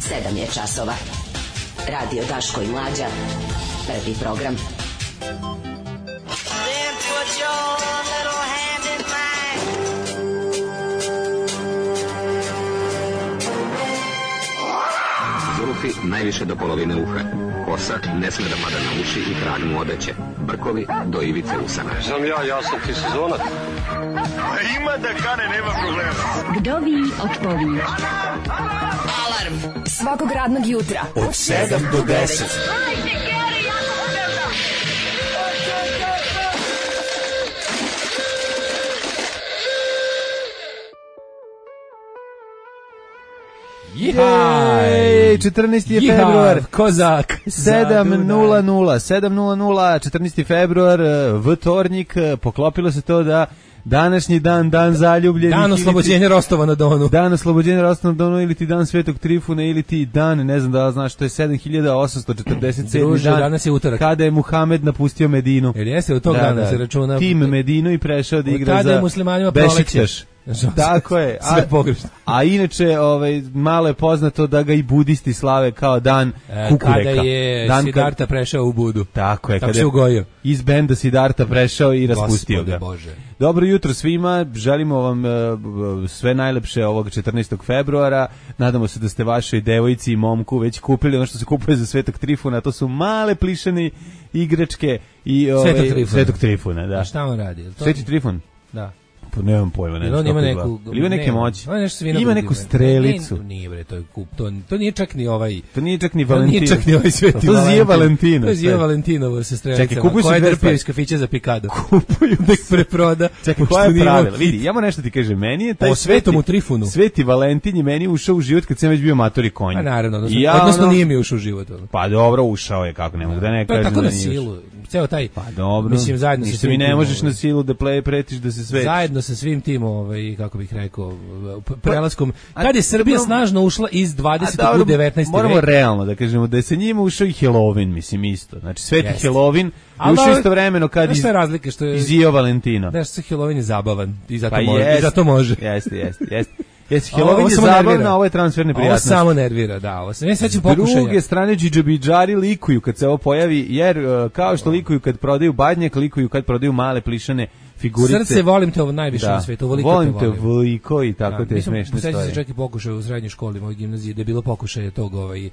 7 je časova. Radio Daško i Mlađa. Prvi program. Zulufi najviše do polovine uha. Kosa ne sme da pada na uši i krag mu odeće. Brkovi do ivice usana. Znam ja sam ti sezonac. Ima da kane, nema problema. Vdovi otpovi. Alarm svakog radnog jutra od 7 do 10. Jej, 14. je februar, kozak, 7:00, 14. februar, vtornik, poklopilo se to da današnji dan zaljubljenih. Dan oslobođenja Rostova na Donu. Dan oslobođenja Rostova na Donu ili ti dan Svetog Trifuna ili ti dan, ne znam da li znaš, to je 7847. Druže, dan. danas je utorak. Kada je Muhamed napustio Medinu. Jer jeste u tog dana se računa. Tim Medinu i prešao da igra tada za je muslimanima proleće. Tako je. Sve pogrešno. A inače, malo je poznato da ga i budisti slave kao dan kukureka. Kada je Siddharta prešao u Budu. Tako je. Tako se ugojio. Iz benda Siddharta prešao i raspustio ga. Bože. Dobro jutro svima, želimo vam sve najlepše ovog 14. februara. Nadamo se da ste vašoj devojci i momku već kupili ono što se kupuje za Svetog Trifuna, to su male plišane igračke i Svetog Trifuna, da. A šta on radi? Sveti Trifun? Da. Pa nemam pojma, ne znam. Ima neke moći. Ima neku strelicu. Nije bre, to je kup. To nije čak ni ovaj. To nije čak ni Valentin. Nije čak ni ovaj Sveti Valentin. To je Valentino. To je Valentinovo sa strelicama. Čekaj, kupuju se drpio iz kafića za pikado. Kupuju nek preproda. Čekaj, koja je pravila? Vidi, ja moram nešto ti kažem, meni je taj Svetomu Trifunu. Sveti Valentin je meni ušao u život kad sam već bio matori konj. A naravno, odnosno nije mi ušao u život. Pa dobro, ušao je, kako ne mogu da ne kažem. Tako na silu. Ceo taj. Pa dobro. Mislim zajedno sa svim. Mi ne možeš na silu da pretiš da se sve. Zajedno sa svim tim, kako bih rekao, prelaskom. Kad je Srbija snažno ušla iz 20. u 19. vek. Moramo realno da kažemo da je sa njima ušao i Halloween, mislim isto. Znači Sveti Halloween ušao istovremeno kad iz razlike što je izio Valentino. Da, što Halloween je zabavan i zato može. Jeste. Jesi Halloween je zabavno, ovo je transferne prijatnosti. Ovo samo nervira, da. Ovo se sećam pokušaja. Druge strane džidžabidžari likuju kad se ovo pojavi, jer kao što likuju kad prodaju badnjak, likuju kad prodaju male plišane figurice. Srce, volim te ovo najviše na svetu, volim te voliko i tako te smešne stvari. Sećam se čak i pokušaj u srednjoj školi, mojoj gimnaziji, da je bilo pokušaje tog,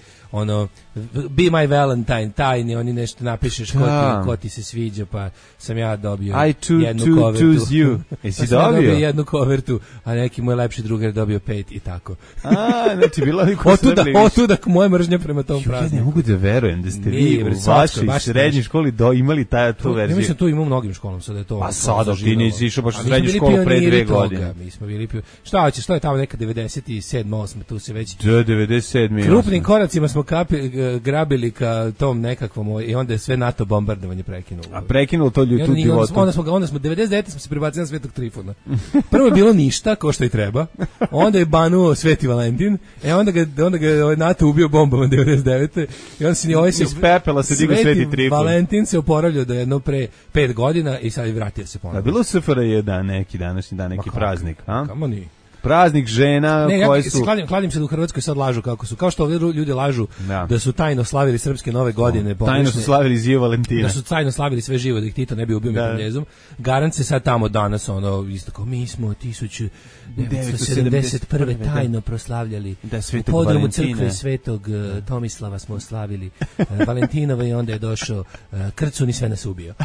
be my Valentine, tajni, oni nešto napišeš ko ti se sviđa, pa sam ja dobio jednu kovertu. Jesi dobio? Jednu kovertu, a neki moj lepši drugar dobio 5 i tako. Znači bilo je otuda moja mržnja prema tom prazniku. Ja ne mogu da verujem da ste vi u vašoj srednjoj školi imali tu verziju. Ja mislim tu ima u mnogim školama, sad je to. Pa sad ti nisi išao baš u srednju školu pre 2 godine. Mi smo bili šta hoćeš, što je tamo neka 97. 8. tu se već 97. krupnim koracima smo grabili ka tom nekakvom i onda je sve NATO bombardovanje prekinulo. A prekinulo to ljutu divotu. Onda smo 99. smo se prebacili na Svetog Trifuna. Prvo je bilo ništa, kao što i treba. Onda je banuo Sveti Valentin, onda ga NATO ubio bombom 99. I onda se ni ovaj se iz pepela se digao Sveti Trifun. Valentin se oporavljao da je jedno pre 5 godina i sad je vratio se ponovno. Bilo SFRJ dan neki današnji dan, neki praznik, a? Kamo ni. Praznik žena koje su... Kladim se da u Hrvatskoj sad lažu kako su. Kao što ovdje ljudi lažu da su tajno slavili srpske nove godine. Tajno su slavili Zio Valentina. Da su tajno slavili sve živo, da ih Tito ne bi ubio mitraljezom. Garant se sad tamo danas, isto kao mi smo 1971. tajno proslavljali. U podrumu crkve Svetog Tomislava smo slavili Valentinova i onda je došao Krcun i sve nas ubio.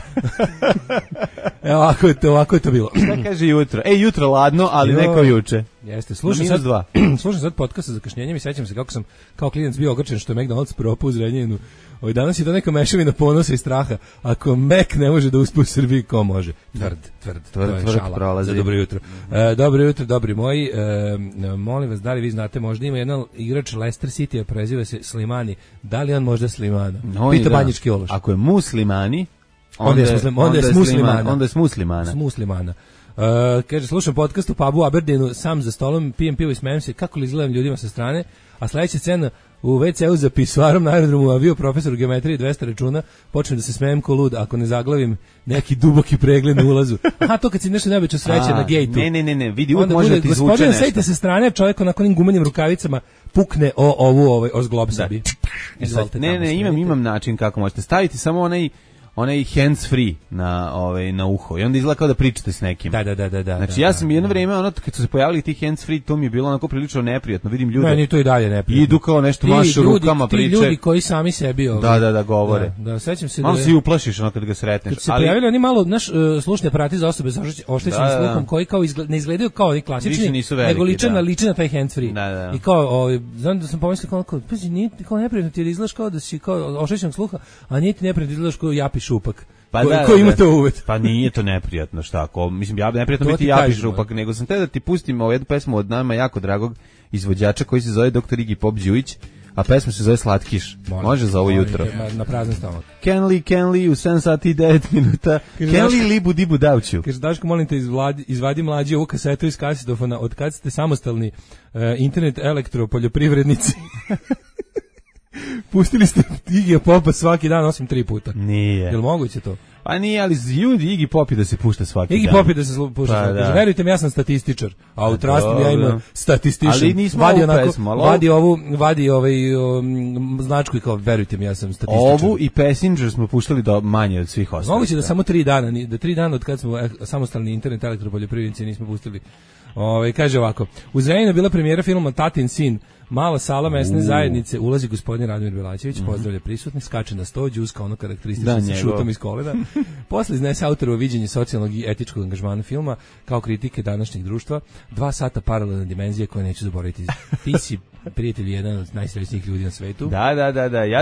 Ovako je to bilo. Šta kaže jutro? Jutro ladno, ali neko juče. Jeste, slušam sad podcast sa zakašnjenjem i sećam se kako sam kao klijent bio ogorčen što je McDonald's propao u Zrenjaninu. Danas je to neka mešavina ponosa i straha. Ako Mac ne može da uspe u Srbiji, ko može? Tvrd prolazi. Dobro jutro. Dobro jutro, dobri moji. Molim vas, da li vi znate, možda ima jedan igrač Leicester City, a preziva se Slimani. Da li on možda Slimana? Pita Banjički Ološ. Ako je Muslimani, onda je Muslimana. Kaže, slušam podcast u pubu u Aberdeenu, sam za stolom, pijem pivo i smijem se, kako li izgledam ljudima sa strane, a sledeća scena, u WC-u za pisuarom na aerodromu, a bio profesor geometrije 200 računa, počnem da se smejem ko lud, ako ne zaglavim neki duboki pregled na ulazu. Aha, to kad si nešto neobično sreće na gejtu. Ne, vidi, uvijek može da ti zvuče nešto. Gospodin, sedite sa strane, čovjek onako onim gumenim rukavicama pukne o zglob sebi. Izvolite. Ne, imam način kako možete. Staviti samo onaj hands free na uho i onda izgleda kao da pričate s nekim. Da. Znači ja sam jedno vrijeme kad su se pojavili ti hands free, to mi je bilo onako prilično neprijatno. Vidim ljude. Meni to i dalje neprijatno. Idu kao nešto mašu rukama, priče. Ti ljudi koji sami sebi Da, govore. Da, sećam se malo se uplašiš kad ga sretneš. Kad se pojavili oni malo slušni aparati za osobe sa oštećenim sluhom koji kao ne izgledaju kao oni klasični, nego liče na taj hands free. I kao znam da sam pomislio kao nije kao neprijatno ti izgledaš kao da si kao oštećenog sluha, a nije ti neprijatno izgledaš kao japi šupak. Ko ima to uvet? Pa nije to neprijatno, šta ako, mislim, neprijatno biti japi šupak, nego sam te da ti pustim jednu pesmu od nama jako dragog izvođača koji se zove Dr. Iggy Pop Đujić, a pesma se zove Slatkiš. Može za ovo jutro. Na prazan stomak. Can li u 7 sati i 9 minuta. Can li libu dibu davću. Kaže, Daško, molim te, izvadi mlađi ovu kasetu iz kasetofona. Od kad ste samostalni internet elektropoljoprivrednici? Pustili ste Iggy Popa svaki dan, osim 3 puta. Nije. Jel moguće to? Pa nije, ali ljudi Iggy Pop da se pušta svaki dan. Iggy Pop da se pušta svaki dan. Verujte mi, ja sam statističar. A u Trustom ja imam statističan. Ali nismo pesmu. Vadi značku i kao, verujte mi, ja sam statističar. Ovu i Passenger smo puštali do manje od svih ostalih. Moguće da samo 3 dana od kad smo samostalni internet elektropoljoprivrednici nismo pustili. Kaže ovako, u Zrenjaninu bila premijera filma Tatin sin, mala sala mesne zajednice, ulazi gospodin Radomir Belačević, pozdravlja prisutnih, skače na sto, džuska ono karakteristično sa šutom iz kolena. Posle iznese autorovo viđenje socijalnog i etičkog angažmana filma kao kritike današnjeg društva, 2 sata paralelne dimenzije koje neću zaboraviti. Ti si prijatelj jedan od najsrećnijih ljudi na svetu. Da. Ja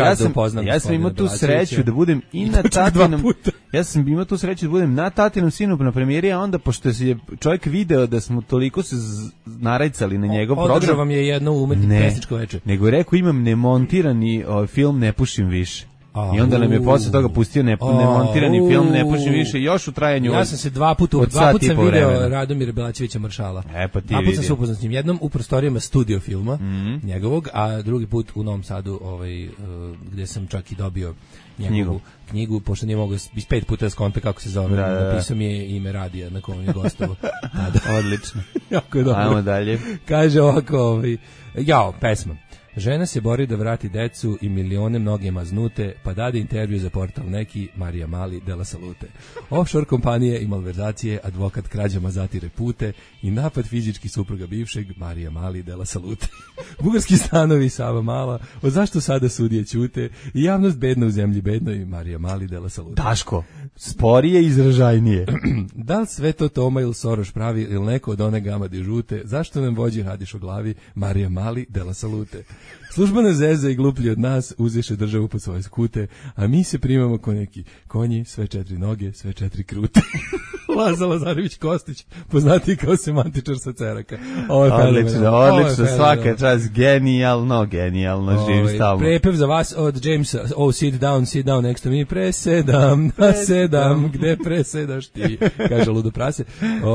sam imao tu sreću da budem i na Tatinom. Ja sam imao tu sreću da budem na Tatinom sinu na premijeri, a onda pošto je čovjek video da smo toliko se narajcali na njegov program. Održao vam je jedno umetničko veče. Nego je rekao, imam nemontirani film, ne pušim više. I onda nam je posle toga pustio nemontirani film, ne pušim više, još u trajanju. Ja sam se dva puta sam video Radomira Belačevića Maršala. Dva puta sam se upoznao s njim, jednom u prostorijama studio filma njegovog, a drugi put u Novom Sadu, gdje sam čak i dobio njegovu knjigu, pošto nije mogao iz 5 puta skonta kako se zove, napisao mi je ime radija na kom je gostovo. Odlično. Jako je dobro. Ajmo dalje. Kaže ovako, pesma. Žena se bori da vrati decu i milione mnoge maznute, pa dade intervju za portal neki, Marija Mali de la Salute. Offshore kompanije i malverzacije, advokat krađama zatire pute i napad fizički supruga bivšeg, Marija Mali de la Salute. Bugarski stanovi, Sava Mala, zašto sada sudije ćute i javnost bedna u zemlji bednoj, Marija Mali de la Salute. Daško, sporije i izražajnije. Da li sve to Toma ili Soroš pravi ili neko od one gamade žute, zašto nam vođi radiš o glavi, Marija Mali de la Salute. Službana zeza i gluplji od nas uzeše državu pod svoje skute, a mi se primamo ko neki konji, sve 4 noge, sve 4 krute. Laza Lazarević Kostić, poznati kao semantičar sa Ceraka. Odlično, svaka čast, genijalno, živim stalno. Prepev za vas od Jamesa, sit down next to me, nasedam, gde presedaš ti, kaže ludo prase.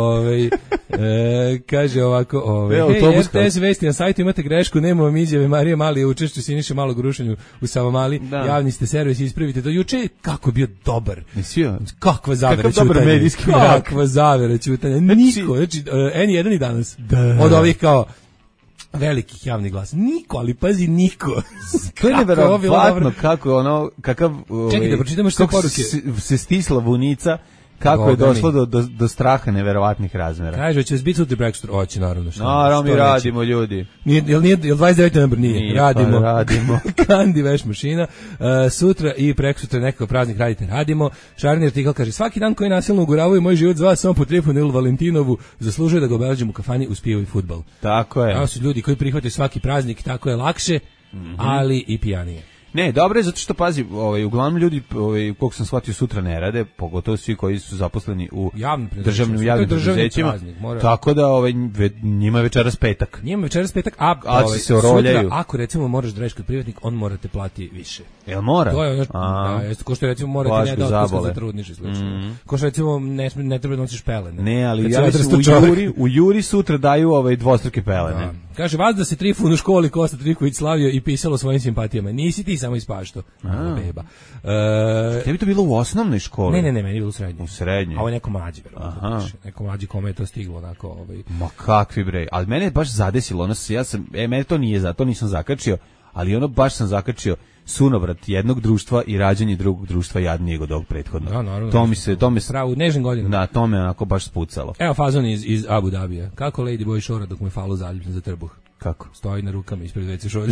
Kaže ovako, RTS vesti na sajtu imate grešku, nema vam izjave, Marija Mali je učešću Siniše Malog rušenju u Savamali, javni ste servis, ispravite to. Juče kako bio dobar. Kakva zavera ćutanja. Kakva zavera ćutanja. Niko, znači, N1 i danas. Od ovih kao velikih javnih glasa. Niko, ali pazi, niko. To je neverovatno kako kakav čekaj da pročitamo što poruke. Se stisla vunica. Kako je došlo do straha neverovatnih razmera. Kaže, će biti sutra prekstra. Oće, naravno. Naravno, mi radimo, ljudi. Jel 29. number? Nije. Radimo. Kandi veš mašina. Sutra i preksutra nekakav praznik radimo. Šarni artikal kaže, svaki dan koji nasilno uguravaju moj život zva samo po Trifonu ili Valentinovu, zaslužuje da ga obeležim u kafani uz pivo i fudbal. Tako je. Ovo su ljudi koji prihvataju svaki praznik, tako je lakše, ali i pijanije. Ne, dobro je zato što pazi, uglavnom ljudi, koliko sam shvatio, sutra ne rade, pogotovo svi koji su zaposleni u državnim javnim preduzećima. Tako da njima je večeras petak. A se oroljaju. Sutra, ako recimo moraš da radiš kod privatnik, on mora te plati više. Jel mora? To je ko što recimo morate ne da otpuska za trudniš i slično. Ko što recimo ne treba da nosiš pelene. Ne, ali u Juri sutra daju dvostruke pelene. Kaže, vas da se Trifun u školi Kosta Trifković slavio i pisalo svojim simpatijama. Nisi ti samo ispašto. Beba. Tebi to bilo u osnovnoj školi? Ne, meni je bilo u srednjoj. U srednjoj. A ovo je neko mlađi, verovatno. Neko mlađi kome je to stiglo, onako, Ma kakvi bre, ali mene je baš zadesilo, ono, mene to nije to nisam zakačio, ali ono baš sam zakačio sunovrat jednog društva i rađanje drugog društva jadnijeg od ovog prethodnog. Da, naravno. To mi se pravu nežnim godinama. Da, to me onako baš spucalo. Evo fazon iz Abu Dabija. Kako Lady Boy šora dok me falu zaljubljen za trbuh? Kako? Stoji na rukama ispred WC šolje.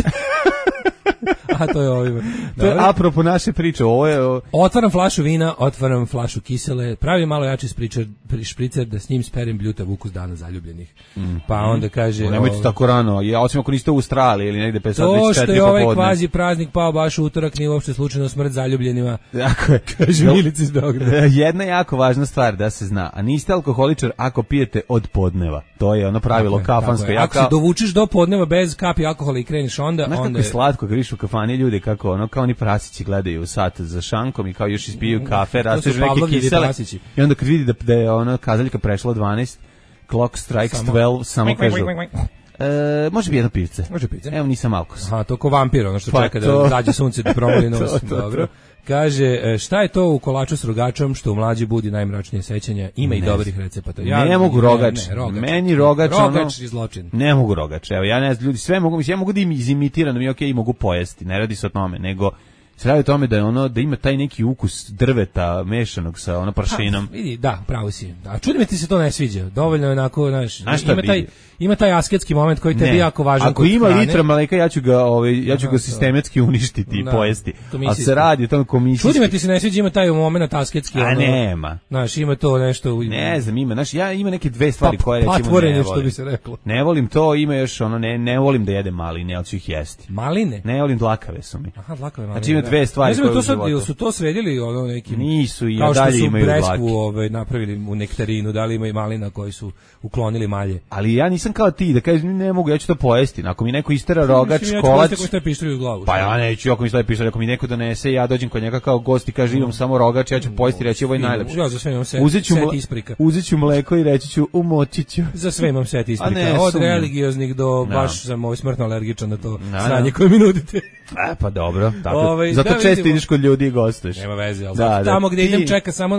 A to je ovima. To je apropo naše priče. Ovo je... Otvaram flašu vina, otvaram flašu kisele, pravi malo jači špricer da s njim sperem bljutav ukus dana zaljubljenih. Pa onda kaže... Nemojte tako rano, osim ako niste u Australiji ili negde 5 sati, već 4 popodne. To što je ovaj kvazi praznik pao baš utorak, nije uopšte slučajno smrt zaljubljenima. Tako je. Kaže Milica iz Beograda. Jedna jako važna stvar da se zna, a niste alkoholičar ako pijete od podneva. To je ono pravilo kafansko. Ako se dovučeš do podneva bez kapi alkohola i kreniš onda... Znaš kako je slatko kad vidiš u kafani ljudi kako ono, kao oni prasići gledaju sat za šankom i kao još ispiju kafe, rastežu neke kisele. I onda kad vidi da je ono kazaljka prešla 12, clock strikes 12, samo kažu... može bi jedno pivce. Može pivce. Evo nisam alkos. Aha, to ko vampir, ono što čeka da zađe sunce da promoli nos. Dobro. Kaže, šta je to u kolaču s rogačom što u mlađi budi najmračnije sećanja? Ima i dobrih recepata. Ne mogu rogač. Meni rogač i zločin. Ne mogu rogač. Evo, ja ne znam, ljudi, sve mogu, ja mogu da im izimitiram, mi okej, mogu pojesti. Ne radi se o tome, nego se radi o tome da je ono, da ima taj neki ukus drveta mešanog sa ono prašinom. Vidi, da, pravo si. A čudi me ti se to ne sviđa. Dovoljno je onako, znaš, ima taj asketski moment koji tebi jako važan. Ako ima litra mleka, ja ću ga sistematski uništiti i pojesti. A se radi o tome komisijski. Čudi me ti se ne sviđa, ima taj moment asketski. A nema. Znaš, ima to nešto. Ne znam, ima. Znaš, ja ima neke dve stvari koje recimo patvorenje, što bi se reklo. Ne volim to, ima još ono, ne volim da jedem maline, ali ću ih jesti. Maline? Ne volim dlakave su mi. Aha, dlakave maline. Znači ima dve stvari koje u životu. Su to sredili ono nekim... Nisu i dalje imaju dlake. Kao što su Breskvu napravili u nektarinu, da li ima i malina koji su uklonili malje. Ali ja nisam kao ti da kažem ne mogu, ja ću to pojesti. Ako mi neko istera rogač, kolač... Pa ja neću, ako mi stavi pištolj, ako mi neko donese, ja dođem kod njega kao gost i kaže imam samo rogač, ja ću pojesti i reći ovo je najlepše. Ja za sve imam set isprika. Uzet ću mleko i reći ću umočit ću. Za sve imam set isprika. Od religioznih do baš sam smrtno alergičan na to sranje koje mi nudite. Pa dobro, tako. Zato često ideš kod ljudi i gostuješ. Nema veze, ali tamo gde idem čeka samo na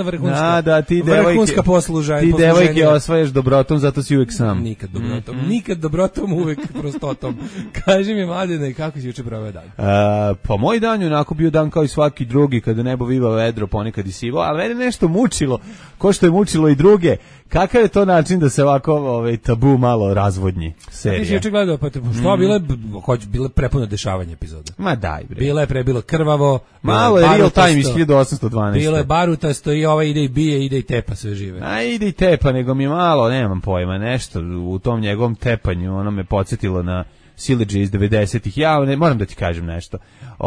vrhunska poslužaj. Ti devojke osvajaš dobrotom, zato si uvek sam. Nikad dobrotom, uvek prostotom. Kaži mi, Mladene, kako si juče proveo dan? Pa moj dan je onako bio dan kao i svaki drugi, kada nebo biva vedro, ponekad i sivo, ali mene nešto mučilo, ko što je mučilo i druge. Kakav je to način da se ovako tabu malo razvodnji serija? Ti si juče gledao, pa što bile prepuno dešavanja epizoda? Ma daj bre. Bilo krvavo. Malo je real time iz 1812. Bilo je barutasto i ide i bije, ide i tepa sve žive. A ide i tepa, nego mi malo, nemam pojma, nešto u tom njegovom tepanju, ono me podsjetilo na Sileđe iz 90-ih. Ja moram da ti kažem nešto.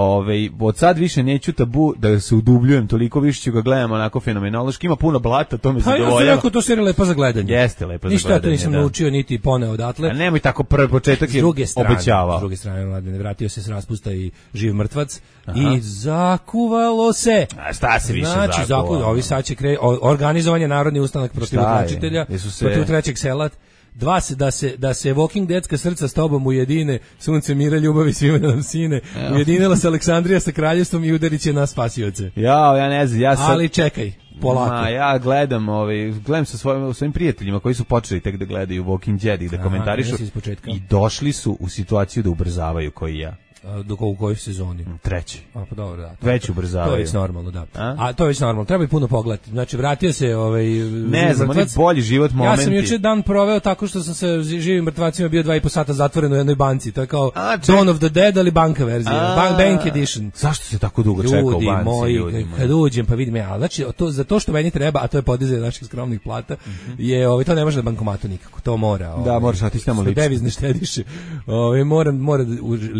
Od sad više neću tabu da se udubljujem, toliko više ću ga gledam onako fenomenološki. Ima puno blata, to me zadovoljava. Ja sam rekao, to serija lepa za gledanje. Jeste lepa za gledanje. Ništa ja to nisam naučio, niti poneo odatle. A nemoj tako prvi početak je obećavao. S druge strane, Mladene, vratio se s raspusta i živ mrtvac. I zakuvalo se. A šta se više zakuvalo? Ovi sad će organizovanje narodni ustanak protiv utlačitelja, protiv trećeg sela. Dva se da se Walking Deadska srca s tobom ujedine, sunce mira, ljubavi svima nam sine. Ujedinila se Aleksandrija sa kraljevstvom i udarit će na spasioce. Ja ne znam, ali čekaj, polako. Ja gledam sa svojim prijateljima koji su počeli tek da gledaju Walking Dead i da komentarišu i došli su u situaciju da ubrzavaju koji ja. U kojoj sezoni? Treći. Pa dobro, da. Već ubrzavaju. To je već normalno, da. A to je već normalno. Treba i puno pogledati. Znači, vratio se ne znam, oni bolji život momenti. Ja sam juče dan proveo tako što sam sa živim mrtvacima bio 2,5 sata zatvoren u jednoj banci. To je kao Dawn of the Dead, ali banka verzija. Bank edition. Zašto se tako dugo čeka u banci? Ljudi moji, kad uđem pa vidim ja. Znači, za to što meni treba, a to je podizanje naših skromnih plata, je to ne može na bankomatu nikako. To mora. Da, moraš otići tamo lično. Devizne štediše. Mora lično i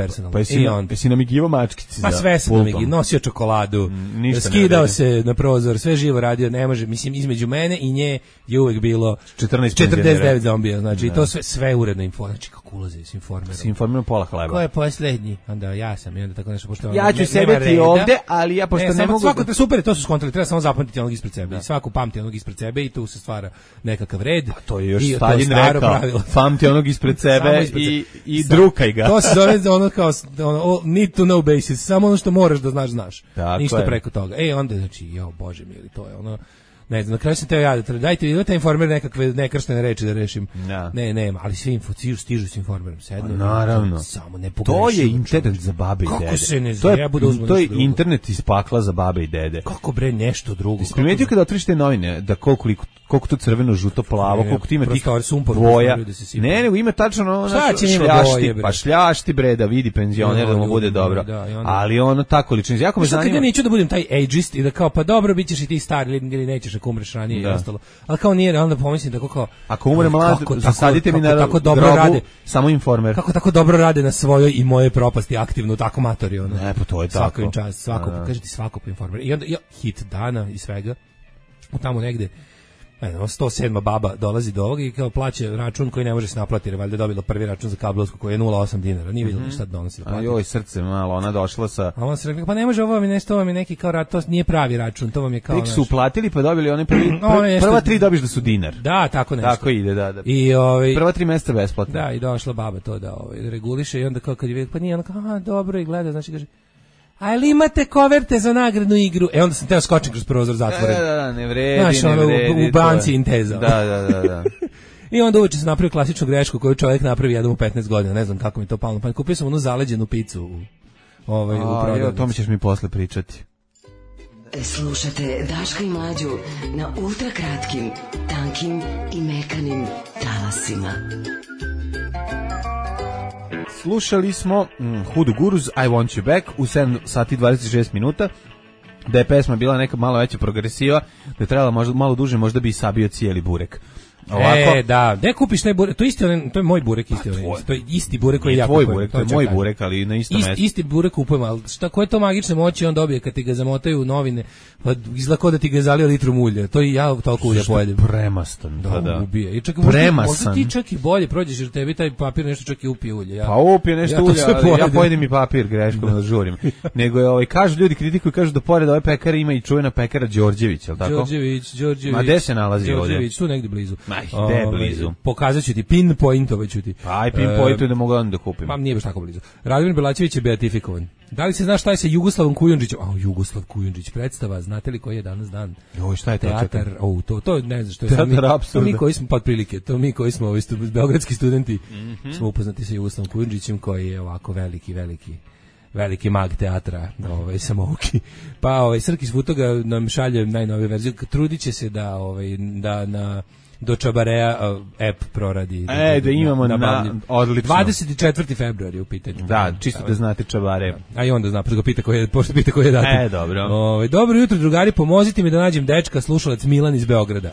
personalno. Pa jesi namigivao mačkici? Pa sve sam namigivao, nosio čokoladu, skidao se na prozor, sve živo radio, ne može, mislim, između mene i nje je uvek bilo 49 zombija, znači i to sve uredno info, znači kako ulazi s informerom. S informerom pola hleba. Ko je poslednji? Onda ja sam, i onda tako nešto, pošto ja ću sedeti ovde, ali ja pošto ne mogu... Svako, super, to su skontali, treba samo zapamtiti onog ispred sebe. Svako pamti onog ispred sebe i tu se stvara nekakav red. A to je još Stalin rekao, pamti onog ispred sebe i drukaj ga. To se zove ono kao need to know basis, samo ono što moraš da znaš. Tako ništa je. Preko toga. Onda, znači, bože mili, to je ono... Ne znam, na kraju sam teo ja da dajte vi imate informer nekakve nekrštene reči da rešim. Ja. Ne, nema, ali svi stižu s informerom. Sedno, naravno. Samo ne pogrešim. To je internet za babe i dede. Kako se ne zna, to je internet iz pakla za babe i dede. Kako bre nešto drugo? Primetio kada otvoriš te novine, da koliko to crveno, žuto, plavo, koliko ti ima tih boja. Ne, nego ima tačno šljašti bre, da vidi penzioner da mu bude dobro. Ali ono tako lično. Jako me zanima. Kad neću da budem taj ageist i da kao, pa dobro, bit ćeš i ti star ili nećeš ako umreš ranije i ostalo. Ali kao nije, onda pomislim da kao... Ako umre mlad, zasadite mi na grobu samo informer. Kako tako dobro rade na svojoj i moje propasti aktivno, tako matori. Ne, pa to je tako. Svako im čast, kažete svako po informer. I onda hit dana i svega, tamo negde, 107. baba dolazi do ovoga i kao plaća račun koji ne može se naplatiti, jer valjda je dobila prvi račun za kablovsku koji je 0,8 dinara. Nije vidjela šta donosi. A joj, srce malo, ona došla sa... A on se rekla, pa ne može, ovo vam je neki kao to nije pravi račun, to vam je kao... Tek su uplatili pa dobili oni prva 3 dobiš da su dinar. Da, tako nešto. Tako ide, da. I prva 3 mjeseca besplatno. Da, i došla baba to da reguliše i onda kao kad je vidjela, pa nije, ona kao, dobro, i gleda, znači kaže, ali imate koverte za nagradnu igru. Onda sam teo skočiti kroz prozor zatvoren. Da, ne vredi. U banci Inteza. Da. I onda uveče sam napravio klasičnu grešku koju čovjek napravi jednom u 15 godina. Ne znam kako mi to palo. Pa kupio sam onu zaleđenu picu u prodavnici. O tome ćeš mi posle pričati. Slušate Daška i Mlađu na ultrakratkim, tankim i mekanim talasima. Slušali smo Hudu Guruz, I Want You Back u 7 sati 26 minuta. Da je pesma bila neka malo veća progresiva, da je trebala možda malo duže, možda bi i sabio cijeli burek. Ovako, da, gde kupiš taj burek? To je moj burek isti, to je isti burek koji ja kupujem. Tvoj burek, to je moj burek, ali na istom mestu. Isti burek kupujem, ali koje to magične moći on dobije kad ti ga zamotaju u novine, pa izgleda kao da ti ga zalio litru ulja. To i ja toliko ulja pojedem. Premastan, da. Ubije. I čak možda ti čak i bolje prođeš, jer tebi taj papir nešto čak i upije ulje. Pa upije nešto ulja, ali ja pojedem i papir greškom da žurim. Nego je kažu ljudi kritikuju, kažu da pored ove pekare ima i čuvena pekara Đorđević, al tako? Đorđević. Ma gde se nalazi ovdje? Đorđević, tu negdje blizu. Gde blizu? Pokazat ću ti, pinpointovaću ti. Aj, pinpointuj da mogu da kupim. Pa nije baš tako blizu. Radomir Belačević je beatifikovan. Da li se zna šta je sa Jugoslavom Kujundžićem? Jugoslav Kujundžić predstava, znate li koji je danas dan? Joj, šta je teatar? To ne znam što je. Teatar apsurda. Mi koji smo podprilike, mi koji smo beogradski studenti, smo upoznati sa Jugoslavom Kujundžićem koji je ovako veliki mag teatra, samouki. Pa Srki s Futoga nam šalje najnoviju verziju. Trudit će se da na do Čabarea app proradi. Da imamo na odlično. 24. februar je u pitanju. Da, čisto da znate Čabare. A i onda zna, pošto pita koji je datum. Dobro. Dobro jutro, drugari, pomozite mi da nađem dečka, slušalac Milan iz Beograda.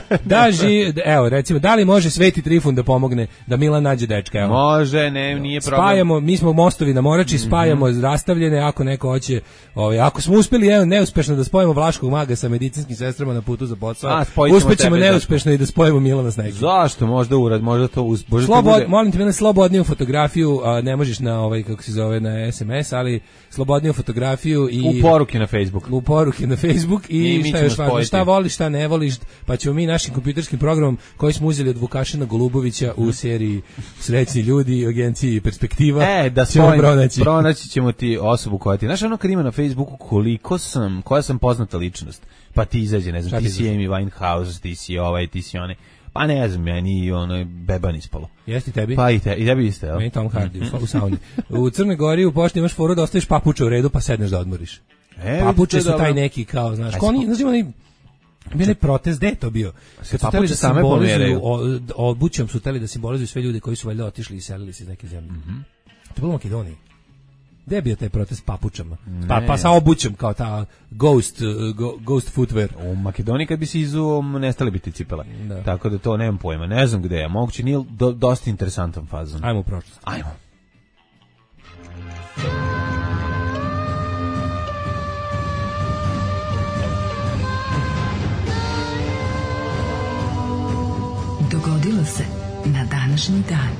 Evo, recimo, da li može Sveti Trifun da pomogne da Milan nađe dečka? Evo. Može, nije problem. Spajamo, mi smo mostovi na Morači, spajamo rastavljene, ako neko hoće, ako smo uspeli neuspešno da spojimo Vlaškog maga sa medicinskim sestrama na putu za posao, uspećemo neuspešno i da spojimo Milana s nekim. Zašto? Možda to molim te, Milan, slobodniju fotografiju, ne možeš na kako se zove, na SMS, ali slobodniju fotografiju i u poruke na Facebook i šta još važno, šta voliš, šta ne voliš, pa ćemo mi našim kompjuterskim programom koji smo uzeli od Vukašina Golubovića u seriji Srećni ljudi, agenciji Perspektiva, da pronaći ćemo ti osobu koja ti, znaš ono kad ima na Facebooku koja sam poznata ličnost, pa ti izađe, ne znam, ti si Amy Winehouse, ti si ti si one, pa ne znam, meni beban ispalo. Jesti tebi? Pa i tebi isto, jel? Meni Tom Hardy u sauni. U Crnoj Gori u pošti imaš foru da ostaviš papuče u redu pa sedneš da odmoriš. Papuče su taj neki kao, znaš, bili protest, gde je to bio? Kad papuče same pomeraju. Obućom su teli da simbolizuju sve ljude koji su valjda otišli i selili se iz neke zemlje. To je bilo u Makedoniji. Gde je bio taj protest papučama? Pa sa obućem, kao ta ghost footwear. U Makedoniji kad bi se izuo, nestali bi ti cipele. Tako da to nemam pojma. Ne znam gde je. Moguće nije dosta interesantan fazon. Ajmo u prošlost. Ajmo. dogodilo se na današnji dan.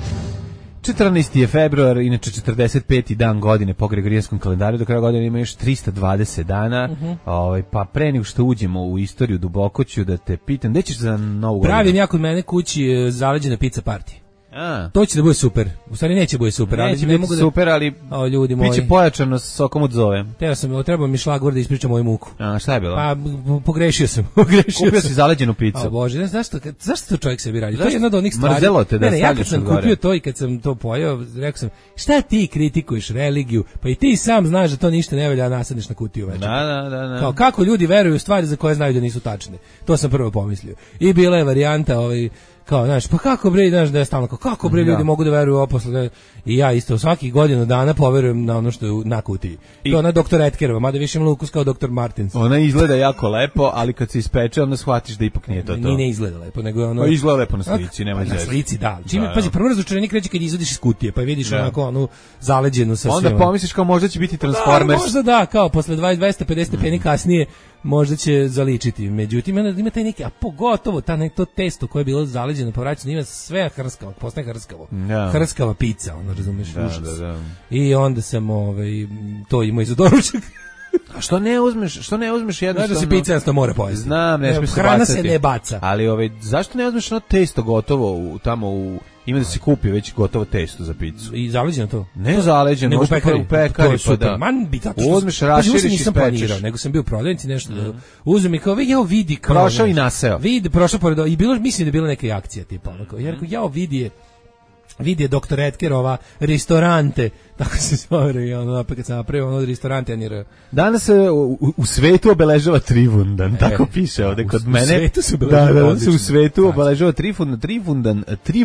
14. je februar, inače 45. dan godine po Gregorijanskom kalendaru, do kraja godine ima još 320 dana, pa pre nego što uđemo u istoriju duboko ću da te pitam, gde ćeš za novu godinu? Pravim ja kod mene kući zaleđena pizza party. To će da bude super. U stvari neće bude super, neće ali ne mogu da super, ali ljudi moji. Biće pojačano s sokom od zove. Trebao mi šlagvor da ispričam moju muku. A šta je bilo? Pa pogrešio sam. Kupio si zaleđenu picu. A Bože, zašto to čovjek sebi radi? To je jedna od onih stvari. Mrzelo te da stavljaš ja kad sam kupio to i kad sam to pojeo, rekao sam, šta ti kritikuješ religiju? Pa i ti sam znaš da to ništa ne valja, nasadneš na kutiju večer. Da. Kao, kako ljudi veruju u stvari za koje znaju da nisu tačne? To sam prvo pomislio. I bila je varijanta kao, znaš, pa kako bre, znaš da je stalno, kako bre ljudi mogu da veruju oposle, i ja isto svaki godinu dana poverujem na ono što je na kutiji. To je ona doktor Etkerova, mada više ima ukus kao doktor Martins. Ona izgleda jako lepo, ali kad se ispeče, onda shvatiš da ipak nije to. Ne izgleda lepo, nego ono... Izgleda lepo na slici, nema na slici, da. Pazi, prvo razočaranik kreće kad izvadiš iz kutije, pa vidiš onako onu zaleđenu sa svima. Onda pomisliš kao možda će biti Transformers. Možda da, kao posle 250 stepeni kasnije, možda će zaličiti. Međutim, ima taj neki, a pogotovo to testo koje je bilo zaleđeno po vraćanju, ima sve hrskavo, postaje hrskavo. Hrskava pizza, ono, razumiješ, užas. Da. I onda sam to imao i za doručak. A što ne uzmeš jednostavno? Znaš da se pizza jednostavno mora pojesti. Znam, ne smije se bacati. Hrana se ne baca. Ali zašto ne uzmeš ono testo gotovo ima da se kupi već gotovo testo za picu. I zaleđeno to? Ne zaleđeno, možda u pekari, pa da. Uzmeš, raširiš i spečeš. Nego sam bio u prodavnici nešto da uzmem i kao, vidi kao. Prošao i naseo. Prošao pored, i mislim da je bila neka akcija tipa, onako. Ja rekao, vidi je doktor Etkerova restorante, tako se zove, i opet kad sam napravio restorante Anira. Danas se u svetu obeležava Trivundan, tako piše ovde kod mene. U svetu se obeležava. Da, se u svetu obeležava Trivundan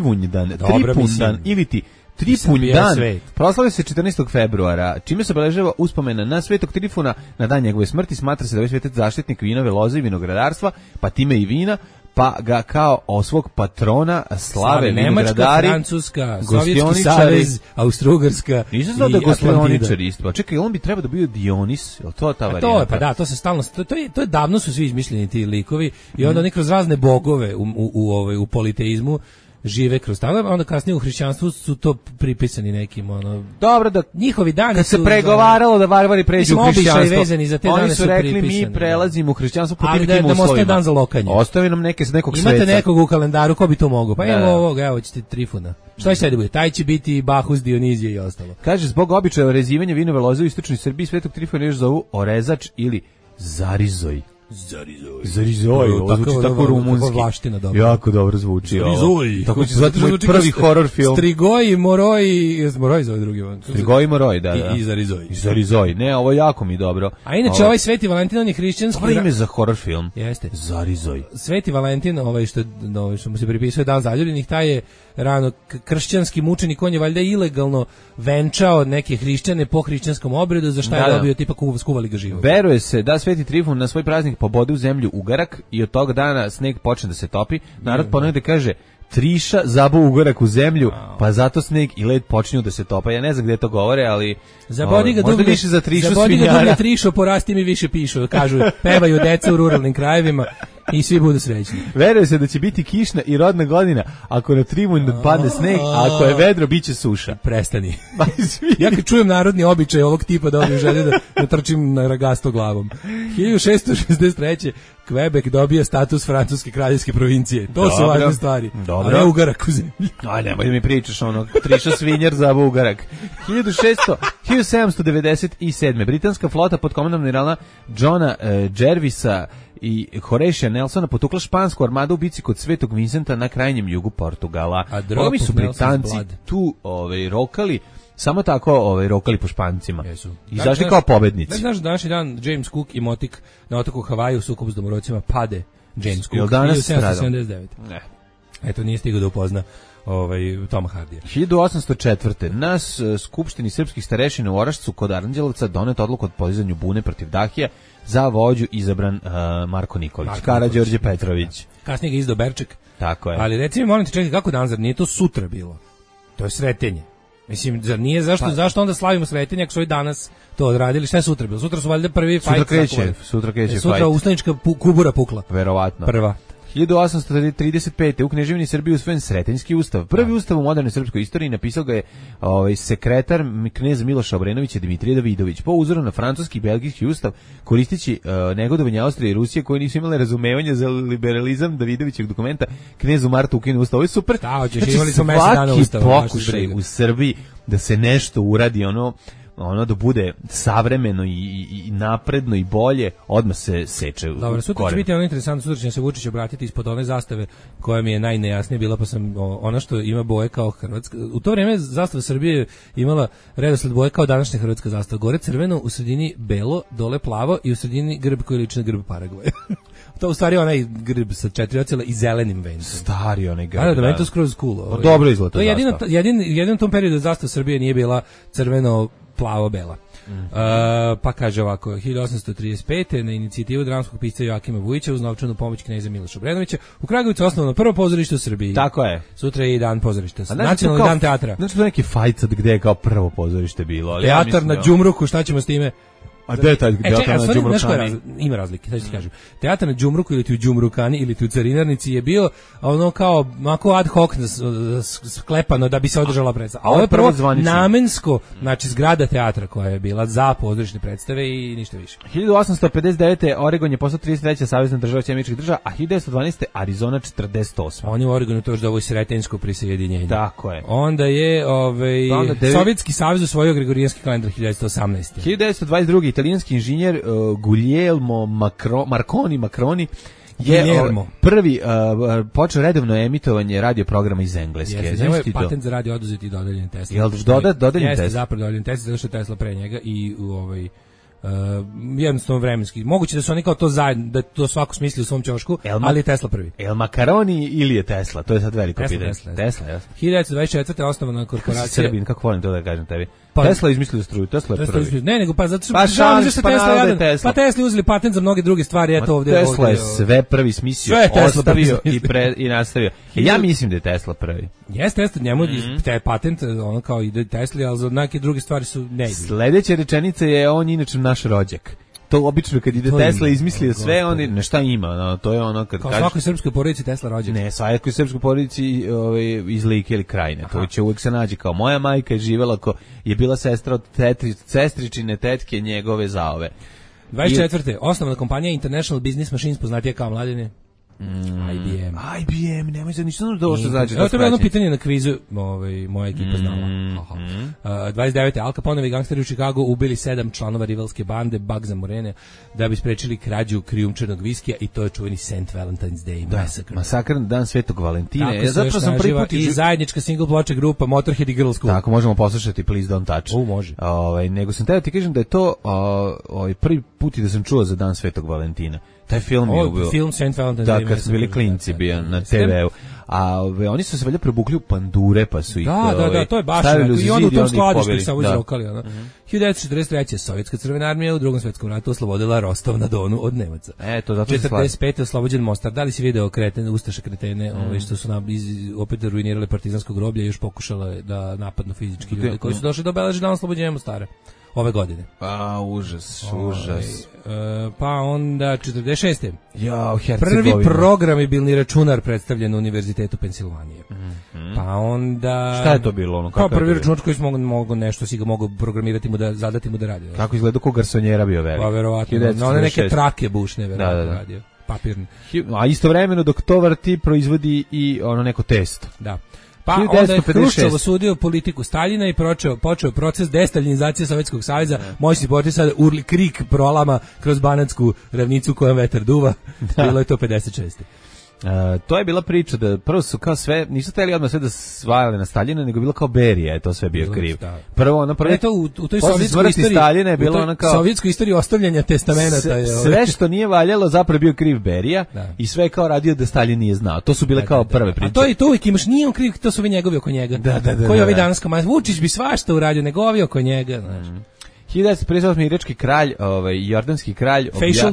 ili ti Tripunj dan, proslavio se 14. februara, čime se obeležava uspomena na Svetog Trifuna, na dan njegove smrti, smatra se da je svetac zaštitnik vinove loze i vinogradarstva, pa time i vina, pa ga kao svog patrona slave vinogradari, Francuska, Sovjetski savez, Austro-Ugarska i gostioničari isto. Čekaj, on bi trebao da bio Dionis, je li to ta varijanta? To je, pa da, to se stalno, to je davno su svi izmišljeni ti likovi i onda oni kroz razne bogove u politeizmu žive kroz tamo, onda kasnije u hrišćanstvu su to pripisani nekim dobro da njihovi dani kad se pregovaralo da varvari pređu u hrišćanstvo. Vezani za te oni dane su rekli mi prelazimo u hrišćanstvo po tim uslovima. Ali da dan za lokanje. Ostavi nam nekog sveca. Imate nekog u kalendaru ko bi to mogao? Pa evo ćete Trifuna. Šta će da bude? Taj će biti Bahus, Dionizije i ostalo. Kaže zbog običaja orezivanja vinove loze u istočnoj Srbiji Svetog Trifuna još zovu orezač ili zarizoj. Zarizoj, ovo zvuči tako rumunski. Jako dobro zvuči. Tako će zvati moj prvi horor film. Strigoj, Moroj zove drugi. Strigoj i Moroj, da. I Zarizoj. Zarizoj, ne, ovo je jako mi dobro. A inače ovaj Sveti Valentin, on je hrišćanski. Ovo ime za horor film. Jeste. Zarizoj. Sveti Valentin, što mu se pripisuje dan zaljubljenih, taj je rano kršćanski mučenik, on je valjda ilegalno venčao neke hrišćane po hrišćanskom obredu, za šta je dobio tipa skuvali ga živo. Veruje se da Sveti Trifun na svoj praznik pobode u zemlju ugarak i od tog dana sneg počne da se topi. Narod ponegde kaže Triša zabu ugarak u zemlju, pa zato sneg i led počinju da se topa. Ja ne znam gdje to govore, ali zabodi ga možda više za Trišu svinjara. Zabodi ga dublje Trišo, porasti mi više pišu, kažu, pevaju deca u ruralnim krajevima i svi budu srećni. Veruje se da će biti kišna i rodna godina ako na Trivundan padne sneg, a ako je vedro, bit će suša. Prestani. Ja kad čujem narodni običaj ovog tipa da ovdje žele da trčim na ragasto glavom. 1663. Quebec dobije status francuske kraljevske provincije. To su važne stvari. A ne ugarak u zemlji. Aj, nemoj da mi pričaš Triša svinjar za ugarak. 1797. Britanska flota pod komandom admirala Johna Jervisa i Horatija Nelsona potukla špansku armadu u bici kod Svetog Vincenta na krajnjem jugu Portugala. Ovi su Britanci tu rokali, samo tako rokali po Špancima. Izašli kao pobednici. Znaš, današnji dan James Cook i motik na otoku Havaju u sukobu s domorocima pade James Cook. 1779. Ne. Eto, nije stigao da upozna Toma Hardija. 1804. Na skupštini srpskih starešina u Orašcu kod Aranđelovca donet odluku o podizanju bune protiv Dahija, za vođu izabran Marko Nikolić, Karađorđe Petrović. Kasnije ga izdao Berček. Tako je. Ali recimo, molim te, čekaj, kako dan, zar nije to sutra bilo? To je Sretenje. Mislim, zar nije, zašto onda slavimo Sretenje ako su i danas to odradili? Šta je sutra bilo? Sutra su valjda prvi fajt. Sutra kreće fajt. Sutra ustanička kubura pukla. Verovatno. Prva. 1835. u Kneževini Srbiji usvojen Sretenjski ustav. Prvi ustav u modernoj srpskoj istoriji, napisao ga je sekretar kneza Miloša Obrenovića Dimitrije Davidović. Po uzoru na francuski i belgijski ustav, koristeći negodovanje Austrije i Rusije koje nisu imale razumevanje za liberalizam Davidovićeg dokumenta, knez u martu ukinuo ustav. Ovo je super. Da, imali smo mesec dana ustav. Pokušaj u Srbiji da se nešto uradi, ono da bude savremeno i napredno i bolje, odmah se seče. Dobro, sutra će biti ono interesantno, sutra će se Vučić obratiti ispod one zastave koja mi je najnejasnije bila, pa sam ona što ima boje kao Hrvatska. U to vrijeme zastava Srbije imala redosled boje kao današnja hrvatska zastava. Gore crveno, u sredini belo, dole plavo i u sredini grb koji liči na grb Paragvaja. To u stvari onaj grb sa 4 ocela i zelenim vencom. Stari onaj grb. Da, meni to skroz cool. Dobro izgleda. To je jedin tom periodu zastava Srbije nije bila crveno plavo-bela. Pa kaže ovako, 1835. na inicijativu dramskog pisca Joakima Vujića uz novčanu pomoć kneza Miloša Obrenovića u Kragujevcu osnovano prvo pozorište u Srbiji. Tako je. Sutra je i dan pozorišta. Nacionalni dan teatra. Znači to neki fajcat gde je kao prvo pozorište bilo. Ali teatar na Đumruku, šta ćemo s time? A gde je taj teatar na Đumrukani? Ima razlike, sad ću ti kažem. Teatar na Đumruku ili ti u Đumrukani ili ti u Carinarnici je bio ono kao ad hoc sklepano da bi se održala predstava. A ovo je prvo namensko, znači zgrada teatra koja je bila za pozorišne predstave i ništa više. 1859. Oregon je postao 33. savezna država Američkih država, a 1912. Arizona 48. On je u Oregonu to još da ovo je sretenjsko prisjedinjenje. Tako je. Onda je Sovjetski savez usvojio Gregorijanski kalendar 1918. 1922. Italijanski inženjer Guglielmo Marconi je prvi počeo redovno emitovanje radio programa iz Engleske. Njemu je patent za radio oduzet i dodeljen Tesla. Jel dodeljen Tesla? Jeste, zapravo dodeljen Tesla, zato što je Tesla pre njega i jednostavno vremenski. Moguće da su oni kao to zajedno, da to svako smisli u svom ćošku, ali je Tesla prvi. El Makaroni ili je Tesla? To je sad veliko pitanje. Tesla, jasno. 1924. osnovana korporacija. Srbin, kako volim to da kažem tebi? Tesla izmislio struju, Tesla je prvi. Ne, nego pa zato što pa Tesla uzeli patent za mnoge druge stvari, eto ovdje. Tesla je sve prvi smislio, ostavio i nastavio. Ja mislim da je Tesla prvi. Jeste, Tesla, njemu je patent, ono kao ide Tesla, ali za neke druge stvari su ne ide. Sledeća rečenica je on inače naš rođak. To obično kad ide Tesla izmislio sve, on nešto ima, to je ono kad kaže. Kao svakoj srpskoj porodici Tesla rođak. Ne, svakoj srpskoj porodici iz Like ili Krajine. To će uvijek se nađe kao moja majka je živela je bila sestra od sestričine tetke njegove zaove. 24. Osnovna kompanija International Business Machines, poznatija kao Mladine. IBM, nemoj za ništa da što znači. Evo to je jedno pitanje na kvizu, moja ekipa znala. 29. Al Caponevi gangsteri u Chicagu ubili 7 članova rivalske bande Bugs Morene da bi sprečili krađu krijumčanog viskija i to je čuveni St. Valentine's Day Massacre. Masakr dan Svetog Valentina. Zapravo sam prvi put i zajednička single ploča grupa Motorhead i Girls School. Tako možemo poslušati Please Don't Touch. Može. Nego sam teo ti kažem da je to prvi put da sam čuo za dan Svetog Valentina. Taj film je bio. Film St. Valentine's Day. Da, kad su bili klinci bio na TV-u. A oni su se valjda prebukli u pandure, pa su ih Da, to je baš. I on u tom skladištu sa izrokali. 1943. Sovjetska crvena armija u Drugom svjetskom ratu oslobodila Rostov na Donu od Nemaca. Eto, zato se 45. oslobođen Mostar. Da li si video ustaše kretene, što su opet ruinirali partizansko groblje i još pokušale da napadnu fizički ljudi koji su došli da obeleže dan oslobođenja Mostara ove godine. Užas. Pa onda 46. Hercegovina. Prvi programibilni računar predstavljen na Univerzitetu Pensilvanije. Pa onda... Šta je to bilo? Kao prvi računar koji smo mogu nešto, si ga mogu programirati mu da zadati mu da radi. Kako izgleda ko garsonjera bio velik? Pa verovatno. Na one neke trake bušne verovatno radio. Papirne. A istovremeno dok to vrti proizvodi i ono neko testo. Da. Pa onda je Hruščov osudio politiku Staljina i počeo proces destaljinizacije Sovjetskog saveza. Moći si početi sad urli krik prolama kroz Banatsku ravnicu kojom vetar duva. Bilo je to 56. To je bila priča da prvo su kao sve, nisu htjeli odmah sve da svajali na Staljina, nego bilo kao Berija je to sve bio kriv. Prvo ono prvo u toj sovjetskoj istoriji Staljina je bilo ono kao sovjetskoj istoriji ostavljanja testamenata je sve što nije valjalo zapravo bio kriv Berija i sve kao radio da Staljin nije znao. To su bile kao prve priče. A to je to uvijek imaš, nije on kriv, to su ovi njegovi oko njega. Koji ovi danas kao Vučić bi svašta uradio, nego ovi oko njega, znaš. 1958. irački kralj, jordanski kralj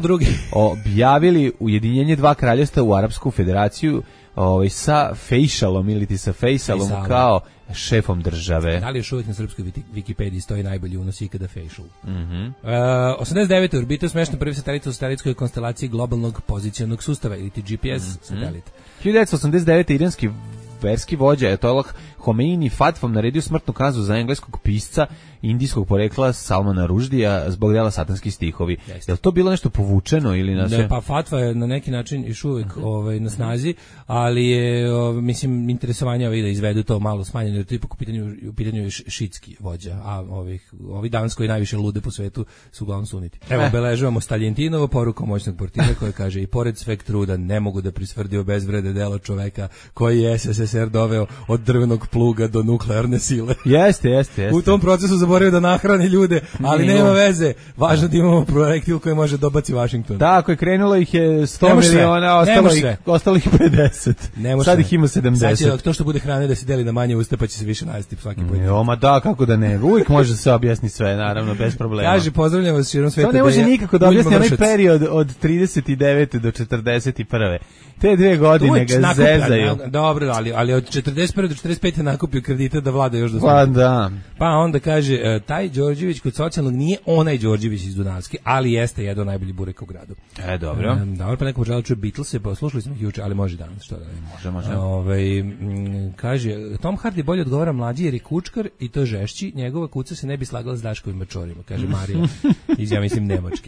objavili ujedinjenje dva kraljevstva u Arapsku federaciju sa Fejšalom ili ti sa Fejsalom kao šefom države. Da li još uvijek na srpskoj Wikipediji stoji najbolji unos ikada facial? 89. orbita smešten prvi satelit u satelitskoj konstelaciji globalnog pozicionog sustava, ili ti GPS satelit. 1989. iranski verski vođa Ajatollah Homeini fatvom naredio smrtnu kaznu za engleskog pisca indijskog porekla Salmana Ruždija zbog dela Satanski stihovi. Je li to bilo nešto povučeno ili na sve? Pa fatva je na neki način još uvijek na snazi, ali je mislim interesovanja da izvedu to malo smanjeno, jer to ipak u pitanju je šitski vođa, a ovi danas koji najviše lude po svetu su uglavnom suniti. Evo, obeležavamo Staljentinovo porukom moćnog portira koja kaže: i pored sveg truda ne mogu da prisvrdio bezvrede delo čoveka koji je SSSR doveo od drvenog pluga do nuklearne sile. Jeste. U tom procesu zaboravio da nahrani ljude, ali nema veze. Važno da imamo projektil koji može dobaci Washington. Tako je, krenulo ih je 100 miliona, ostalo ih 50. Sad ih ima 70. Sad će to što bude hrane da se deli na manje usta, pa će se više najesti svaki put. Ma da, kako da ne. Uvijek može se objasni sve, naravno, bez problema. Kaže, pozdravljam vas širom sveta. To ne može nikako da objasni onaj period od 39. do 41. Te 2 godine ga zezaju. Dobro, ali od 41. do 45. nakupio kredite da vlada još do smrti. Pa da. Pa onda kaže, taj Đorđević kod socijalnog nije onaj Đorđević iz Dunavske, ali jeste jedan najbolji burek u gradu. Dobro. Dobro, pa neko poželao čuje Beatlese, pa slušali smo ih juče, ali može danas, što da ne. Može. Kaže, Tom Hardy bolje odgovara mlađi jer je kučkar i to žešći, njegova kuca se ne bi slagala s Daškovim mačorima, kaže Marija iz, ja mislim, Nemačke.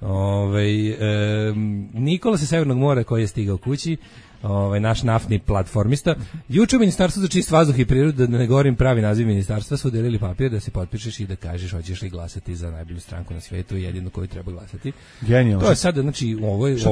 Nikola sa Severnog mora koji je stigao kući, naš naftni platformista. Juče u Ministarstvu za čist vazduh i prirodu, da ne govorim pravi naziv ministarstva, su udelili papir da se potpišeš i da kažeš hoćeš li glasati za najbolju stranku na svetu i jedinu koju treba glasati. Genijalno. To je sad, znači, ovo je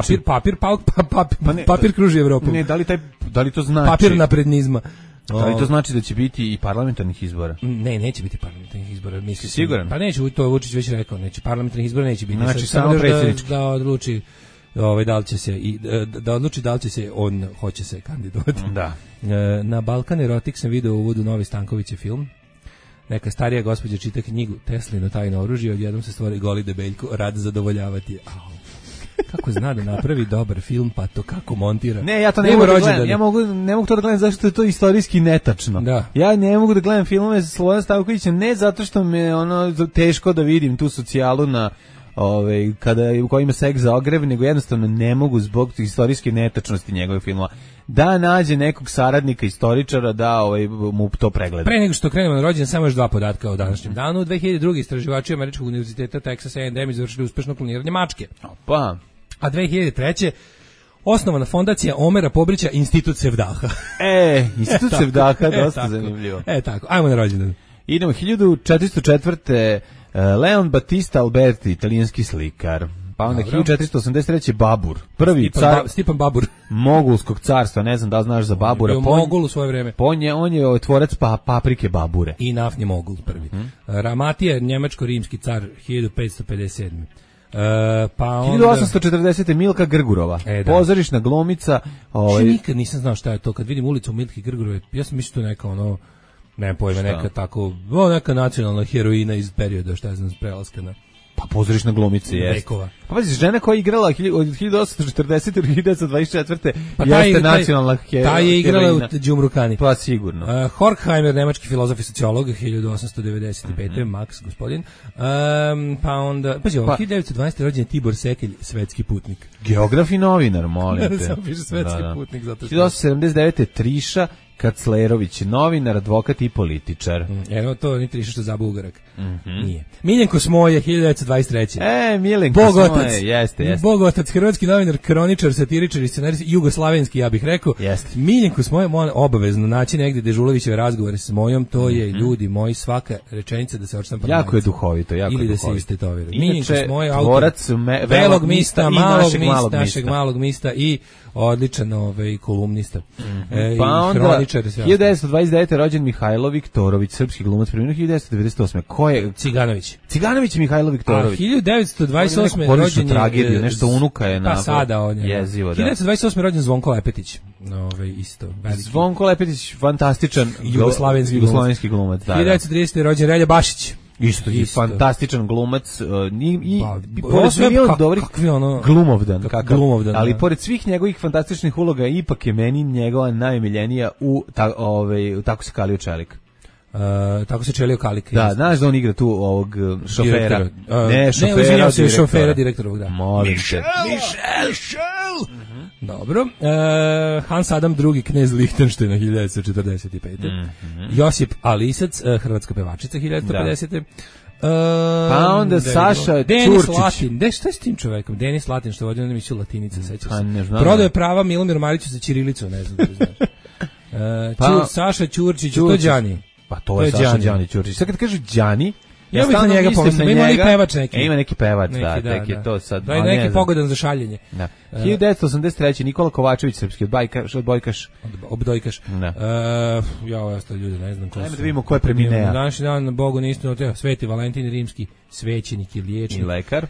papir kruži Evropu. Ne, da li to znači? Papir naprednizma. Da li to znači da će biti i parlamentarnih izbora? Ne, neće biti parlamentarnih izbora. Si siguran? Pa neće, to Vučić već rekao, neće parlamentarnih izbora neće biti. Znači samo predsjednički. Da odluči da li će se da odluči da li će se on hoće se kandidovati. Da. Na Balkan Erotik sam video u uvodu novi Stankovićev film. Neka starija gospođa čita knjigu Teslino tajno oružje, odjednom se stvori goli debeljko, rad zadovoljavati je. Kako zna da napravi dobar film, pa to kako montira. Ne, ja to ne mogu da gledam. Ne mogu to da gledam zašto je to istorijski netačno. Da. Ja ne mogu da gledam filmove sa Slobodana Stankovića, ne zato što mi je teško da vidim tu socijalu na u kojima seks za ogrev, nego jednostavno ne mogu zbog istorijske netačnosti njegovih filmova da nađe nekog saradnika istoričara da mu to pregleda. Pre nego što krenemo na rođendan, samo još 2 podatka o današnjem danu. 2002. istraživači Američkog univerziteta Texas A&M izvršili uspešno kloniranje mačke. Opa. A 2003. osnovana fondacija Omera Pobrića Institut Sevdaha. Institut Sevdaha, dosta zanimljivo. Tako, ajmo na rođendan. Idemo, 1404. Leon Battista Alberti, italijanski slikar. Pa onda 1483. Babur, prvi car Stipan Babur Mogulskog carstva, ne znam da li znaš za Babura. Mogul u svoje vreme. On je tvorac paprike Babure. I naftni Mogul prvi. Ramatija, njemačko-rimski car, 1557. Pa onda 1840. Milka Grgurova, pozorišna glumica. Nikad nisam znao šta je to, kad vidim ulicu Milke Grgurove, ja sam mislio to neka ne pojme, neka tako, neka nacionalna heroina iz perioda, šta je znam, prelaska na... Pa pozorišna glumica je. Pa pazi, žena koja je igrala od 1840. do 1924. jeste nacionalna heroina. Ta je igrala u Đumrukani. Pa sigurno. Horkheimer, nemački filozof i sociolog, 1895. Max, gospodin. Pa onda, pazi, 1912. rođen je Tibor Sekelj, svetski putnik. Geograf i novinar, molim te. Samo piše svetski putnik. 1979. Triša Kaclerović, novinar, advokat i političar. Evo to ni Triša što zabao ugarak. Nije. Miljenko Smoje, 1923. Miljenko Smoje, jeste. Bogotac, hrvatski novinar, kroničar, satiričar i scenarist, jugoslavenski, ja bih rekao. Jeste. Miljenko Smoje, obavezno naći negdje Dežulovićeve razgovore s mojom, to je, ljudi moji, svaka rečenica da se očita jako je duhovito, ili da se istetovira. Miljenko Smoje, tvorac velog mista, našeg malog mista i odličan kolumnista. Pa onda 1929. rođen Mihajlo Viktorović, srpski glumac, preminuo 1998. Ko je? Ciganović Mihajlo Viktorović. A 1928. rođen je tragediju, nešto unuka je na. Pa sada on je. Jezivo, da. 1928. rođen Zvonko Lepetić. Isto veliki. Zvonko Lepetić, fantastičan jugoslavenski glumac. 1930. rođen Relja Bašić. Isto je fantastičan glumac i pored sve dobrih glumovdan, ali da. pored svih njegovih fantastičnih uloga ipak je meni njegova najmiljenija u Tako se kalio čelik. Tako se čelio Kalik. Da, znaš da on igra tu ovog šofera. Šofera direktorovog, da. Molim se. Michel! Dobro. Hans Adam II, knez Lihtenštajna, 1945. Josip Alisac, hrvatska pevačica, 1950. Pa onda Saša Denis Ćurčić. Latin. Šta je s tim čovekom? Denis Latin, što vodio na emisiju Latinica, sećam se. Prodao je prava Milomir Mariću za ćirilicom, ne znam da li znaš. Saša Ćurčić, to je Đani. Pa to je Saša Đani Ćurčić. Sad kad kažu Đani, ja bih na njega pomislio, ima neki pevač neki. Ima neki pevač, da, tek je to sad. Da je neki pogodan za šaljenje. Da. 1983. Nikola Kovačević, srpski odbojkaš. Obdojkaš. Ja ostali ljudi, ne znam ko su. Ajmo da vidimo ko je preminea. Današnji dan, Bogu neistinu, Sveti Valentin, rimski svećenik i liječnik. I lekar.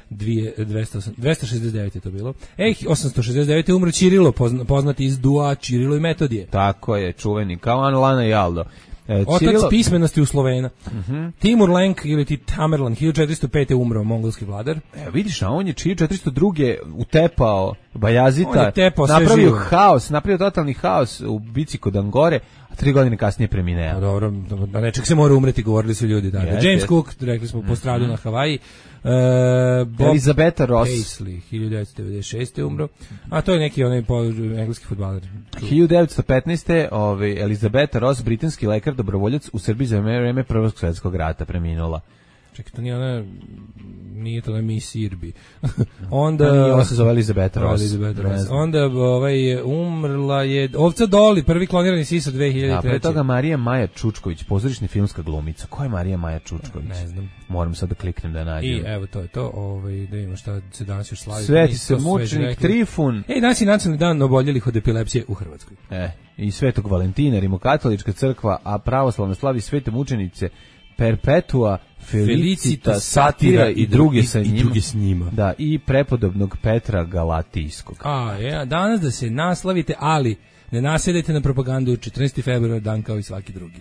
269 je to bilo. 869 je umro Ćirilo, poznati iz Dua Ćirilo i Metodije. Tako je, čuveni, kao Lana i Aldo. Otac pismenosti u Slovena. Timur Lenk ili ti Tamerlan, 1405. je umro, mongolski vladar. Vidiš, a on je 1402. utepao Bajazita, napravio totalni haos u bici kod Angore, a 3 godine kasnije preminea. Pa dobro, da nečeg se mora umreti, govorili su ljudi. Da. James Cook, rekli smo, postradu na Havaji. Elizabeta Ross. Paisley, 1996. je umro. A to je neki engleski fudbaler. 1915. Elizabeta Ross, britanski lekar, dobrovoljac u Srbiji za vreme Prvog svjetskog rata, preminula. Čekaj, to nije to Miss Irbi. Onda ona se zove Elizabeta Ross. Onda umrla je Ovca Doli, prvi klonirani sisa 2003. A pre toga Marija Maja Čučković, pozorišna filmska glumica. Ko je Marija Maja Čučković? Ne znam. Moram sad da kliknem da nađem. I evo to je to, da vidimo šta se danas još slavi. Sveti se mučenik Trifun. Danas je nacionalni dan oboljelih od epilepsije u Hrvatskoj. I Svetog Valentina, Rimokatolička crkva, a pravoslavna slavi svete mučenice Perpetua, Felicita, Satira i druge s njima. Da, i prepodobnog Petra Galatijskog. Danas da se naslavite, ali ne nasedajte na propagandu. 14. februar, dan kao i svaki drugi.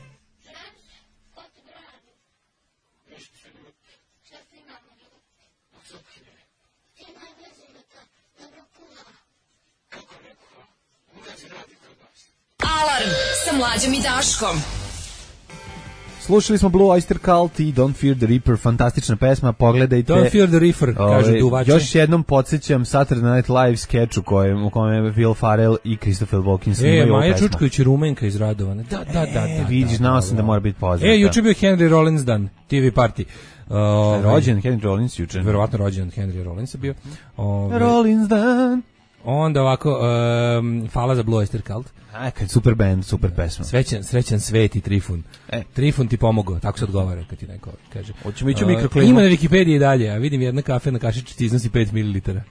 Alarm sa Mlađom i Daškom. Slušali smo Blue Oyster Cult i Don't Fear the Reaper, fantastična pesma, pogledajte. Don't Fear the Reaper, kažu duvači. Još jednom podsjećam Saturday Night Live skeč u kojem je Will Ferrell i Christopher Walken snimaju ovu pesmu. Maja Čučković je Rumenka iz Radovana. Da. Vidiš, znao sam da mora biti poznata. Juče bio Henry Rollins dan, TV party. Rođen Henry Rollins juče. Verovatno rođen Henry Rollins bio. Rollins dan. Onda ovako, hvala za Blue Oyster Cult. Super band, super pesma. Srećan Sveti Trifun. Trifun ti pomogao, tako se odgovara kad ti neko kaže. Hoćemo ići u mikroklimu. Ima na Wikipediji i dalje, a vidim jedna kafe na kašičici iznosi 5 ml.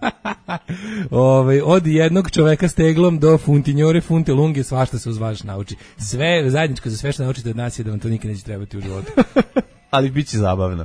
Od jednog čoveka s teglom do funtinjore, funte lunge, svašta se uz vaš nauči. Sve, zajedničko za sve što naučite od nas je da vam to nikad neće trebati u životu. Ali bit će zabavno.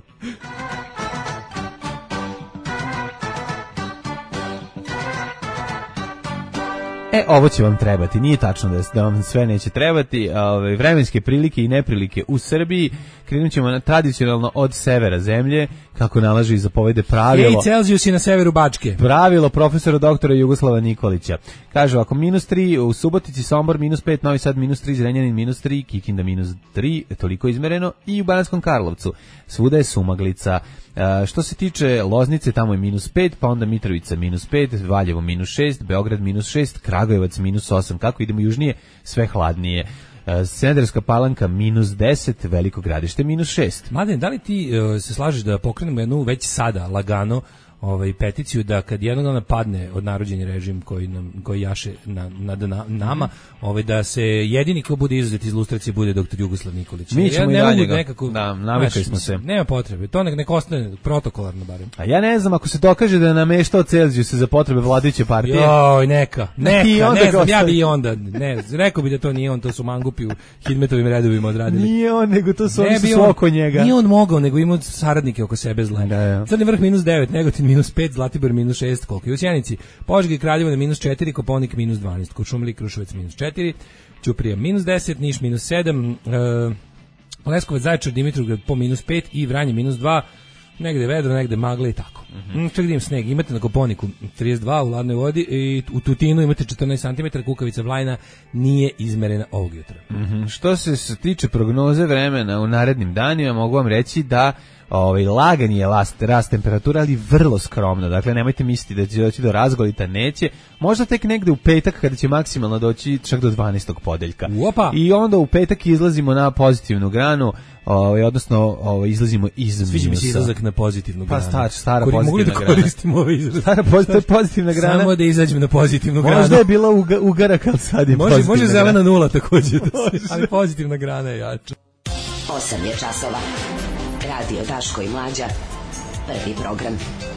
Ovo će vam trebati, nije tačno da vam sve neće trebati. Vremenske prilike i neprilike u Srbiji. Krenut ćemo tradicionalno od severa zemlje, kako nalaže i zapovede pravilo. Celzijus je na severu Bačke. Pravilo profesora doktora Jugoslava Nikolića. Kaže ovako, -3 u Subotici, Sombor -5, Novi Sad -3, Zrenjanin -3, Kikinda -3, toliko izmereno, i u Banatskom Karlovcu. Svuda je sumaglica. Što se tiče Loznice, tamo je -5, pa onda Mitrovica -5, Valjevo -6, Beograd -6, Kragujevac -8. Kako idemo južnije, sve hladnije. Smederevska Palanka -10, Veliko Gradište -6. Mladen, da li ti se slažeš da pokrenemo jednu već sada lagano peticiju da kad jednog dana padne odnarođeni režim koji jaše nad nama, da se jedini ko bude izuzet iz lustracije bude doktor Jugoslav Nikolić. Mi ćemo i dalje navikli smo se. Nema potrebe, to nek ostane protokolarno barem. A ja ne znam, ako se dokaže da je nameštao Celzijus za potrebe vladajuće partije. Joj, neka, ne znam, ja bi i onda, rekao bi da to nije on, to su mangupi u Hidmetovim redovima odradili. Nije on, nego to su oni su oko njega. Nije on mogao, nego imao saradnike oko sebe zle. Crni vrh -9, Negotin -5, Zlatibor -6, koliko je u Sjenici, Požega i Kraljevo na -4, Koponik -12, Kuršumlija i Kruševac -4, Ćuprija -10, Niš -7, Leskovac, Zaječar, Dimitrovgrad po -5 i Vranje -2, negde vedro, negde magle i tako. Čak da im sneg, imate na Koponiku 32 u ladnoj vodi i u Tutinu imate 14 cm, Kukavica, Vlajna nije izmerena ovog jutra. Što se tiče prognoze vremena u narednim danima, mogu vam reći da lagan je rast temperatura, ali vrlo skromno. Dakle, nemojte misliti da će doći do razgolita, neće. Možda tek negde u petak kada će maksimalno doći čak do 12. podeljka. Opa. I onda u petak izlazimo na pozitivnu granu, odnosno izlazimo iz minusa. Sviđa mi se izlazak na pozitivnu granu. Pa stara pozitivna grana. Mogli da koristimo ovaj izraz. Stara pozitivna grana. Samo da izađem na pozitivnu granu. Možda je bila ugarak, ali sad je pozitivna grana. Može zelena nula takođe, ali pozitivna grana je jača. 8 je časova. Radio Daško i Mlađa. Prvi program.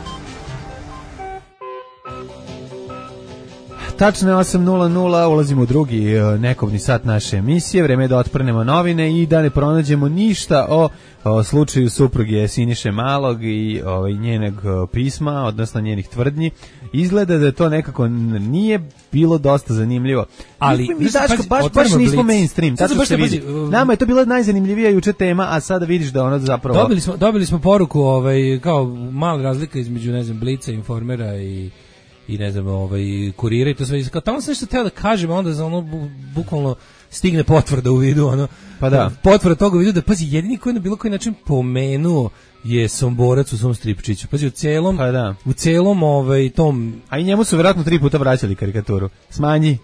Tačno je 8:00, ulazimo u drugi nekobni sat naše emisije, vreme je da otprnemo novine i da ne pronađemo ništa o slučaju supruge Siniše Malog i njenog pisma, odnosno njenih tvrdnji. Izgleda da to nekako nije bilo dosta zanimljivo. Ali mi baš nismo mainstream. Nama je to bila najzanimljivija juče tema, a sada vidiš da ono zapravo... Dobili smo poruku, kao mala razlika između, ne znam, Blica, Informera i ne znam, Kurira i to sve. Kao tamo sam nešto teo da kažem, onda za ono bukvalno stigne potvrda u vidu, pa da. Potvrda toga u vidu da, pazi, jedini koji na bilo koji način pomenuo je Somborac u svom stripčiću. Pazi, u celom tom... A i njemu su vjerojatno 3 puta vraćali karikaturu. Smanji.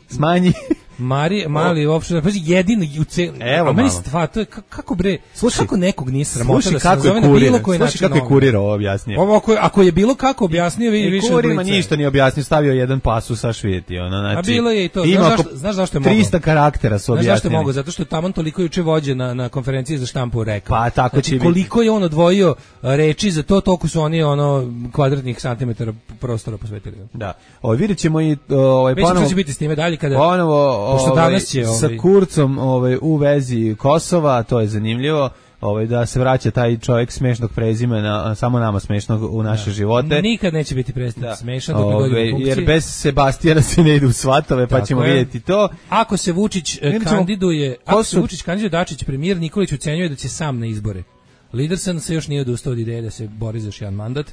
Mali uopšte, pazi, jedino u celom... Evo meni malo. Stvar, to je, kako bre, slušaj, kako nekog nije sramota da se kako nazove na bilo koji način. Slušaj kako je Kurir ovo objasnio. Ako je bilo kako objasnio, vi više od Blica. Kurir ništa nije objasnio, stavio jedan pasus sa švidjeti. Znači, a bilo je i to. Znaš zašto je mogao? 300 karaktera su objasnili. Znaš zašto je mogao? Zato što je taman toliko juče vođe na konferenciji za štampu rekao. Pa tako znači, će biti. Koliko je on odvojio reči za to, toliko su oni kvadratnih santimetara prostora posvetili. Da. Vidjet ćemo i ponovo će biti s time dalje kada ponovo sa Kurcom u vezi Kosova, to je zanimljivo. Da se vraća taj čovjek smešnog prezimena, samo nama smešnog u naše živote. Nikad neće biti predsjednik smešan dok dođe u funkciji. Jer bez Sebastijana se ne ide u svatove, pa ćemo vidjeti to. Ako se Vučić kandiduje, Dačić premijer, Nikolić ucenjuje da će sam na izbore. Lider se još nije odustao od ideje da se bori za još jedan mandat.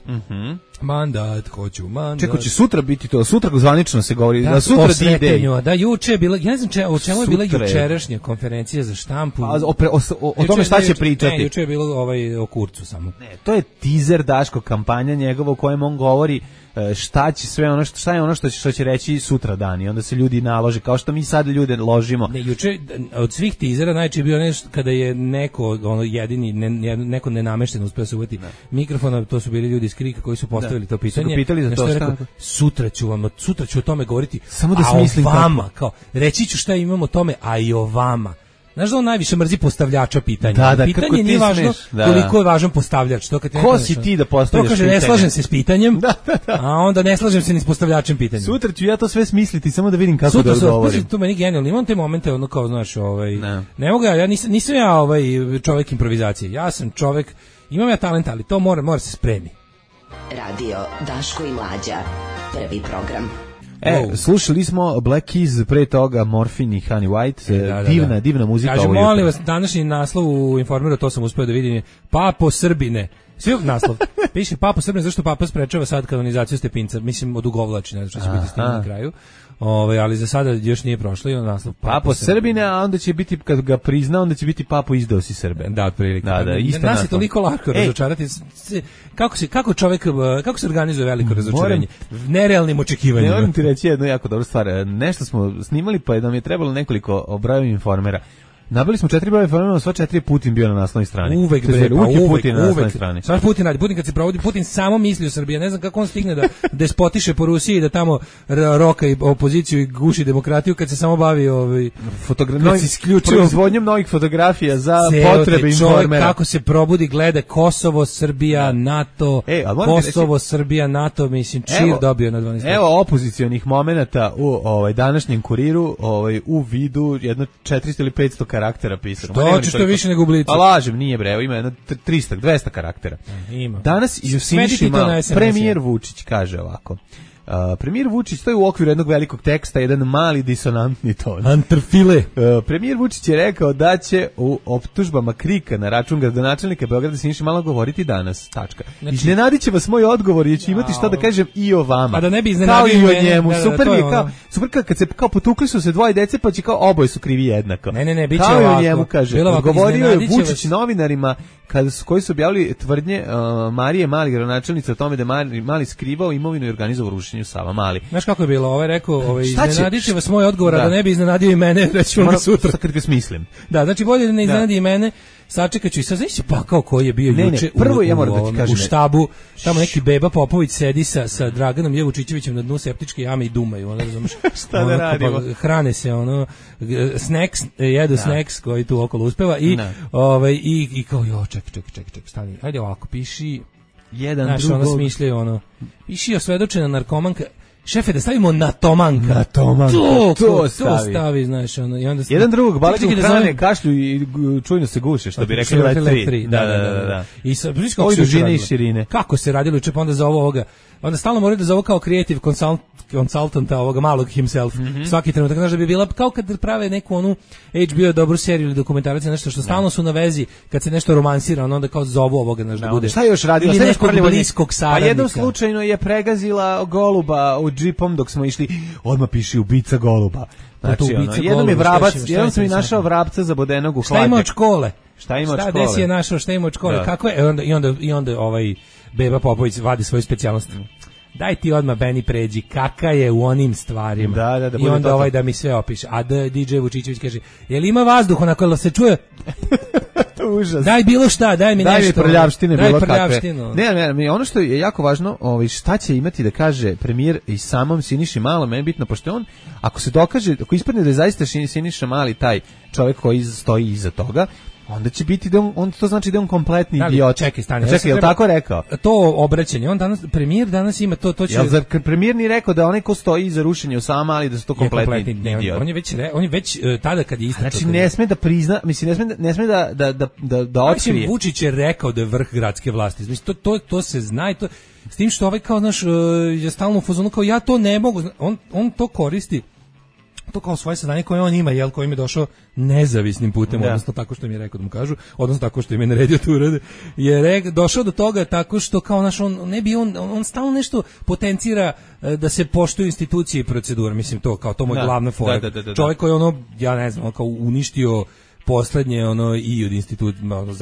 Mandat, hoću mandat. Čekaj, će sutra biti to, sutra zvanično se govori, da sutra ide. Da, juče je bila, ja ne znam o čemu je bila jučerašnja konferencija za štampu. O tome šta će pričati. Ne, juče je bilo o Kurcu samo. Ne, to je teaser Daško kampanja njegova u kojem on govori šta je ono što će reći sutra dan i onda se ljudi nalože, kao što mi sad ljude ložimo. Ne, juče od svih teasera najčešće bio nešto kada je neko neko nenamešten uspeo se uvati mikrofona, to su bili ljudi iz Krika koji su postavili to pitanje. Su pitali za to rekao, sutra ću o tome govoriti. Samo da smislim o vama, kao reći ću šta imamo o tome, a i o vama. Znaš da on najviše mrzi postavljača pitanja. Pitanje nije važno koliko je važan postavljač. Ko si ti da postavljaš pitanje? To kaže, ne slažem se s pitanjem, a onda ne slažem se ni s postavljačem pitanja. Sutra ću ja to sve smisliti, samo da vidim kako da odgovorim. To meni genijalno. Imam te momente, kao, znaš, ne mogu ja nisam ja čovjek improvizacije. Ja sam čovjek, imam ja talent, ali to mora se spremi. Radio Daško i Mlađa. Prvi program. Slušali smo Black Keys, pre toga Morphine i Honey White, divna muzika. Kažem, molim vas, današnji naslov u Informeru, to sam uspeo da vidim, Papo Srbine. Svi naslov. Piše Papo Srbine, zašto Papa sprečava sad kanonizaciju Stepinca, mislim odugovlači, ne znam što će biti s tim na kraju. Ali za sada još nije prošlo i on naslov Papo Srbine, a onda će biti, kad ga prizna, onda će biti Papo izdao si Srbe. Da, otprilike. Isto nas je toliko lako razočarati. Kako se organizuje veliko razočarenje? Nerealnim očekivanjima. Moram ti reći jednu jako dobru stvar. Nešto smo snimali, pa nam je trebalo nekoliko brojeva Informera. Nabili smo 4 broje Informera, sva 4 Putin bio na naslovnoj strani. Uvek Putin na naslovnoj strani. Svaš Putin kad se provodi, Putin samo misli o Srbiji. Ne znam kako on stigne da despotiše po Rusiji i da tamo roka i opoziciju i guši demokratiju kad se samo bavi proizvodnjom novih fotografija za potrebe Informera. Kako se probudi, gleda Kosovo, Srbija, NATO, Kosovo, Srbija, NATO, mislim, čir dobio na 12. Evo opozicionih momenata u današnjem Kuriru, u vidu jedno 400 ili 500 karaktera pisano. Što više nego u Blicu. A lažem, nije bre, ima jedno 300, 200 karaktera. Ima. Danas i u Siniši Malo, premijer Vučić kaže ovako. Premijer Vučić, to je u okviru jednog velikog teksta, jedan mali disonantni ton. Antrfile. Premijer Vučić je rekao da će u optužbama KRIK-a na račun gradonačelnika Beograda Siniše Malog govoriti danas. Tačka. Znači, iznenadit će vas moj odgovor, jer ću imati šta da kažem i o vama. A da ne bi iznenadio kao i o mene, njemu. da, Super to mi je je kao, ono. super kad se kao potukli su se dvoje dece, pa će kao oboje su krivi jednako. Ne, biće kao i ovako. o njemu kaže. Bilo ovako, Govorio je iznenadit će Vučić vas. novinarima koji su objavili tvrdnje Marije Mali, gradonačelnice, o tome da Mali skrivao imovinu i organizovao rušenje Sava Mali. Znaš kako je bilo? Ovaj rekao, Šta će? iznenadit će vas moj odgovor, a Da. da ne bi iznenadio i mene, reći ono sutra. Sad kad ga smislim. Da, znači bolje da ne iznenadi i mene. Sačekat ću i sad znači pakao koji je bio Ne, juče prvo ja moram da ti kažem u štabu, tamo neki Beba Popović sedi sa Draganom Jevučićevićem na dnu septičke jame i dumaju, ono razumeš. Šta da radimo? Hrane se ono snacks, jedu snacks koji tu okolo uspeva i i kao ček, stani. Ajde ovako, piši Jedan znaš, drugog. ono smišljaju ono. Piši osvedočena narkomanka. Šefe, da stavimo natomanka. Natomanka, to stavi, znaš, ono. I onda jedan drugog balaga Čekaj u da hrane, zovem- kašlju i čujno se guše, što bi rekli Let Let 3. 3. Da. I sad, znaš kako Ovi se dužine juče i radilo? širine. Kako se radilo juče, pa onda za ovoga. Onda stalno moraju da zovu kao creative consultanta ovoga malog himself. Svaki trenutak, znaš, da bi bila kao kad prave neku onu HBO dobru seriju ili dokumentarac, nešto što stalno su na vezi kad se nešto romansira, onda kao zovu ovoga, znaš, da bude. Šta je još radila? Ili Šta je nekog šprljavo njih? bliskog Pa saradnika. jednom slučajno je pregazila goluba u džipom dok smo išli, odmah piši ubica goluba. Znači, ubica jednom je goluba, vrabac, šta je jednom sam i interesantno? našao vrapca zabodenog u Šta ima od hladnjak. škole? Šta ima od Šta škole? desi je našao, šta ima od škole? Da. Kako je? I onda ovaj Beba Popović vadi svoju specijalnost. Daj ti odmah Beni pređi, kaka je u onim stvarima. Da, I bude onda to. ovaj da mi sve opiše. A DJ Vučićević kaže, jel ima vazduh onako, jel se čuje? Užas. Daj bilo šta, daj mi Daj mi nešto. prljavštine, Daj bilo kakve. prljavštinu. Ne, ono što je jako važno, šta će imati da kaže premijer i samom Siniši Malom, meni je bitno, pošto on, ako se dokaže, ako ispadne da je zaista Siniša Mali taj čovjek koji stoji iza toga, onda će biti da on to znači da je on kompletni idiot. Čekaj, stani. Čekaj, je li tako rekao? To obraćanje, premijer danas ima to će... Jel zar premijer ni rekao da onaj ko stoji iza rušenja Sava Mali da su to kompletni idiot? On je već tada kad je isto. Znači ne sme da prizna, mislim ne sme da otkrije. Vučić je rekao da je vrh gradske vlasti. Mislim to se zna i to s tim što ovaj kao naš je stalno u fazonu kao ja to ne mogu. On to koristi. To kao svoje saznanje koje on ima, jel, kojim je došao nezavisnim putem, odnosno tako što mi je rekao da mu kažu, odnosno tako što im je naredio tu urade, je došao do toga tako što kao naš, on stalno nešto potencira da se poštuju institucije i procedure, mislim to, kao to mu je glavna fora. Da. Čovjek koji ja ne znam, kao uništio poslednje i od instituta,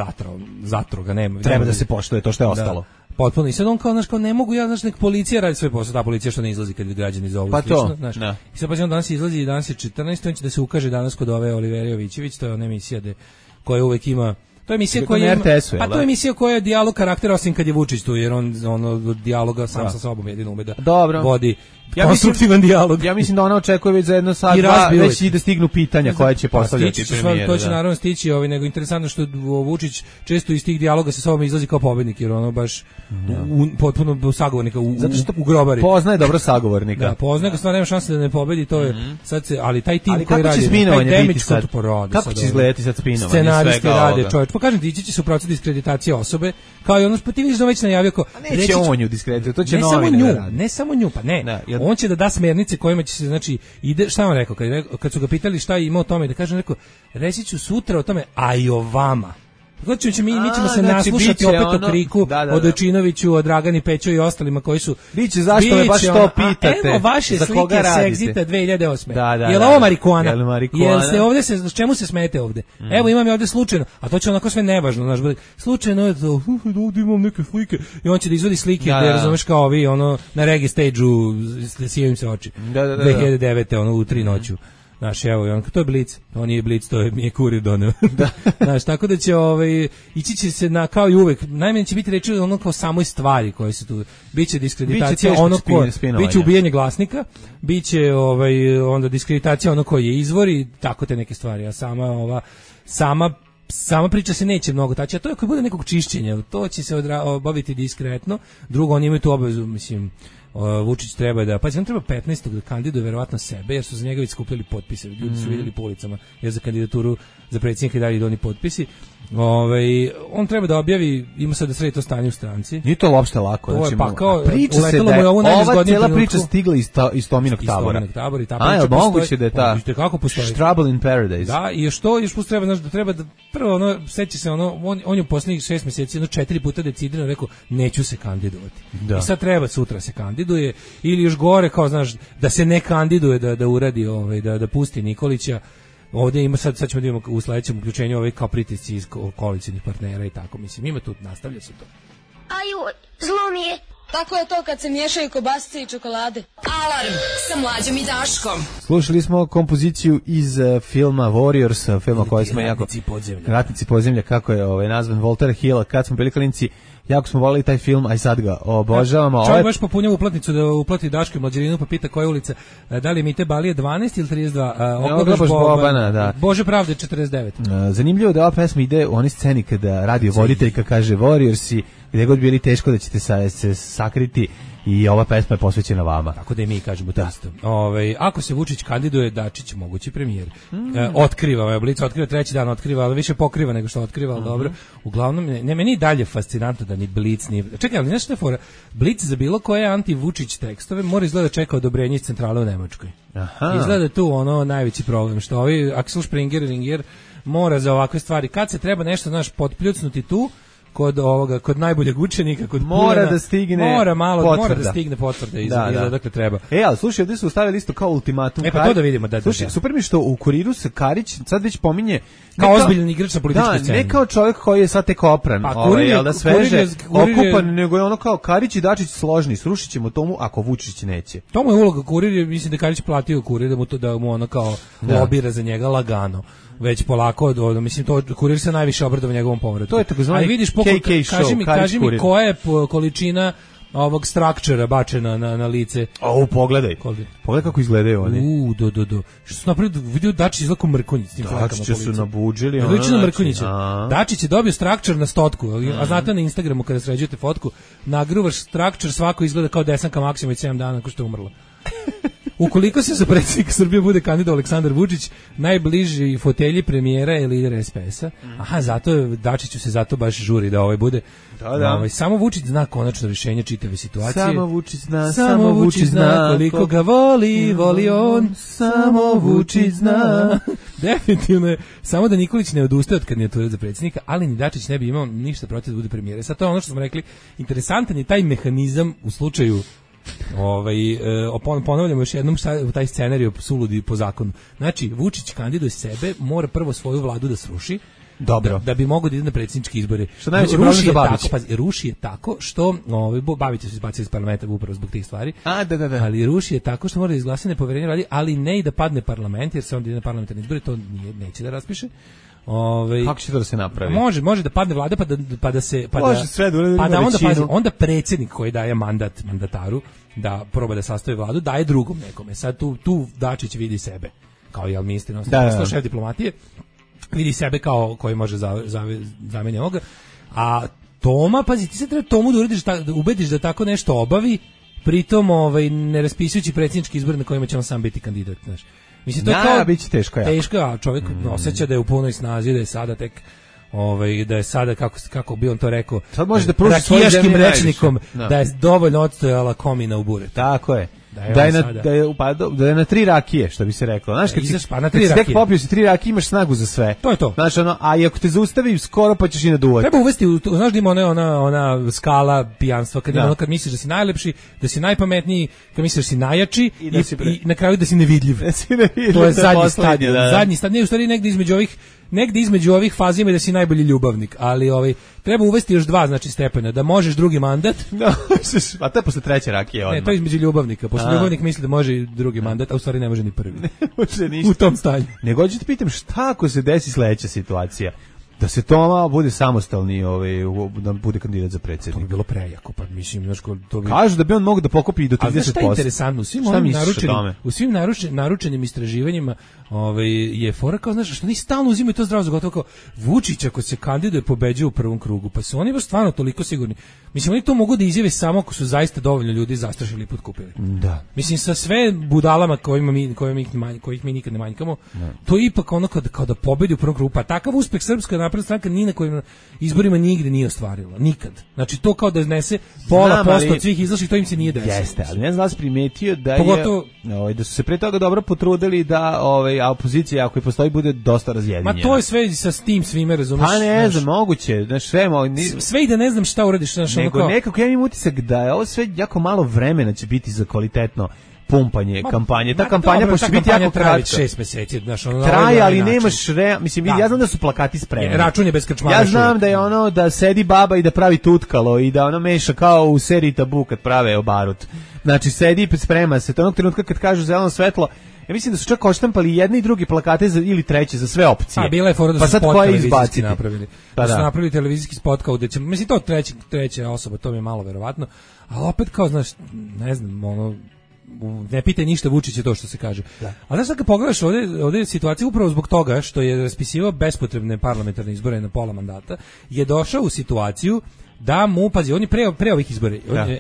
zatro ga nema. Treba da se poštuje to što je ostalo. Potpuno. I sad on kao ne mogu nek policija radi svoj posao, ta policija što ne izlazi kad građani zovu. Pa slično, to, znaš. da. I sad pa on danas izlazi, danas je 14. On će da se ukaže danas kod ove Olivera Jovićević, to je ona emisija koja uvek ima. To je emisija koja ima, pa to je emisija koja je dijalog karaktera, osim kad je Vučić tu, jer on od dijaloga sam sa sobom jedino ume da vodi konstruktivan dijalog. Ja mislim da ona očekuje već za jedno sat, već i da stignu pitanja koja će postavljati premijer. To će naravno stići, nego interesantno što Vučić često iz tih dijaloga sa sobom izlazi kao pobednik, jer ono baš potpuno sagovornika u grobari. Poznaje dobro sagovornika. Da, poznaje ga, stvarno nema šanse da ne pobedi, to je sad se, ali taj tim koji radi, kako će spinovanje biti sad? Poradi, kako će izgledati sad spinovanje? Scenaristi rade, čovječ. Pa kažem ti, ići će se u proces diskreditacije osobe, kao i ono, pa ti vidiš da već najavio kao... Neće on nju diskreditati, to će novine. Ne samo nju, pa ne. On će da smjernice kojima će se, znači, šta on rekao, kad su ga pitali šta je imao o tome, da kaže, rekao, reći ću sutra o tome, a i o vama. Mi ćemo se naslušati opet o kriku, o Dojčinoviću, o Dragani Pećo i ostalima koji su... Biće, zašto me baš to pitate? Evo vaše slike s Exita 2008. Jel ovo marihuana? Jel se ovde, s čemu se smete ovde? Evo imam je ovde slučajno, a to će onako sve nevažno, znaš, slučajno je to, ovdje imam neke slike, i on će da izvodi slike, gde razumeš kao vi, ono, na reggae stage-u, sijaju im se oči. 2009. ono, u 3 noću. Znaš, evo, to je Blic, to nije Blic, to mi je kurir doneo. Znaš, tako da će, ići će se kao i uvek, najmanje će biti reći ono kao samoj stvari koje se tu, biće diskreditacija ono ko, biće ubijanje glasnika, biće onda diskreditacija ono koji je izvor i tako te neke stvari, a sama priča se neće mnogo taći, a to je ako bude nekog čišćenja, to će se obaviti diskretno. Drugo, oni imaju tu obavezu, mislim, Vučić treba da, pa on treba 15. da kandiduje verovatno sebe, jer su za njega već skupljali potpise, ljudi su vidjeli po ulicama, jer za kandidaturu za predsjednika i dalje idu oni potpisi. On treba da objavi, ima sad da sredi to stanje u stranci. Nije to uopšte lako. To je pa kao, priča se da je ova cijela priča stigla iz Tominog tabora. I ta priča moguće da je ta kako postoji. Trouble in Paradise. Da, i još plus treba, znaš, da treba da, prvo, seća se, on je u posljednjih 6 mjeseci 4 puta decidirano rekao, neću se kandidovati. Da. I sad treba sutra se kandiduje, ili još gore, kao, znaš, da se ne kandiduje, da uradi, da pusti Nikolića. Ovdje ima sad ćemo da imamo u sledećem uključenju kao pritisci iz koalicijnih partnera i tako, mislim, ima tu, nastavlja se to. Aju, zlo mi je. Tako je to kad se miješaju kobasice i čokolade. Alarm sa Mlađom i Daškom. Slušali smo kompoziciju iz filma Warriors, filma koji smo jako... Ratnici podzemlja, kako je nazvan, Walter Hill, kad smo bili klinci, jako smo volili taj film, a i sad ga obožavamo. Čovjek baš popunjava uplatnicu da uplati Daško i Mlađerinu, pa pita koja je ulica, da li mi te Balije 12 ili 32? Oglabaš Bobana, da. Bože pravde 49. Zanimljivo da ova pesma ide u onoj sceni kada radio voditeljka kaže Warriorsi, gdje god bili teško da ćete se sakriti, i ova pesma je posvećena vama. Tako da i mi kažemo to isto. Ako se Vučić kandiduje, Dačić mogući premijer. Otkriva, Blic otkriva, treći dan otkriva, ali više pokriva nego što otkriva, ali dobro. Uglavnom, meni i dalje fascinantno da ni Blic nije... Čekaj, ali nešto je fora? Blic za bilo koje anti-Vučić tekstove mora izgleda čeka odobrenje iz centrale u Nemačkoj. Izgleda tu najveći problem, što ovi Axel Springer i Ringer mora za ovakve stvari. Kad se treba nešto, znaš, potpljucnuti tu, kod najboljeg učenika, kod mora da stigne mora da stigne potvrda iz odakle treba. Ali slušaj, ovdje su stavili isto kao ultimatum. Pa to da vidimo. Slušaj, super mi što u Kuriru se Karić sad već pominje kao ozbiljan igrač na političkoj sceni. Ne kao čovjek koji je sad tek opran, sveže, okupan, nego je ono kao Karić i Dačić složni, srušit ćemo tomu ako Vučić neće. To mu je uloga Kurir, mislim da Karić platio Kurir da mu ono kao lobira za njega lagano. Već polako, mislim, to Kurir se najviše obradova njegovom povratu. To je takozvani KK show. Kaži mi koja je količina ovog struktura bačena na lice. Pogledaj kako izgledaju oni. Što su napravili, vidio Dačić izgleda kao Mrkonjić. Dačića su nabuđili. Dačić je dobio struktur na 100, a znate na Instagramu kada sređujete fotku, nagruvaš struktur, svako izgleda kao Desanka Maksimović 7 dana nakon što je umrla. Ukoliko se za predsjednika Srbije bude kandidat Aleksandar Vučić, najbliži fotelji premijera je lider SPS-a. Zato Dačiću se zato baš žuri da bude. Da. Samo Vučić zna konačno rješenje čitave situacije. Samo Vučić zna koliko ga voli on. Samo Vučić zna. Definitivno je. Samo da Nikolić ne odustaje od kandidature za predsjednika, ali ni Dačić ne bi imao ništa protiv da bude premijer. Sad to je ono što smo rekli. Interesantan je taj mehanizam u slučaju ponavljamo još jednom taj scenarij suludi po zakonu. Znači, Vučić kandiduje sebe, mora prvo svoju vladu da sruši, da bi mogao da ide na predsjedničke izbore. Ruši je tako što Babić se izbacio iz parlamenta upravo zbog tih stvari. Ali ruši je tako što mora da izglasa nepoverenje vladi, ali ne i da padne parlament, jer se onda ide na parlamentarne izbore, to neće da raspiše. Kako će to da se napravi? Može da padne vlada onda predsjednik koji daje mandat mandataru da proba da sastavi vladu daje drugom nekome. Sad tu Dačić vidi sebe kao je ministar šef diplomatije, vidi sebe kao koji može zameniti ovoga. A Toma, pazi, ti se treba Tomu da ubediš da tako nešto obavi, pritom ne raspisujući predsjednički izbor na kojima će on sam biti kandidat, znaš. Mislim, to je kao biće teško, a čovjek osjeća da je u punoj snazi, da je sada tek da je sada, kako bi on to rekao, sad može da pruži svojim zemlji rečnikom, da je dovoljno odstojala komina u buretu. Tako je. Da je na 3 rakije, što bi se reklo. Znaš, kad si tek popio si 3 rakije, imaš snagu za sve. To je to. Znaš, a i ako te zaustavi, skoro pa ćeš i naduvati. Treba uvesti, znaš da ima ona skala pijanstva, kad misliš da si najlepši, da si najpametniji, kad misliš da si najjači i na kraju da si nevidljiv. To je zadnji stadij. Zadnji stadij, u stvari negdje između ovih faza ima da si najbolji ljubavnik, ali treba uvesti još 2, znači, stepena, da možeš drugi mandat. A to je posle 3. rakije odmah. Ne, to je između ljubavnika. Posle ljubavnik misli da može i drugi mandat, a u stvari ne može ni prvi. U tom stanju. Nego ću te pitam šta ako se desi sledeća situacija. da se Toma bude samostalni, da bude kandidat za To bi predsjednika. bilo prejako, pa mislim, znaš, to bi... Kažu da bi on mogao da pokupi i do 30%. A znaš šta je interesantno? U svim naručenim istraživanjima je fora kao, znaš, što oni stalno uzimaju to zdravo za gotovo, kao Vučić ako se kandiduje pobeđuje u prvom krugu, pa su oni baš stvarno toliko sigurni. Mislim, oni to mogu da izjave samo ako su zaista dovoljno ljudi zastrašili i potkupili. Da. Mislim, sa sve budalama kojih mi nikad ne manjkamo, to je ipak ono kao da pobedi u prvom krugu. Pa takav uspeh Srpska napredna stranka ni na kojim izborima nigde nije ostvarila. Nikad. Znači, to kao da iznese pola posto od svih izašlih, to im se nije desilo. Jeste, ali ne znam da si primetio da Pogotovo, da su se pre toga dobro potrudili da a opozicija, ako i postoji, bude dosta razjedinjena. Ma to je sve sa tim svime, razumiješ? Pa ne znam, moguće. Znaš, sve i da ne znam šta uradiš. Znaš, nego nekako ja imam utisak da je ovo sve jako malo vremena će biti za kvalitetno pumpanje kampanje. Ta kampanja pošto biti jako kratka. 6 meseci, znaš, traje, ali nemaš mislim, ja znam da su plakati spremni. Račun je bez krčmara. Ja znam da je ono da sedi baba i da pravi tutkalo i da ono meša kao u seriji Tabu kad prave obarut. Znači sedi i sprema se. To onog trenutka kad kažu zeleno svetlo, ja mislim da su čak odštampali jedni i drugi plakate ili treće za sve opcije. A bila je fora da pa su spot televizijski napravili. Da su napravili televizijski spot kao da će, mislim to treća osoba, to mi je malo verovatno, ali opet kao, znaš, ne znam, ne pitaj ništa, Vučić je to što se kaže. Da. A znaš, sad kad pogledaš ovdje je situacija upravo zbog toga što je raspisivao bespotrebne parlamentarne izbore na pola mandata, je došao u situaciju da mu, pazi, on je pre ovih izbora.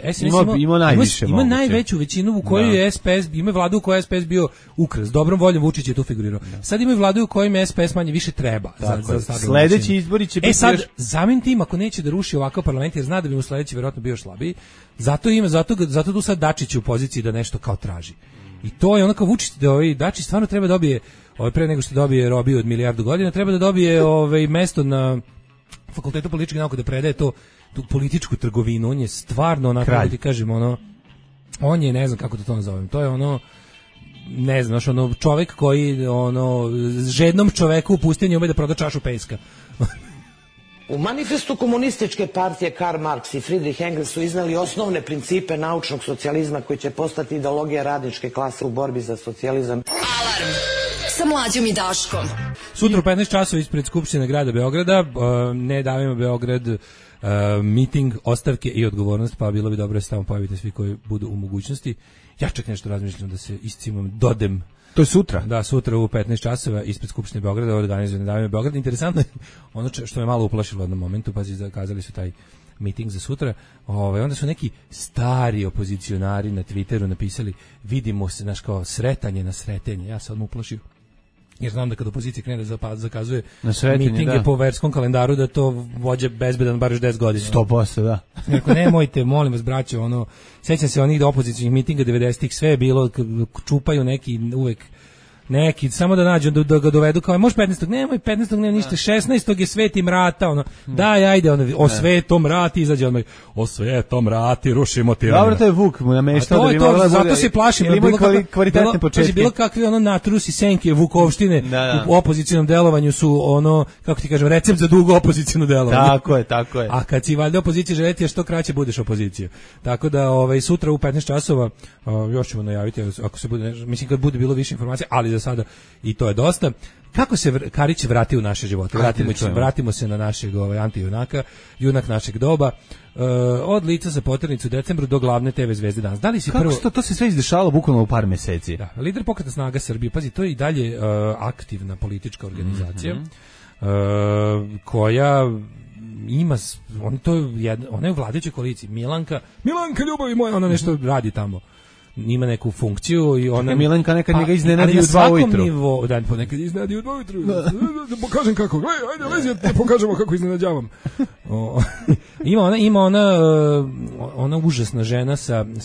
Ima najveću većinu u kojoj je SPS, ima vladu u kojoj je SPS bio ukras. Dobrom voljom Vučić je tu figurirao. Sad imaju vladu u kojoj je SPS manje više treba. Sledeći izbori će biti sad, zamim tim, ako neće da ruši ovakav parlament, jer zna da bi mu sledeći verovatno bio slabiji, zato tu sad Dačić je u poziciji da nešto kao traži. I to je onako Vučić, da Dačić stvarno treba dobije, pre nego što dobije robiju od 1 milijardu godina, treba da dobije mesto na Fakultetu političkih nauka da predaje tu političku trgovinu. On je stvarno onako, da ti kažem, on je, ne znam kako da to nazovem, to je ne znam, čovjek koji žednom čoveku u pustinji ume da proda čašu peska. U manifestu komunističke partije Karl Marx i Friedrich Engels su iznali osnovne principe naučnog socijalizma koji će postati ideologija radničke klase u borbi za socijalizam. Alarm sa Mlađom i Daškom. Sutra u 15 časova ispred Skupštine grada Beograda, ne davimo Beograd, miting, ostavke i odgovornost, pa bilo bi dobro da se tamo pojavite svi koji budu u mogućnosti. Ja čak nešto razmišljam da se iscimam, dodem. To je sutra? Da, sutra u 15 časova ispred Skupštine Beograda organizuje Davimo Beograd. Interesantno je ono što me malo uplašilo u jednom momentu, pa zakazali su taj miting za sutra. Onda su neki stari opozicionari na Twitteru napisali, vidimo se, znaš, kao sretanje na sretenje. Ja se odmah uplašio. Jer znam da kad opozicija krene da zakazuje mitinge po verskom kalendaru, da to vođe bezbedan bar još 10 godina. 100%, da. Neko, nemojte, molim vas, braćo, sjećam se onih opozicijnih mitinga 90-ih, sve je bilo, čupaju neki uvek, neki, samo da nađu, da ga dovedu kao, može 15. Nemoj, 15. nema ništa, 16. je Sveti mrata, daj, ajde, o Svetom rati, izađe odmah, o Svetom rati, rušimo ti. Dobro, to je Vuk, mu nameštao da bi mogla da bude. Zato se plašim. Ili imaju kvalitetne početke. Bilo kakvi natrusi senke Vukovštine u opozicionom delovanju su kako ti kažem, recept za dugo opoziciono delovanje. Tako je. A kad si valjda opozicija želeti, jer što kraće budeš opozicija. Tako da sutra u 15 časova još ćemo najaviti, ako se bude, mislim kad bude bilo više informacija, ali za sada i to je dosta. Kako se Karić vrati u naše živote? Vratimo se na našeg antijunaka, junak našeg doba, od lica sa poternicu u decembru do glavne TV zvezde danas. Da li si kako to se sve izdešavalo bukvalno u par meseci? Da, lider Pokreta snaga Srbije, pazi, to je i dalje aktivna politička organizacija koja ima, ona je u vladajućoj koaliciji. Milanka ljubavi moja, ona nešto radi tamo. Ima neku funkciju i ona Milanka nekad njega iznenadi u 2 ujutru. Da, ponekad iznenadi u 2 ujutru. Da pokažem kako. Ajde, lezi, da pokažemo kako iznenađavam. Ima ona užasna žena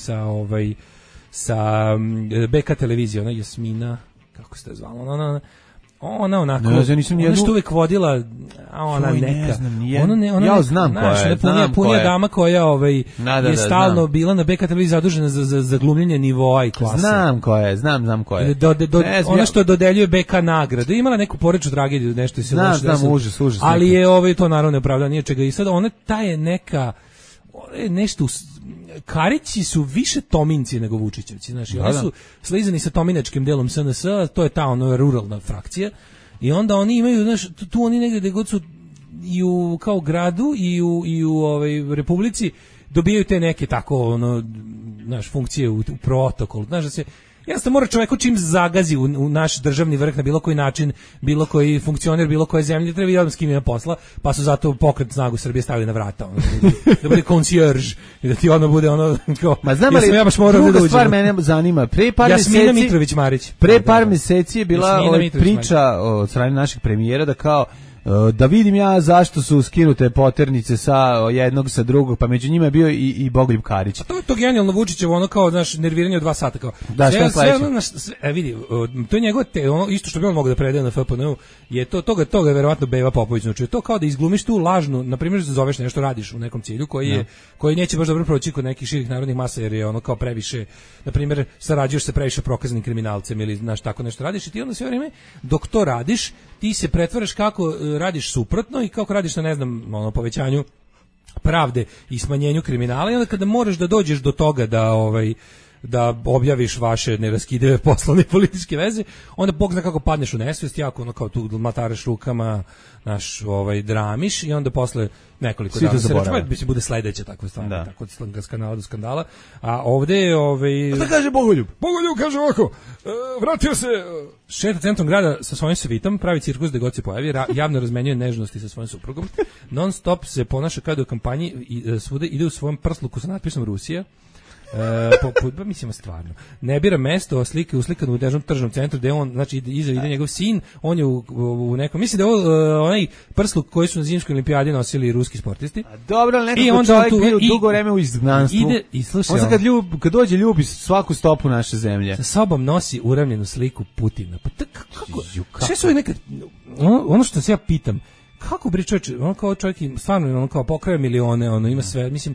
sa BK televizije, ona Jasmina, kako se to zvala, ona onako, ona što uvijek vodila, ona neka, ja znam koja je, punija dama koja je stalno bila na BK televiziji zadužena za glumljenje nivoa i klase. Znam koja je. Ona što dodeljuje BK nagrade, imala neku porečnu tragediju, nešto se loše desilo. Znam, užas. Ali je to naravno neopravdano nije čega i sad ona ta je neka nešto. Karići su više Tominci nego Vučićevci, znači oni su slizani sa tominačkim delom SNS, to je ta ruralna frakcija i onda oni imaju, znaš, tu oni negdje gde god su i u kao gradu i u republici dobijaju te neke tako funkcije u protokolu. Znaš da se jednostavno mora čovjek čim zagazi u naš državni vrh na bilo koji način, bilo koji funkcioner, bilo koje zemlje, treba vidjeti s kim ima posla, pa su zato pokret Snagu Srbije stavili na vrata. Da bude concierge i da ti ono bude kao... Ma znam ali, druga stvar mene zanima. Jasmina Mitrović-Marić. Pre par mjeseci je bila priča od strane našeg premijera da kao da vidim ja zašto su skinute poternice sa jednog sa drugog, pa među njima je bio i Bogoljub Karić. A to je to genijalno Vučićevo, ono kao nerviranje od 2 sata kao. Da, vidi, to je njegovo isto što bi on mogao da predaje na FPN-u, je toga je verovatno Beva Popović naučio. To kao da izglumiš tu lažnu, na primjer da zoveš nešto radiš u nekom cilju koji neće baš dobro proći kod nekih širih narodnih masa jer je ono kao previše, na primjer sarađuješ se previše prokazanim kriminalcem ili znaš tako nešto radiš i ti onda sve vrijeme dok to radiš ti se pretvaraš kako radiš suprotno i kako radiš na povećanju pravde i smanjenju kriminala i onda kada moraš da dođeš do toga da objaviš vaše neraskidive poslovne i političke veze, onda Bog zna kako padneš u nesvijest, jako kao tu matareš rukama, dramiš i onda posle nekoliko dana se računa, bude sledeća takva stvar, tako od skandala do skandala, a ovde je... Šta kaže Bogoljub? Bogoljub kaže ovako, vratio se, šeta centrom grada sa svojim svitom, pravi cirkus gde god se pojavi, javno razmenjuje nežnosti sa svojim suprugom, non stop se ponaša kao da u kampanji i svuda ide u svom prsluku sa natpisom Rusija, mislim stvarno ne bira mesto, slike uslikan u nežnom tržnom centru gde on, znači iza ide njegov sin, on je u nekom, mislim da je ovo onaj prsluk koji su na zimskoj olimpijadi nosili ruski sportisti. A dobro, ali nekako čovjek bio dugo vreme u izgnanstvu. Ide i slušaj, on kad dođe ljubi svaku stopu naše zemlje. Sa sobom nosi uravnjenu sliku Putina. Pa kako? Sve su nekad ono što se ja pitam, kako bre čovjek, on kao čovjek stvarno on kao pokraja milione, ima sve, mislim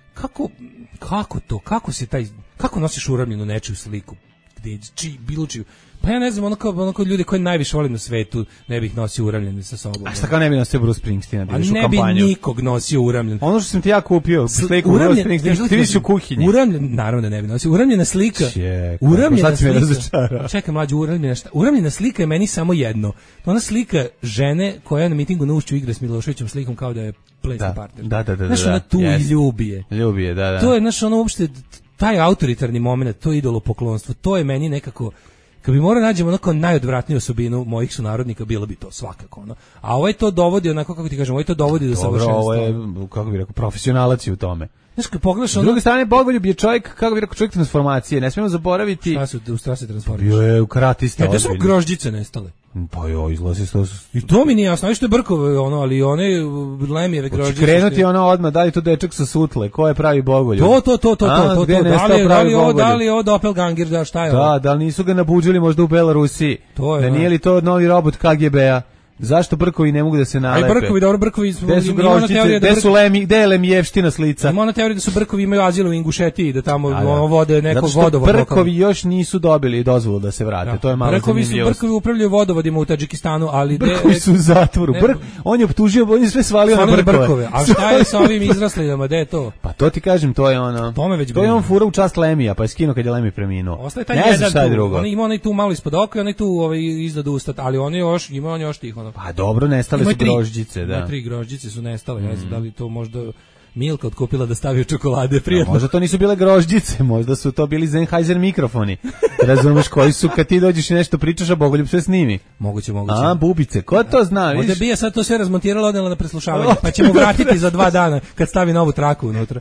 kako nosiš uravnjenu nečiju sliku gdje bilo čiju, pa ja ne znam, ono kao ljudi koji najviše volim na svetu ne bih nosio uravljeni sa sobom. A šta kao ne bi nosio Bruce Springsteen? A ne bi nikog nosio uravljen. Ono što sam ti ja kupio, sliku Bruce Springsteen, ti viš u kuhinji. Uravljen, naravno da ne bi nosio. Uravljena slika. Uravljena slika. Čekaj mlađu, uravljena slika je meni samo jedno. Ona slika žene koja na mitingu na Ušću igra s Miloševićem slikom kao da je plesni partner. Da. Znaš, ona tu i ljubi je. Da. To je, znaš, ono uopšte, taj autoritarni moment, to idolopoklonstvo, to je meni nekako, kad bi morao nađemo onako najodvratniju osobinu mojih sunarodnika, bilo bi to svakako ono. A ovaj to dovodi onako, kako ti kažem, ovaj to dovodi do savršenstva. Dobro, ovo je, kako bih rekao, profesionalac u tome. Znaš, kad pogledaš ono... S druge strane, Bogoljub je čovjek, kako bih rekao, čovjek transformacije, ne smijemo zaboraviti... Šta se transformiš? Bio je u karatista. Gde su grožđice nestale? Pa jo, izlazi to... I to mi nije jasno, što je Brkove, ali one Lemijeve grožđice... Krenuti ono odmah, da li to dečak sa Sutle, ko je pravi Bogoljub? To. Da li je ovo doppelganger, da šta je ovo? Da li nisu ga nabuđili možda u Belorusiji? Da nije li to novi robot KGB-a? Zašto Brkovi ne mogu da se nalepe? Aj Brkovi, dobro, Brkovi... Gde su grožđice, gde je Lemijevština s lica? Ima ona teorija da su Brkovi imaju azil u Ingušetiji, da tamo vode neko vodovod. Zato što Brkovi još nisu dobili dozvolu da se vrate, to je malo zanimljivost. Brkovi upravljaju vodovodima u Tadžikistanu, ali... Brkovi su u zatvoru, on je optužio, on je sve svalio na Brkove. A šta je sa ovim izraslinama, gde je to? Pa to ti kažem, to je ono... To je on fura u čast Lemija, pa je skinuo kad je Lemij preminuo. Ostaje taj jedan tu, on ima onaj tu malo ispod oka i onaj tu iznad usta, ali on još tih ono. Pa dobro, nestale su grožđice, da. 3 grožđice su nestale, ne znam da li to možda Milka otkupila da stavi u čokolade, prijetno. Možda to nisu bile grožđice, možda su to bili Sennheiser mikrofoni. Razumeš koji su, kad ti dođeš i nešto pričaš, a Bogoljub sve snimi. Moguće. A, bubice, ko to zna? Možda bi ja sad to sve razmontirala, odnela na preslušavanje, pa ćemo vratiti za 2 dana kad stavi novu traku unutra.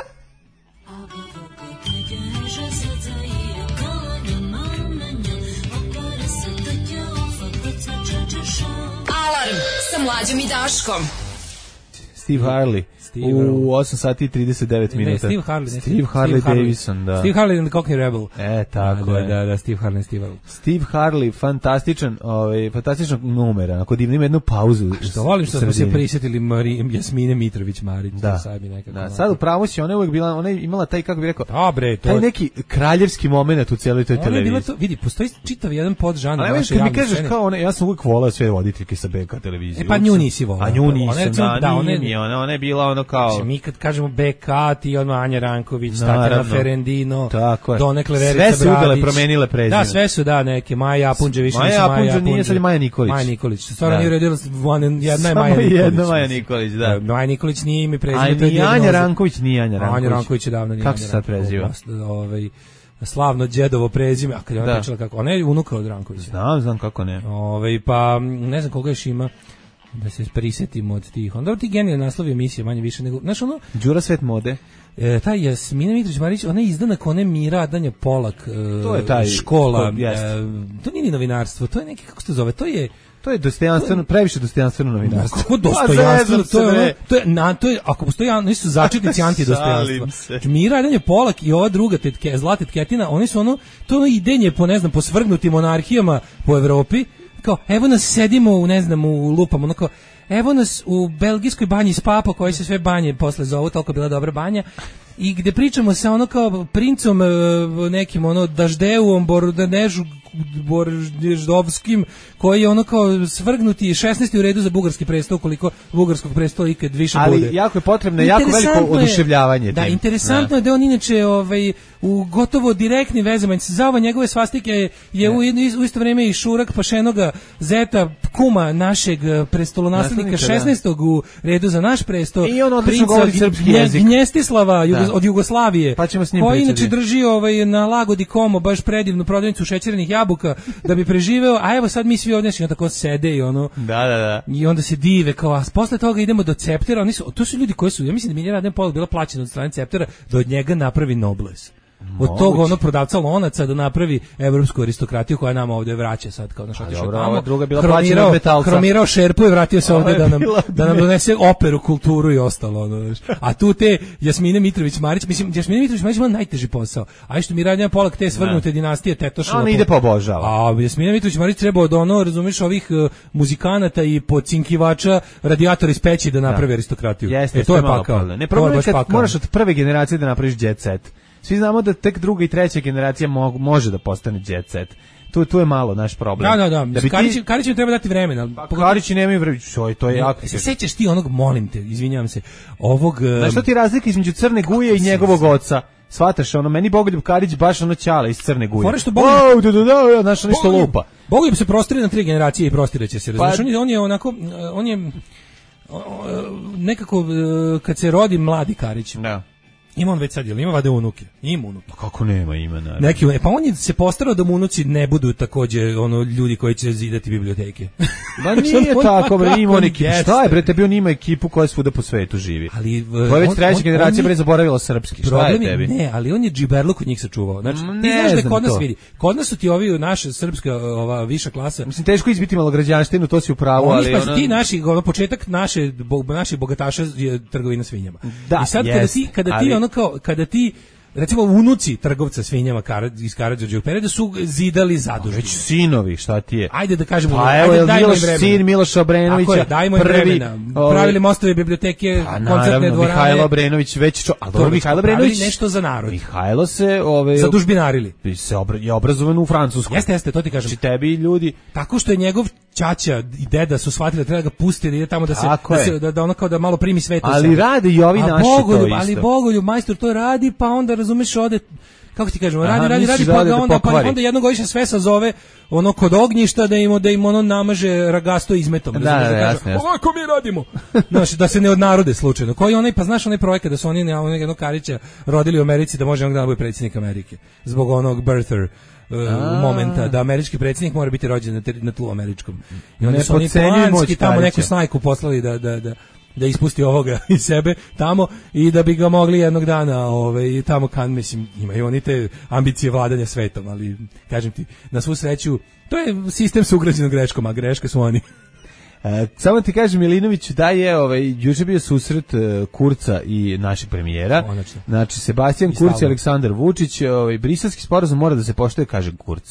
Alarm sa Mlađom i Daškom. Steve Harley. U 8 sati i 39 minuta. Steve Harley Davison, da. Steve Harley and the Cockney Rebel. Tako je. Da, Steve Harley. Steve Harley, fantastičan numer, ako divnim jednu pauzu. Što volim što smo se prisjetili Jasmine Mitrović-Marić. Da, sad u pravu si, ona je uvijek bila, ona je imala taj, kako bih rekao, taj neki kraljevski moment u cijeloj toj televiziji. Vidi, postoji čitav jedan podžanr naše javne scene. Kažeš kao, ja sam uvijek volao sve voditeljke sa BK televizije. Pa nju nisi volao. A nju nisam, ona je bila ono kao... Mi kad kažemo BK, ti odmah Anja Ranković, Tatjana Ferendino, donekle Verica Bradić. Sve su udale promenile prezime. Da, sve su, neke, Maja Apunđe, više Maja Apunđe nije, sad je Maja Nikolić. Maja Nikolić, stvarno nije uredila, jedna je Maja Maja Nikolić. Jedna Maja Nikolić, da. Maja Nikolić nije ime prezime. A ni Anja Ranković, nije Anja Ranković. Anja Ranković je davno nije Anja Ranković. Kako se sad preziva? Slavno đedovo prezime, a kad je ona pričala kako, ona je unuka od Rankovića. Znam kako ne. Pa ne znam koga još ima, da se prisetimo od tih. Onda ti genijalni naslovi emisije, manje više nego, znaš ono... Đura Svet mode. Taj Jasmina Mitrović-Marić, ona je izdanak one Mira Adanja Polak, to je taj škola, to nije ni novinarstvo, to je neki, kako se to zove, to je dostojanstveno, previše dostojanstveno novinarstvo. Kako dostojanstveno? To je ako postoji, oni su začetnici antidostojanstva. Mira Adanja Polak i ova druga Zlata Tetketina, oni su to ono idenje po, ne znam, po svrgnutim monarhijama po Evropi, kao, evo nas sedimo u, ne znam, u lupama, kao, evo nas u belgijskoj banji s Papa, koji se sve banje posle zovu, toliko bila dobra banja, i gde pričamo sa kao princom nekim Daždeuom Borždovskim, koji je kao svrgnuti 16. u redu za bugarski presto, koliko bugarskog prestola ikad više bude. Ali jako je potrebno, jako veliko oduševljavanje. Da, interesantno je da on inače u gotovo direktnim vezama za ove njegove svastike je u isto vrijeme i Šurak Pašenoga, zeta kuma našeg prestolonaslednika 16. u redu za naš presto, i on odlično govori srpski jezik. Gnjestislava od Jugoslavije, pa ćemo s njim koji inače drži na Lagodi Komo baš predivnu prodavnicu šećernih jabuka da bi preživeo, a evo sad mi svi ovdje tako sede i Da. I onda se dive kao, a posle toga idemo do Ceptera, to su ljudi koji su, ja mislim da Milija Raden Polak bila plaćena od strane Ceptera da od njega napravi nobles. Od tog prodavca lonaca da napravi evropsku aristokratiju koja nama ovdje vraća sad kao naš otišao tamo. Druga bila plaćena od metalca. Hromirao šerpu i vratio se ovdje da nam donese operu, kulturu i ostalo. A tu te Jasmine Mitrović-Marić, mislim, Jasmine Mitrović-Marić ima najteži posao. A što mi Radnja Polak te svrgnute dinastije Tetošova. Ona ide pa obožava. A Jasmine Mitrović-Marić treba od razumiješ, ovih muzikanata i podcinkivača radijator iz peći da napravi aristokratiju. To je pakao. Ne problem kad moraš od prve generacije da napraviš jet set. Svi znamo da tek druga i treća generacija može da postane jet set. Tu je malo naš problem. Da. Karić mi treba dati vremena. Karići nemaju vremena. To je jako. Se sećaš ti onog, molim te, izvinjavam se, ovog... Znaš što ti razlika između Crne Guje i njegovog oca? Shvataš, meni Bogoljub Karić baš ćala iz Crne Guje. Znaš, nešto lupa. Bogoljub se prostire na 3 generacije i prostiraće se. Znaš, on je onako, on je nekako, kad se rodi mladi Karić, ima on već sad, ima vade unuke? Ima unuke. Kako nema ima, naravno. Pa on je se postarao da mu unuci ne budu takođe ljudi koji će zidati biblioteke. Ba nije tako, bre, ima on ekipu. Šta je, bre, tebi on ima ekipu koja svuda po svetu živi. To je već treća generacija, bre, zaboravila srpski. Šta je tebi? Ne, ali on je džiberluk od njih sačuvao. Znači, ti znaš da kod nas vidi. Kod nas su ti ovi naša srpska, viša klasa. Mislim, teško izbiti malograđanštinu, to si u pravu, ali ti naši, početak naše bogataša je trgovina svinjama. I sad kada ti recimo unuci trgovca svinjama iz Karađorđevog perioda su zidali zadužbine. Već sinovi, šta ti je? Ajde da kažemo, dajmo im vremena. Sin Miloša Obrenovića, dajmo im vremena. Pravili mostove, biblioteke, koncertne dvorane. Mihajlo Obrenović već Mihajlo Obrenović nešto za narod. Mihajlo se zadužbinarili. Je obrazovan u Francuskoj. Jeste, to ti kažem. Znači tebi ljudi tako što je njegov ćaća i deda su shvatili da treba ga pustiti da ide tamo da ono kao da malo primi svet. Ali rade i ovi naši to isto. Ali Bogoljub majstor to radi, pa onda razumeš ode, kako ti kažemo, radi pa ga onda jednog godišnja sve sazove kod ognjišta da im namaže ragasto izmetom. Da, ovako mi radimo. Znači, da se ne odnarode slučajno. Koji onaj, pa znaš onaj projekat da su oni jednog Karića rodili u Americi da može jednog dana bude predsjednik Amerike. Zbog onog birther momenta da američki predsjednik mora biti rođen na tlu američkom. I onda su oni planski tamo neku snajku poslali da ispusti ovoga iz sebe tamo i da bi ga mogli jednog dana tamo mislim, imaju oni te ambicije vladanja svetom, ali kažem ti, na svu sreću to je sistem s ugrađenom greškom, a greške su oni. Samo ti kažem, Milinović, da je juče bio susret Kurca i našeg premijera. Znači, Sebastian Kurz i Aleksandar Vučić, briselski sporazum mora da se poštuje, kaže Kurz.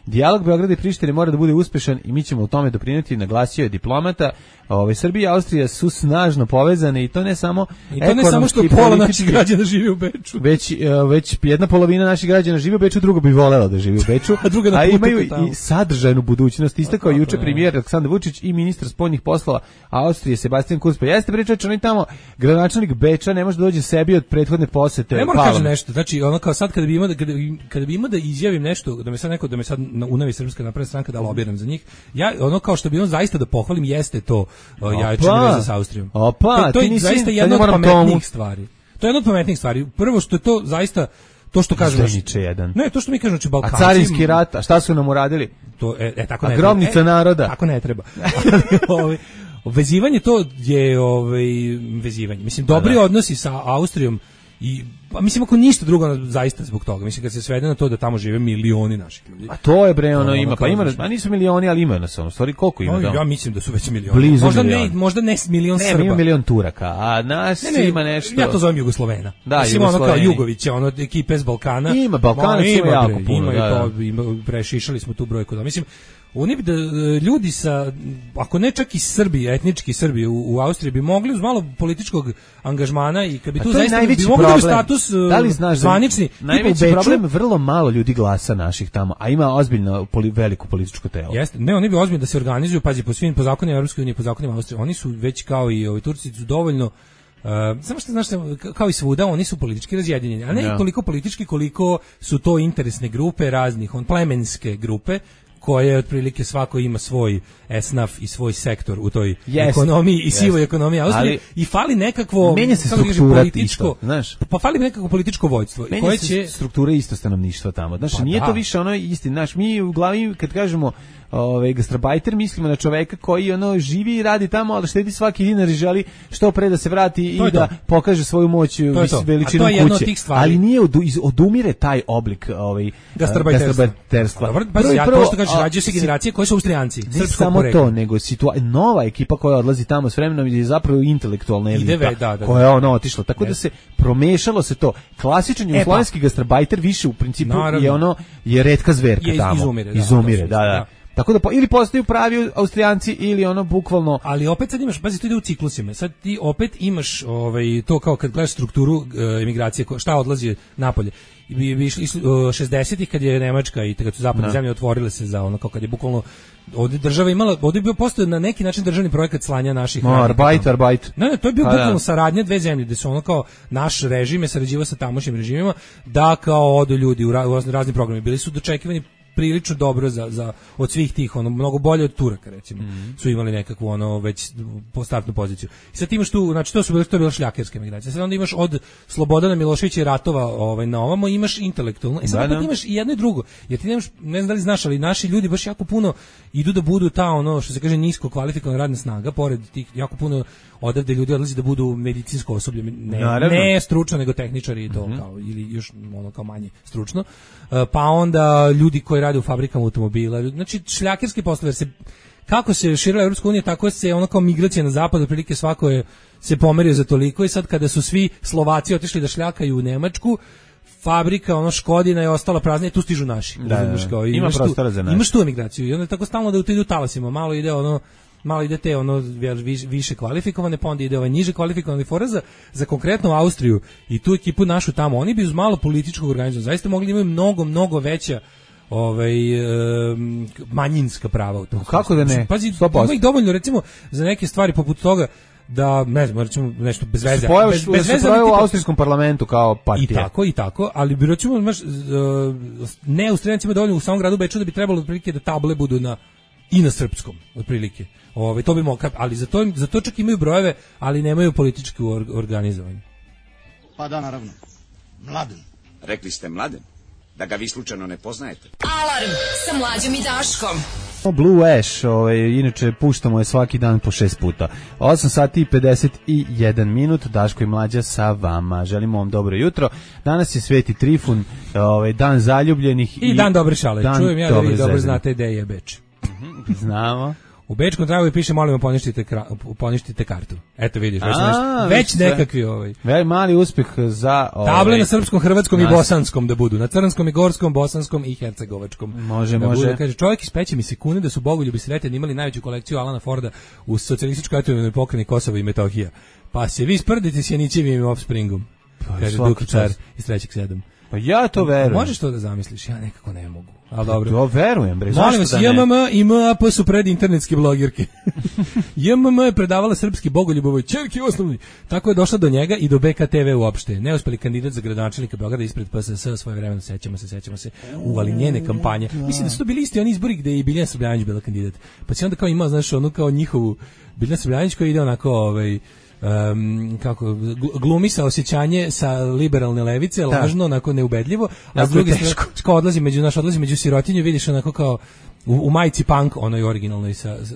Dijalog Beograda i Prištine mora da bude uspešan i mi ćemo u tome doprinijeti, naglasio je diplomata. Srbija i Austrija su snažno povezane i to ne samo što pola naših građana živi u Beču. Već jedna polovina naših građana živi u Beču, druga bi volela da živi u Beču, a imaju i sadržajnu budućnost. Istakao juče premijer Aleksandar Vučić i ministar spoljnih poslova Austrije Sebastian Kurz. Pa jeste pričač, oni tamo gradonačelnik Beča ne može da dođe sebi od prethodne posete. Ne moram kažem nešto. Znači ono kao sad kada bi imao da izjavim nešto, da me sad unavi Srpska napredna stranka da lobiram za njih. Ja ono kao što bi on zaista da pohvalim jeste to jačanje veze sa Austrijom. To je zaista jedna od pametnijih stvari. To je jedna od pametnijih stvari. Prvo što je to zaista to što kažemo. Ne, to što mi kažemo, Balkanci. A carinski rat, a šta su nam uradili? To tako ne. A grobnica naroda. Tako ne treba. Vezivanje to je vezivanje. Mislim dobri odnosi sa Austrijom i pa mislim ako ništa drugo zaista zbog toga. Mislim kad se svede na to da tamo žive milioni naših ljudi. A to je bre ono ima, pa ima, a nisu milioni, ali ima nas ono. Stvari koliko ima da? Ja mislim da su već milioni. Možda ne milion Srba. Ima milion Turaka, a nas ima nešto. Ja to zovem Jugoslovena. Da, mislim ono kao Jugović, ono ekipe s Balkana. Ima Balkana su jako puno, da. Prešišali smo tu brojku. Mislim oni bi da ljudi sa, ako ne čak i Srbi, etnički Srbi u Austriji bi mogli uz malo političkog angažmana i kad bi tu zaista bi mogli da status zvanični. Najveći problem, vrlo malo ljudi glasa naših tamo, a ima ozbiljno veliku političko telo. Jeste, ne, oni bi ozbiljno da se organizuju, pazi, po zakonima Evropske unije, po zakonima Austrije, oni su već kao i ovi Turci su dovoljno samo što znaš, kao i svuda, oni su politički razjedinjeni, a ne toliko politički koliko su to interesne grupe raznih, plemenske grupe, koje otprilike svako ima svoj esnaf i svoj sektor u toj ekonomiji i sivoj ekonomiji Austrije i fali nekakvo menja se struktura političko, znaš. Pa fali nekakvo političko vođstvo i koje će struktura isto stanovništva tamo. Znaš, nije to više ono isti, znaš, mi u glavi kad kažemo gastrobajter mislimo na čoveka koji živi i radi tamo, ali štedi svaki dinar i želi što pre da se vrati i da pokaže svoju moć veličinu kuće. Ali nije odumire taj oblik gastrobajterstva. Ja prosto kažem, rađaju se generacije koje su Austrijanci. Ne samo to, nego nova ekipa koja odlazi tamo s vremenom je zapravo intelektualna elita koja je otišla. Tako da se promešalo se to. Klasičan jugoslovenski gastrobajter više u principu je retka zverka tamo. Izumire, da. Tako da ili postaju pravi Austrijanci ili bukvalno. Ali opet sad imaš, pazi, to ide u ciklusima. Sad ti opet imaš to kao kad gledaš strukturu emigracije, šta odlazi napolje. Bi išli 60-ih kad je Nemačka i kad su zapadne zemlje otvorile se za kao kad je bukvalno ovdje država imala, ovdje je bio postoje na neki način državni projekat slanja naših Arbeit. Ne, to je bio bukvalno saradnja dve zemlje, gde su kao naš režim je sarađivao sa tamošnjim režimima, da kao odu ljudi u razni programi. Bili su dočekivani prilično dobro za od svih tih, mnogo bolje od Turaka recimo. Su imali nekakvu već startnu poziciju. I sad imaš tu, znači to je bila šljakerska emigracija. Sad onda imaš od Slobodana Miloševića i ratova na ovamo, imaš intelektualno. I sad opet imaš i jedno i drugo. Jer ti nemaš, ne znam da li znaš, ali naši ljudi baš jako puno idu da budu ta što se kaže nisko kvalifikovana radna snaga, pored tih jako puno odavde ljudi odlazi da budu medicinsko osoblje, ne stručno nego tehničari i to kao, ili još kao manje stručno. Pa onda ljudi koji rade u fabrikama automobila, znači šljakerski poslovi, jer se kako se širila Evropska unija, tako se kao migracija na zapad, otprilike svako je se pomerio za toliko i sad kada su svi Slovaci otišli da šljakaju u Nemačku, fabrika, Škodina je ostala prazna i tu stižu naši. Ima prostora za naši. Imaš tu emigraciju i onda tako stalno da idu talasima, malo ide te više kvalifikovane, pa onda ide niže kvalifikovane fora za konkretno Austriju i tu ekipu našu tamo. Oni bi uz malo političkog organizma zaista mogli da imaju mnogo veća manjinska prava u tom. Kako da ne? Pazi, ima ih dovoljno recimo za neke stvari poput toga da, ne znam, recimo nešto bez veze. Bez veze u austrijskom parlamentu kao partija. I tako, ali bi recimo ne Austrijanci ima dovoljno u samom gradu Beču da bi trebalo otprilike da table budu i na srpskom, otprilike. To bi moglo, ali za to čak imaju brojeve, ali nemaju političko organizovanje. Pa da, naravno. Mladen. Rekli ste Mladen? Da ga vi slučajno ne poznajete. Alarm sa Mlađom i Daškom. Blue Ash, inače puštamo je svaki dan po 6 puta. 8 sati i 51 minut, Daško i Mlađa sa vama. Želimo vam dobro jutro. Danas je Sveti Trifun, dan zaljubljenih i dan dobre šale. Čujem ja da vi dobro znate gde je Beč. Znamo. U bečkom tragu piše molimo poništite kartu. Eto vidiš, već nekakvi mali uspeh za table na srpskom, hrvatskom i bosanskom da budu, na crnskom i gorskom, bosanskom i hercegovačkom. Može. Kaže čovjek iz Peće mi se kune da su bogoljubi Sreteni imali najveću kolekciju Alana Forda u socijalističkoj autonomnoj pokrajini Kosova i Metohija. Pa se vi sprdite s Janićevim Offspringom. Kaže Dukičar iz 3.7. Pa ja to verujem. Možeš to da zamisliš? Ja nekako ne mogu. Ali dobro. To verujem, bre. Molim vas, JMM i MAP su pred internetske blogirke. JMM je predavala srpski bogoljubovoj ćerki osnovni. Tako je došla do njega i do BKTV uopšte. Neuspeli kandidat za gradonačelnika Beograda ispred PSS svoje vremena, sećamo se, uvali njene kampanje. Mislim da su to bili isti oni izbori gde je i Biljana Srbljanić bila kandidat. Pa si onda kao imao, znaš, onu kao njihovu Biljana Srbljanić koja ide onako, kako glumi sa osjećanje sa liberalne levice, lažno, onako neubedljivo, a s druge strane kao odlazi među sirotinju, vidiš onako kao u majici punk, onoj originalnoj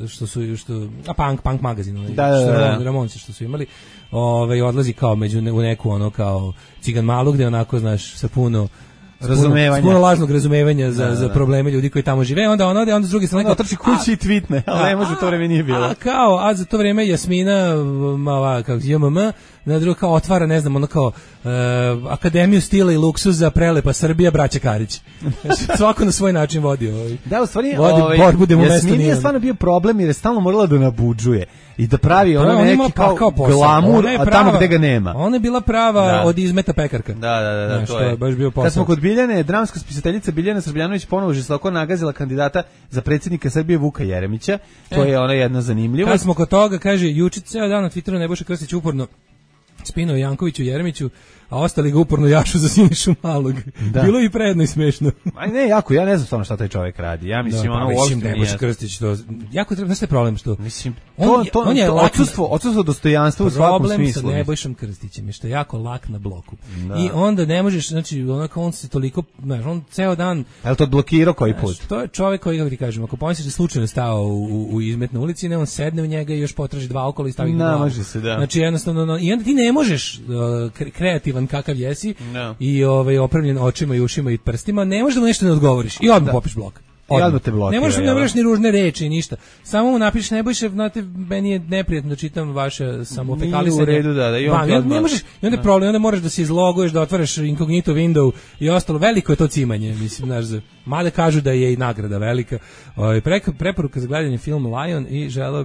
punk magazin, Ramonci što su imali, odlazi kao u neku ono kao Cigan Malu, gde onako, znaš, sa puno puno lažnog razumevanja za probleme ljudi koji tamo žive, onda s druge strane kao trči kući i tweetne, ali ne može, to vreme nije bilo. A za to vreme Jasmina kako JMM na drugo kao otvara, ne znam, ono kao Akademiju stila i luksuza Prelepa Srbija, braća Karić. Svako na svoj način vodi Da, u stvari Jasmini je stvarno bio problem jer je stalno morala da nabuđuje i da pravi ono neki kao glamur, a tamo gde ga nema. Ona je bila prava od izmeta pekarka. Da, to je baš bio posao. Kad smo kod Biljane, dramska spisateljica Biljana Srbljanović ponovo žestoko nagazila kandidata za predsjednika Srbije Vuka Jeremića. To je ona jedna zanimljiva. Kad smo kod toga, kaže, juče ceo dan na Twitteru Nebojša Krstić uporno spinuo Jankoviću Jeremiću, a ostali ga uporno jašu za Sinišu Malog. Da. Bilo i predno i smešno. Ne, jako, ja ne znam stvarno šta taj čovjek radi. Ja mislim, ono uopšte nije. Nebojša Krstić, to jako treba, znaš je problem što... Mislim, on je odsustvo dostojanstva u svakom smislu. Problem sa Nebojšom Krstićem je što je jako lak na bloku. Da. I onda ne možeš, znači, onako on se toliko, znaš, on ceo dan... Je li to odblokirao koji put? To je čovjek koji, kako ti kažem, ako pomisliš da slučajno stao u izmet na ulici, ne, on sedne u njega i još potraži dva okolo i stavi glavu. Može se, da. Znači, jednostavno, i onda ti ne možeš kreativan kakav jesi i opremljen očima i ušima i prstima, ne možeš da mu nešto ne odgovoriš i odmah popiš blok. Ne možeš da ne ni ružne reči ništa. Samo mu napišeš Nebojša, znate, meni je neprijatno da čitam vaše samofekalisanje. U redu, da. I ne možeš, i onda je problem, onda moraš da se izloguješ, da otvaraš incognito window i ostalo. Veliko je to cimanje, mislim, znaš, mada kažu da je i nagrada velika. Preporuka za gledanje film Lion i želeo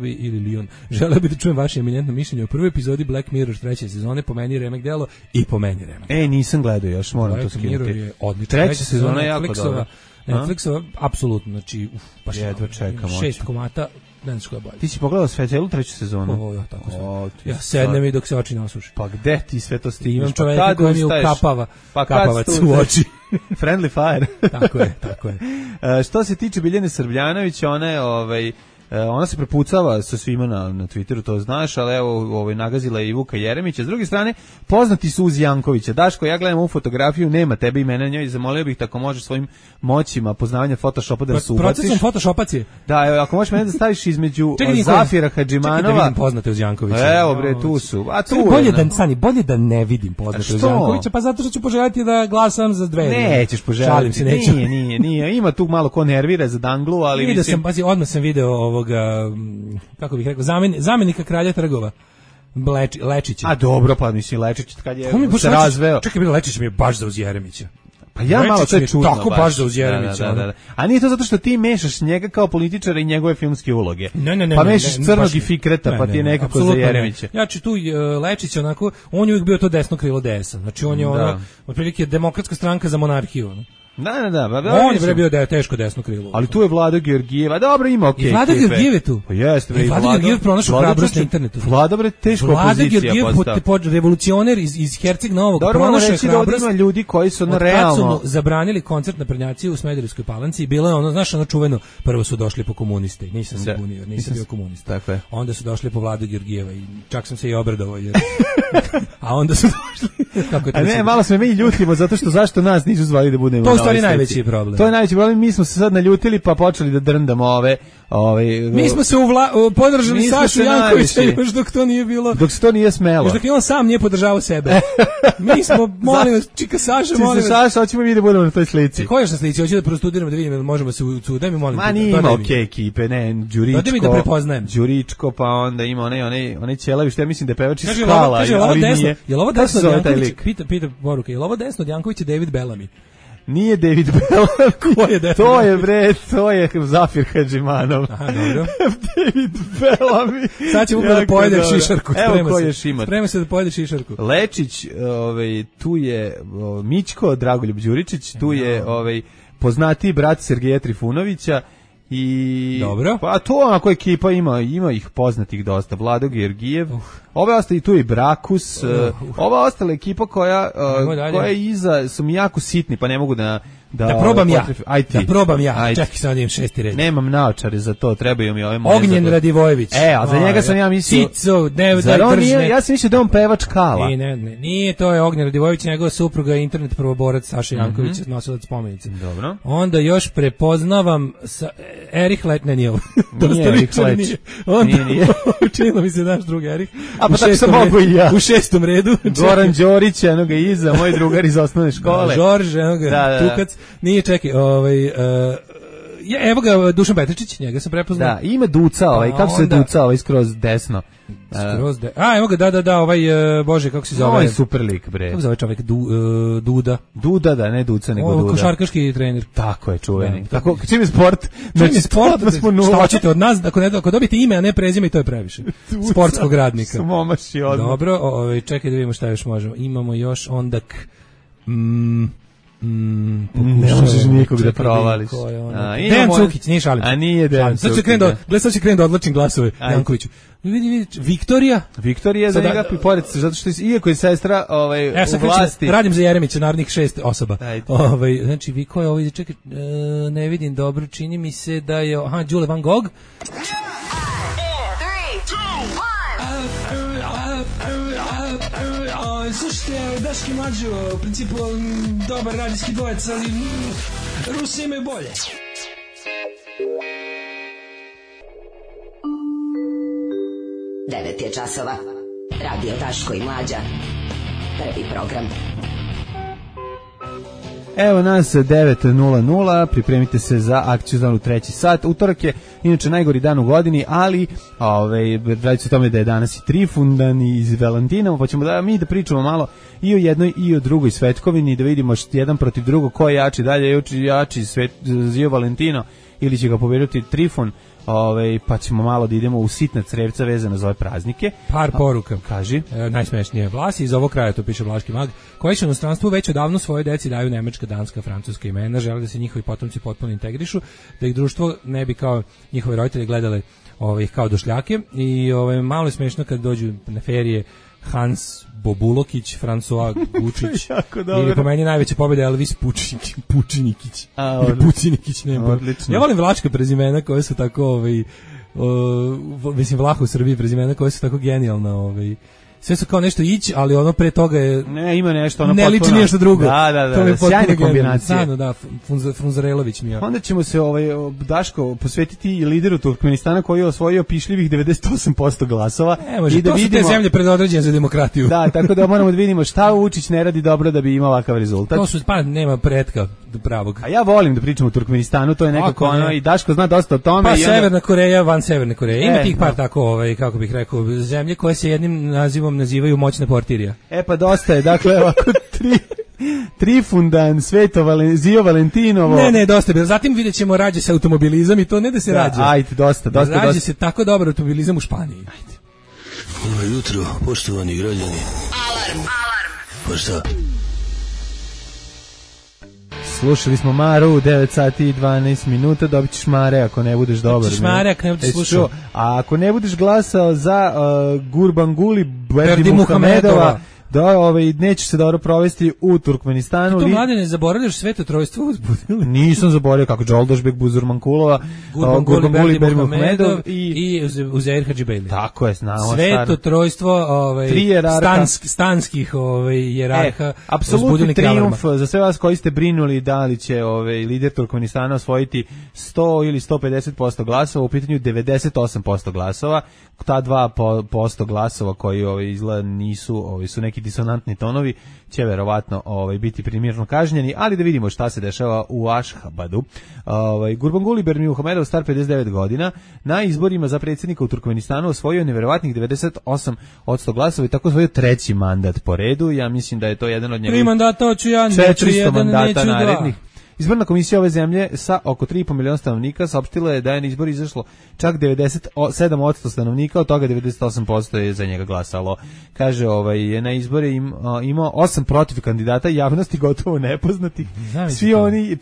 bi da čujem vaše eminentno mišljenje o prvoj epizodi Black Mirror 3. sezone, po meni remek delo i po meni remek. Nisam gledao još, moram to skinuti. Black Mirror je odlična. 3. sezona je jako dobra. Netflixova, apsolutno, znači, baš jedva čekam. 6 komata, ne znaš koja je bolje. Ti si pogledao sve celu 3. sezonu? Ja, tako sam. Ja sednem i dok se oči nasuši. Pa gde ti sve to stigneš? Imam čoveka koji mi ukapavac u oči. Friendly fire. Tako je. Što se tiče Biljane Srbljanović, ona je, ona se prepucava sa svima na Twitteru, to znaš, ali evo nagazila je i Vuka Jeremića. S druge strane, poznati su uz Jankovića. Daško, ja gledam ovu fotografiju, nema tebe imena njoj, zamolio bih tako možeš svojim moćima poznavanja Photoshopa da se ubaciš. Procesom Photoshopacije. Da, evo, ako možeš mene da staviš između Zafira Hadžimanova. Čekaj da vidim poznate uz Jankovića. Evo bre, tu su. A tu bolje da ne vidim poznate uz Jankovića, pa zato što ću poželjeti da glasam za Dveri. Nećeš poželjeti. Nije. Ima tu malo ko nervira za danglu, ali mislim. Odmah sam video kako bih rekao, zamjenika kralja trgova. Lečića. A dobro, pa mislim Lečić kad je se razveo. Čekaj, Lečić mi je baš za uz Jeremića. Pa ja malo to je čudno. Tako baš za uz Jeremića. Da. A nije to zato što ti mešaš njega kao političara i njegove filmske uloge. Ne. Pa mešaš Crnog i Fikreta, pa ti je nekako za Jeremića. Ja ću tu Lečić onako, on je uvijek bio to desno krilo DS-a. Znači on je otprilike demokratska stranka za monarhiju. Da. On je bio da je teško desno krilo. Ali tu je Vlado Georgijeva. Dobro, ima okej. Vlado Georgijev je tu. Pa jeste, bre. Vlado Georgijev pronašao hrabrost na internetu. Vlado bre teško opozicija postao. Vlado revolucioner iz Herceg Novog pronašao hrabrost. Ima ljudi koji su realno kad su zabranili koncert na Prednjaci u Smederevskoj Palanci i bilo je ono, znaš, ono čuveno, prvo su došli po komuniste. Nisam se bunio, nisam bio komunista. Tako je. Onda su došli po Vlado Georgijeva i čak sam se i obradovao jer A onda su došli. Kako je to A ne, malo se mi ljutimo zato što zašto nas nisu zvali da budemo. To u stvari najveći problem. To je najveći problem, mi smo se sad naljutili pa počeli da drndamo ove mi smo se podržali Sašu Jankovića još dok to nije bilo. Dok se to nije smelo. Još dok i on sam nije podržavao sebe. Mi smo, molim vas, čika Saša, molim vas. Saša, hoćemo mi da budemo na toj slici. Ko je na slici? Hoću da prostudiramo da vidimo, možemo se daj mi molim. Ma nije ima okej ekipe, ne, Đuričko. Daj mi da prepoznajem. Đuričko, pa onda ima onaj Ćelavi, što ja mislim da je pevač iz Skala, ali nije. Je li ovo desno od Jankovića? Pita poruka, je li ovo desno od Jankovića David Bellamy? Nije David Bellamy. Ko je desno? To je Zafir Hadžimanov. Aha, dobro. David Bellamy. Sad ćemo da pojedem šišarku. Evo ko je šimat. Sprema se da pojede šišarku. Lečić, tu je Mićko, Dragoljub Đuričić, tu je poznatiji brat Sergeja Trifunovića. I dobro. Pa to onako ekipa ima ih poznatih dosta. Vlado Georgijev. Ove ostali tu i Brakus. Ova ostala ekipa koja iza su mi jako sitni, pa ne mogu da probam ja. Da probam ja. Čekaj, sad imam 6. red. Nemam naočare za to, trebaju mi ove moje. Ognjen Radivojević. A za njega sam ja mislio. Cico, ja sam mislio da on pevač Kala. Nije, to je Ognjen Radivojević, njegova supruga, internet prvoborac Saša Janković, nosilac spomenice. Dobro. Onda još prepoznavam Erich Letnenjov. Nije Erich Leć. Nije. Učinilo mi se naš drug Erich. A pa tako sam mogu i ja. U 6. redu. Goran Đorić, eno ga iza, moj drugar iz osnovne škole. Žorž, eno ga, Tukac. Nije, čekaj, evo ga Dušan Petričić, njega sam prepoznao. Da, ima Duca, kako se Duca, skroz desno. Evo ga, da, Bože, kako se zove? Ovo je super lik, bre. Kako se zove čovjek? Duda. Duda, da, ne Duca, nego Duda. Košarkaški trener. Tako je, čuveni. Tako, čim je sport, znači sport da smo nula. Šta hoćete od nas, ako dobijete ime, a ne prezime, i to je previše. Sportskog radnika. Momaši odmah. Dobro, čekaj da vidimo šta još možemo. Imamo još ondak... ne možeš nikog da provališ. Dejan Cukić, nije šalim. A nije Dejan Cukić. Sad će krenuti da odlačim glasove Jankoviću. Vidi, Viktorija. Viktorija za njega pored, zato što iako je sestra u vlasti. Radim za Jeremića, narednih 6 osoba. Znači, vi ko je ovo, čekaj, ne vidim dobro, čini mi se da je, Đule Van Gogh. Slušajte, Daški Mlađo, u principu dobar radijski dvojec, ali Rusi imaju bolje. Devet je časova. Radio Daško i Mlađa. Prvi program. Evo nas 9:00, pripremite se za akciju za 3. sat. Utorak je inače najgori dan u godini, ali radi se o tome da je danas i Trifundan iz Valentina, pa ćemo mi da pričamo malo i o jednoj i o drugoj svetkovini, da vidimo jedan protiv drugog ko je jači, dalje jači Zio Valentino ili će ga pobediti Trifun. Pa ćemo malo da idemo u sitna crevca vezano za ove praznike. Par poruka. Kaži. Najsmešnije. Vlasi iz ovog kraja, to piše Vlaški mag, koji će u inostranstvu već odavno svoje deci daju nemačka, danska, francuska imena, žele da se njihovi potomci potpuno integrišu, da ih društvo ne bi kao njihovi roditelji gledali ih kao došljake. I malo je smešno kad dođu na ferije Hans Bobulokić, François Gučić ili po meni najveća pobjeda Elvis Pučinikić ili Pucinikić, nema. Ja volim vlačka prezimena koje su tako mislim Vlah u Srbiji prezimena koje su tako genijalna, sve su kao nešto ići, ali ono pre toga je ima nešto ono ne liči nešto drugo. Da, sjajna kombinacija. Da, Frunzarelović mi je. Onda ćemo se Daško posvetiti i lideru Turkmenistana koji je osvojio pišljivih 98% glasova. I da vidimo, su te zemlje predodređene za demokratiju. Da, tako da moramo da vidimo šta Vučić ne radi dobro da bi imao ovakav rezultat. To su nema pretka do pravog. A ja volim da pričam o Turkmenistanu, to je nekako i Daško zna dosta o tome. Pa Severna Koreja, van Severne Koreje. Ima tih par tako, kako bih rekao, zemlje koje se jednim nazivom nazivaju moćna portirija. Pa dosta je, dakle, ovako Trifundan, Zio Valentinovo. Ne, dosta je. Zatim vidjet ćemo, rađe se automobilizam i to ne da se rađe. Ajde, dosta. Rađe se tako dobar automobilizam u Španiji. Ajde. Dobro jutro, poštovani građani. Alarm. Pa šta? Slušali smo Maru, 9 sati i 12 minuta, dobit ćeš Mare ako ne budeš dobar. Dobit ćeš Mare ako ne budeš slušao. A ako ne budeš glasao za Gurbanguly Berdimuhamedova, da neće se dobro provesti u Turkmenistanu. To mlade ne zaboravljaš Sveto trojstvo uzbudili. Nisam zaboravio kako Đoldašbek Buzurmankulova, Gurbanguly Berdimuhamedov i Uzeir Hadžibejli. Tako je, znamo. Sveto trojstvo stanskih jerarha. Apsolutni trijumf za sve vas koji ste brinuli da li će lider Turkmenistana osvojiti 100 ili 150% glasova, u pitanju 98% glasova. Ta 2% glasova koji izgleda nisu, su neki disonantni tonovi, će verovatno biti primirno kažnjeni, ali da vidimo šta se dešava u Ašhabadu. Gurbanguly Berdimuhamedov, star 59 godina, na izborima za predsjednika u Turkmenistanu osvojio neverovatnih 98% glasova i tako osvojio treći mandat po redu. Ja mislim da je to jedan od njegovih 3 mandata hoću ja, 400 mandata narednih. Izborna komisija ove zemlje sa oko 3,5 miliona stanovnika saopštila je da je na izbor izašlo čak 97% stanovnika, od toga 98% je za njega glasalo. Kaže, je na izbore imao 8 protiv kandidata, javnosti gotovo nepoznatih. Svi oni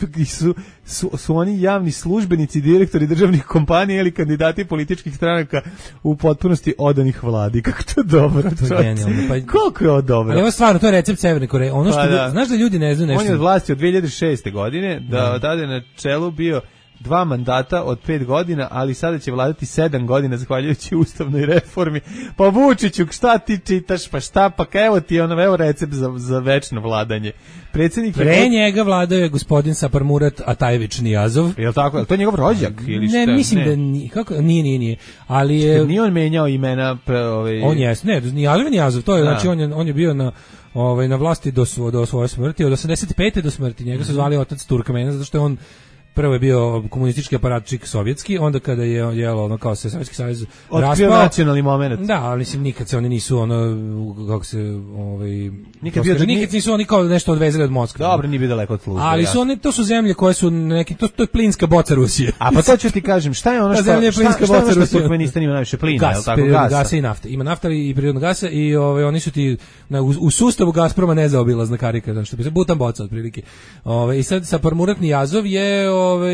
su oni javni službenici, direktori državnih kompanija ili kandidati političkih stranaka u potpunosti odanih vladi. Kako to dobro. To je genijalno. Koliko je ovo dobro. Ali evo stvarno, to je recept Severne Koreje. Ono što znaš da ljudi ne znaju nešto. On je od vlasti od 2006. godine. Da tada je na čelu bio 2 mandata od 5 godina, ali sada će vladati 7 godina zahvaljujući ustavnoj reformi. Pa Vučiću, šta ti čitaš, pa evo ti evo recept za večno vladanje. Predsjednik pre njega vladao je gospodin Saparmurat Atajević Nijazov. Jel tako? To je njegov rođak ili šta? Ne, mislim da nije. Ali je nije on menjao imena On je, Nijazov, to je, znači on je bio na vlasti do svoje smrti, od 85. do smrti. Njega su zvali otac Turkmena, zato što je on prvo je bio komunistički aparatčik sovjetski, onda kada je kao se Sovjetski savez raspao, otkrio nacionalni moment. Da, ali mislim nikad se oni nisu kako se nikad nisu oni kao nešto odvezali od Moskve. Dobro, nije bio daleko od službe. Ali su oni, to su zemlje koje su neki, to je plinska boca Rusije. A pa to ću ti kažem, šta je ono što Turkmenistan ima najviše plina, je l' tako, gasa i nafte. Ima nafta i prirodnog gasa i oni su ti u sustavu Gazproma nezaobilazna karika, znači što bi se butan boca otprilike. I sad Saparmurat Nijazov je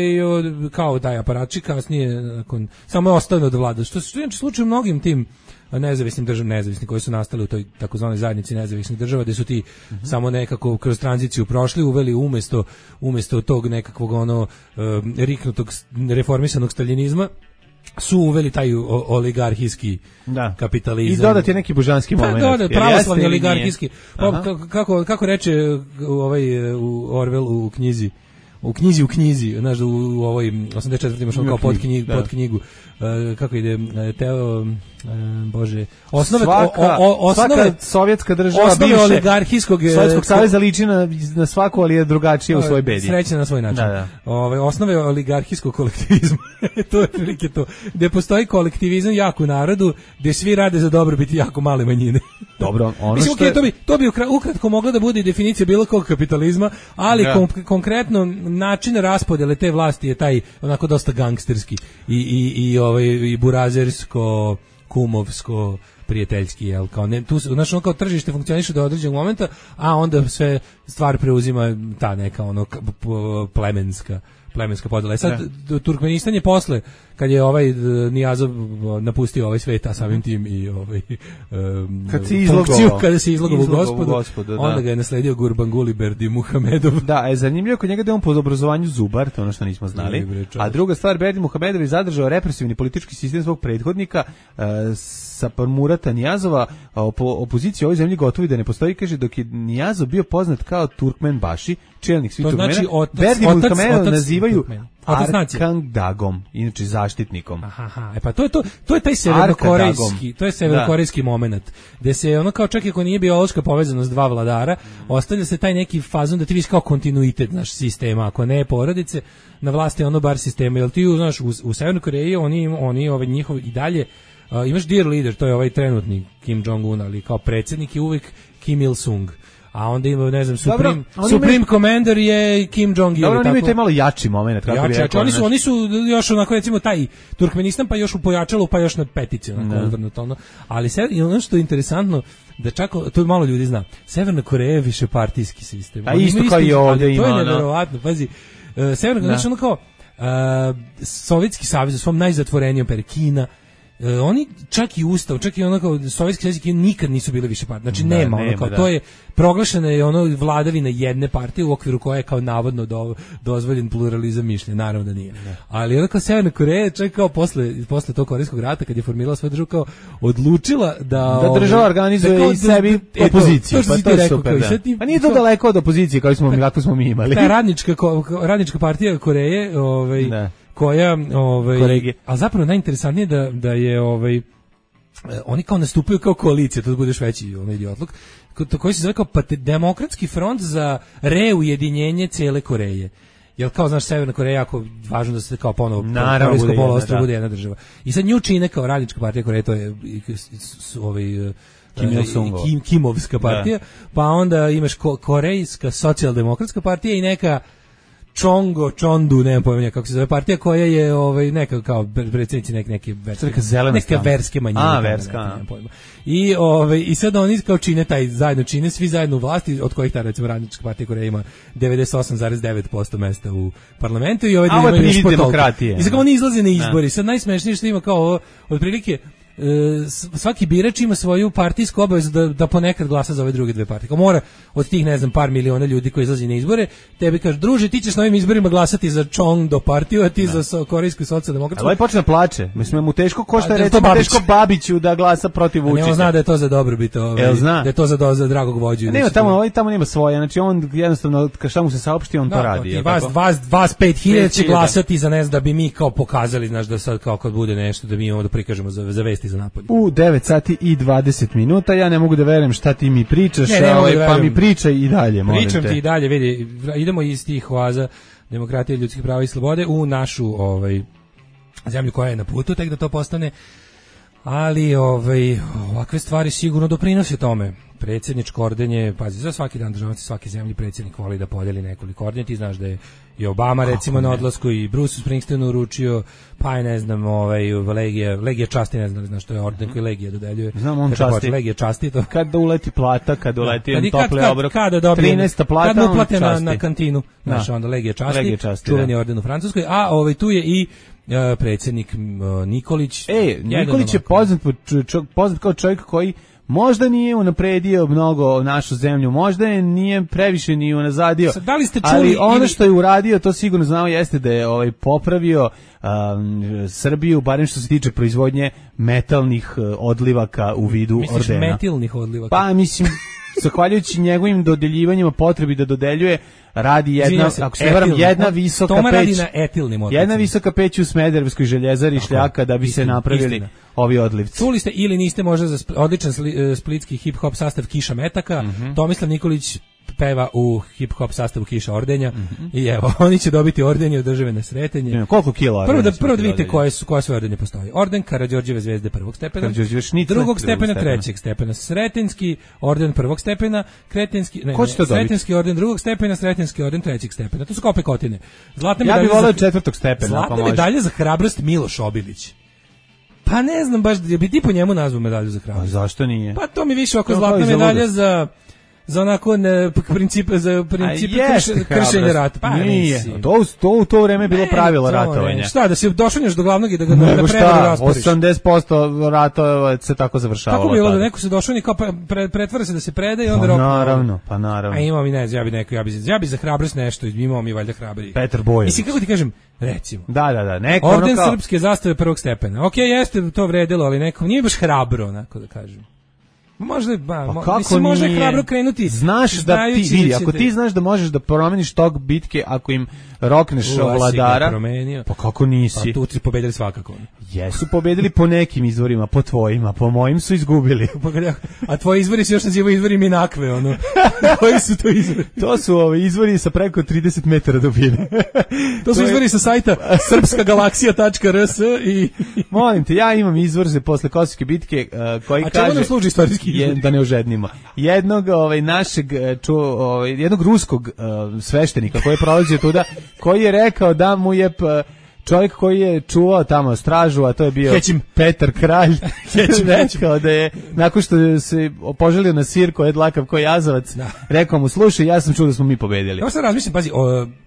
kao taj aparatčik, kasnije samo je ostao od vlada. Što je slučaj u mnogim tim nezavisnim državama, koji su nastali u toj takozvanoj zajednici nezavisnih država, gde su ti samo nekako kroz tranziciju prošli, uveli umesto tog nekakvog riknutog reformisanog staljinizma, su uveli taj oligarhijski kapitalizam. I dodati neki božanski moment. Pravoslavni oligarhijski. Kako reče u Orwell u knjizi, znaš, u ovoj 84. imaš kao pod knjigu, kako ide, svaka sovjetska država bivše oligarhijskog Sovjetskog saveza liči na svaku, ali je drugačije u svojoj bedi. Srećna na svoj način. Osnove oligarhijskog kolektivizma, to je prilike to, gde postoji kolektivizam jak u narodu, gde svi rade za dobrobit jako male manjine. Dobro, mislim, to bi ukratko mogla da bude definicija bilo kog kapitalizma, ali konkretno način raspodjele te vlasti je taj onako dosta gangsterski i burazersko, kumovsko, prijateljski, jel, kao ne, tu znači kao tržište funkcioniše do određenog momenta, a onda sve stvar preuzima ta neka plemenska podela. Sad Turkmenistan je posle, kad je Nijazov napustio ovaj svet, a samim tim i kada se izlogao u gospodu, onda ga je nasledio Gurbanguly Berdimuhamedov. Da, zanimljivo kod njega da je on po obrazovanju zubar, to ono što nismo znali. A druga stvar, Berdimuhamedov je zadržao represivni politički sistem svog prethodnika Saparmurata Nijazova, opozicija u ovoj zemlji gotovo da ne postoji, kaže, dok je Nijazov bio poznat kao Turkmenbaši, čelnik svih Turkmena, Berdimuhamedov nazivaju Arkangdagom, inače zaštitnikom. Pa to je taj severnokorejski moment, gde se kao čak i ako nije biološka povezanost dva vladara, ostavlja se taj neki fazon da ti vidiš kao kontinuitet naš sistema, ako ne porodice, na vlasti bar sistema, jer ti znaš, u Severnoj Koreji oni njihovi i dalje imaš dear leader, to je trenutni Kim Jong-un, ali kao predsjednik je uvijek Kim Il-sung. A onda ima, ne znam, Supreme Commander je Kim Jong-il. Dobro, oni imaju taj malo jači moment. Oni su još onako, recimo, taj Turkmenistan, pa još u pojačalu, pa još na petici. Ali ono što je interesantno, da čak, to malo ljudi zna, Severna Koreja je višepartijski sistem. A isto kao i ovdje ima. To je nevjerovatno, pazi. Severna, znači ono kao, Sovjetski savez u svom najzatvorenijom Kina, oni čak i ustav, čak i ono kao sovjetski jezik nikad nisu bili više partije. Znači nema ono kao, to je proglašena je ono vladavina jedne partije u okviru koje je kao navodno dozvoljen pluralizam mišljenja, naravno da nije. Ali ono kao Severna Koreja čak kao posle tog korejskog rata kad je formirala svoju državu kao odlučila da država organizuje i sebi opoziciju. Pa to je super. Pa nije to daleko od opozicije kako smo mi imali. Ta radnička partija Koreje, koja a zapravo najinteresantnije da je oni kao nastupaju kao koalicija, to budeš veći idiotluk, koji se zove kao Demokratski front za reujedinjenje cele Koreje. Jel kao, znaš, Severna Koreja jako važno da se kao ponovo Korejsko poluostrvo bude jedna država. I sad nju čine kao radnička partija Koreje, to je Kimovska partija, pa onda imaš Korejska socijaldemokratska partija i neka Chondu, nemam pojma kako se zove partija koja je neka kao predsjednici neke verske manjine. Nemam pojma. I sad oni kao čine svi zajedno u vlasti, od kojih ta recimo radnička partija Koreje ima 98,9% mesta u parlamentu i ovo je privid demokratije. I sad oni izlaze na izbori. Sad najsmešnije što ima kao otprilike svaki birač ima svoju partijsku obavezu da ponekad glasa za ove druge dve partije. Kao mora od tih, ne znam, par miliona ljudi koji izlazi na izbore, tebi kaže, druže, ti ćeš na ovim izborima glasati za Chongdo partiju, a ti za Korejsku socijaldemokratsku. Ali počne plače. Mislim, mu teško košta recimo teško Babiću da glasa protiv Vučića. Ne, on zna da je to za dobrobit, da je to za dragog vođu. Nema tamo nema svoje, znači on jednostavno šta mu se saopšti, on to radi. I vas 5000 će glasati za, ne znam, da bi mi kao pokazali, znaš, da sad kao kad bude nešto da mi imamo da prikažemo za vesti za napolje. U 9 sati i 20 minuta, ja ne mogu da verujem šta ti mi pričaš, pa mi pričaj i dalje, molim te. Pričam ti i dalje, vidi, idemo iz tih oaza demokratije, ljudskih prava i slobode u našu zemlju koja je na putu, tek da to postane, ali ovakve stvari sigurno doprinose tome. Predsjedničko ordenje, pazi, za svaki dan državnosti svake zemlje predsjednik voli da podeli nekoliko ordenja, ti znaš da je i Obama recimo na odlasku i Bruce Springsteenu uručio, pa je, ne znam, Legija časti, ne znam, znaš što je orden koji Legija dodeljuje. Znam, on časti. Legija časti to. Kad uleti plata, kad uleti tople obrok, 13. plata, kad mu uplate na kantinu, znaš, onda Legija časti, čuveni orden u Francuskoj, a tu je i predsjednik Nikolić. Nikolić je poznat kao čovjek koji možda nije unapredio mnogo našu zemlju, možda je nije previše ni unazadio, ali ono što je uradio, to sigurno znamo, jeste da je popravio Srbiju, barem što se tiče proizvodnje metalnih odlivaka u vidu ordena. Misliš metilnih odlivaka? Pa mislim, zahvaljujući njegovim dodeljivanjima potrebi da dodeljuje, radi jedna visoka peć. Radi na etilnim odlicima. Jedna visoka peć u Smederevskoj željezari Šljaka da bi se napravili ovi odlivci. Čuli ste ili niste možda za odličan splitski hip-hop sastav Kiša Metaka, Tomislav Nikolić peva u hip-hop sastavu Kiša Ordenja i evo, oni će dobiti ordenje od države na sretenje. Koliko kila? Prvo da vidite koje sve ordenje postoji. Orden Karađorđeve zvezde prvog stepena, drugog stepena, trećeg stepena, Sretenski orden prvog stepena, Sretenski orden drugog stepena, Sretenski orden trećeg stepena. To su kao pekotine. Ja bih voleo četvrtog stepena. Zlatna medalja za hrabrost Miloš Obilić. Pa ne znam baš, bi ti po njemu nazvao medalju za hrabrost? A zašto nije? Pa to mi više oko zlatna medalja za onako principe kršenja rata. Pa nije. To u to vreme je bilo pravilo ratovanja. Šta, da si došao do glavnog i da ga preveru rasporiš? 80% ratova se tako završavalo. Kako bilo da neko se došao i kao pretvara se da se preda i onda rokne? Pa naravno. A imamo mi, ne znam, ja bi za hrabrost nešto, imamo mi valjda hrabri. Petar Bojović. Mislim, kako ti kažem, recimo. Da. Orden srpske zastave prvog stepena. Okej, jeste to vredilo, ali nekom nije baš hrabro, onako da kažem. Možda može hrabro krenuti. Znaš da ti vidi, ako ti znaš da možeš da promeniš tog bitke ako im rokneš vladara. Pa kako nisi? Pa tu su pobedili svakako. Jesu pobedili po nekim izvorima, po tvojima, po mojim su izgubili. A tvoji izvori se još nazivaju izvori Minakve, ono. Koji su to izvori? To su izvori sa preko 30 metara dubine. To su izvori sa sajta srpskagalaksija.rs i molim te, ja imam izvor za posle Kosovske bitke koji kaže. A čemu nam služi istorijski? Da ne ožednimo. Jednog jednog ruskog sveštenika koji je prolazio tuda, koji je rekao da mu je čovjek koji je čuvao tamo stražu, a to je bio Petar Kralj, rekao da je, nakon što se poželio na sir koji je dlakav koji jazavac, rekao mu, slušaj, ja sam čuo da smo mi pobedili. Ja sam razmišljam, pazi,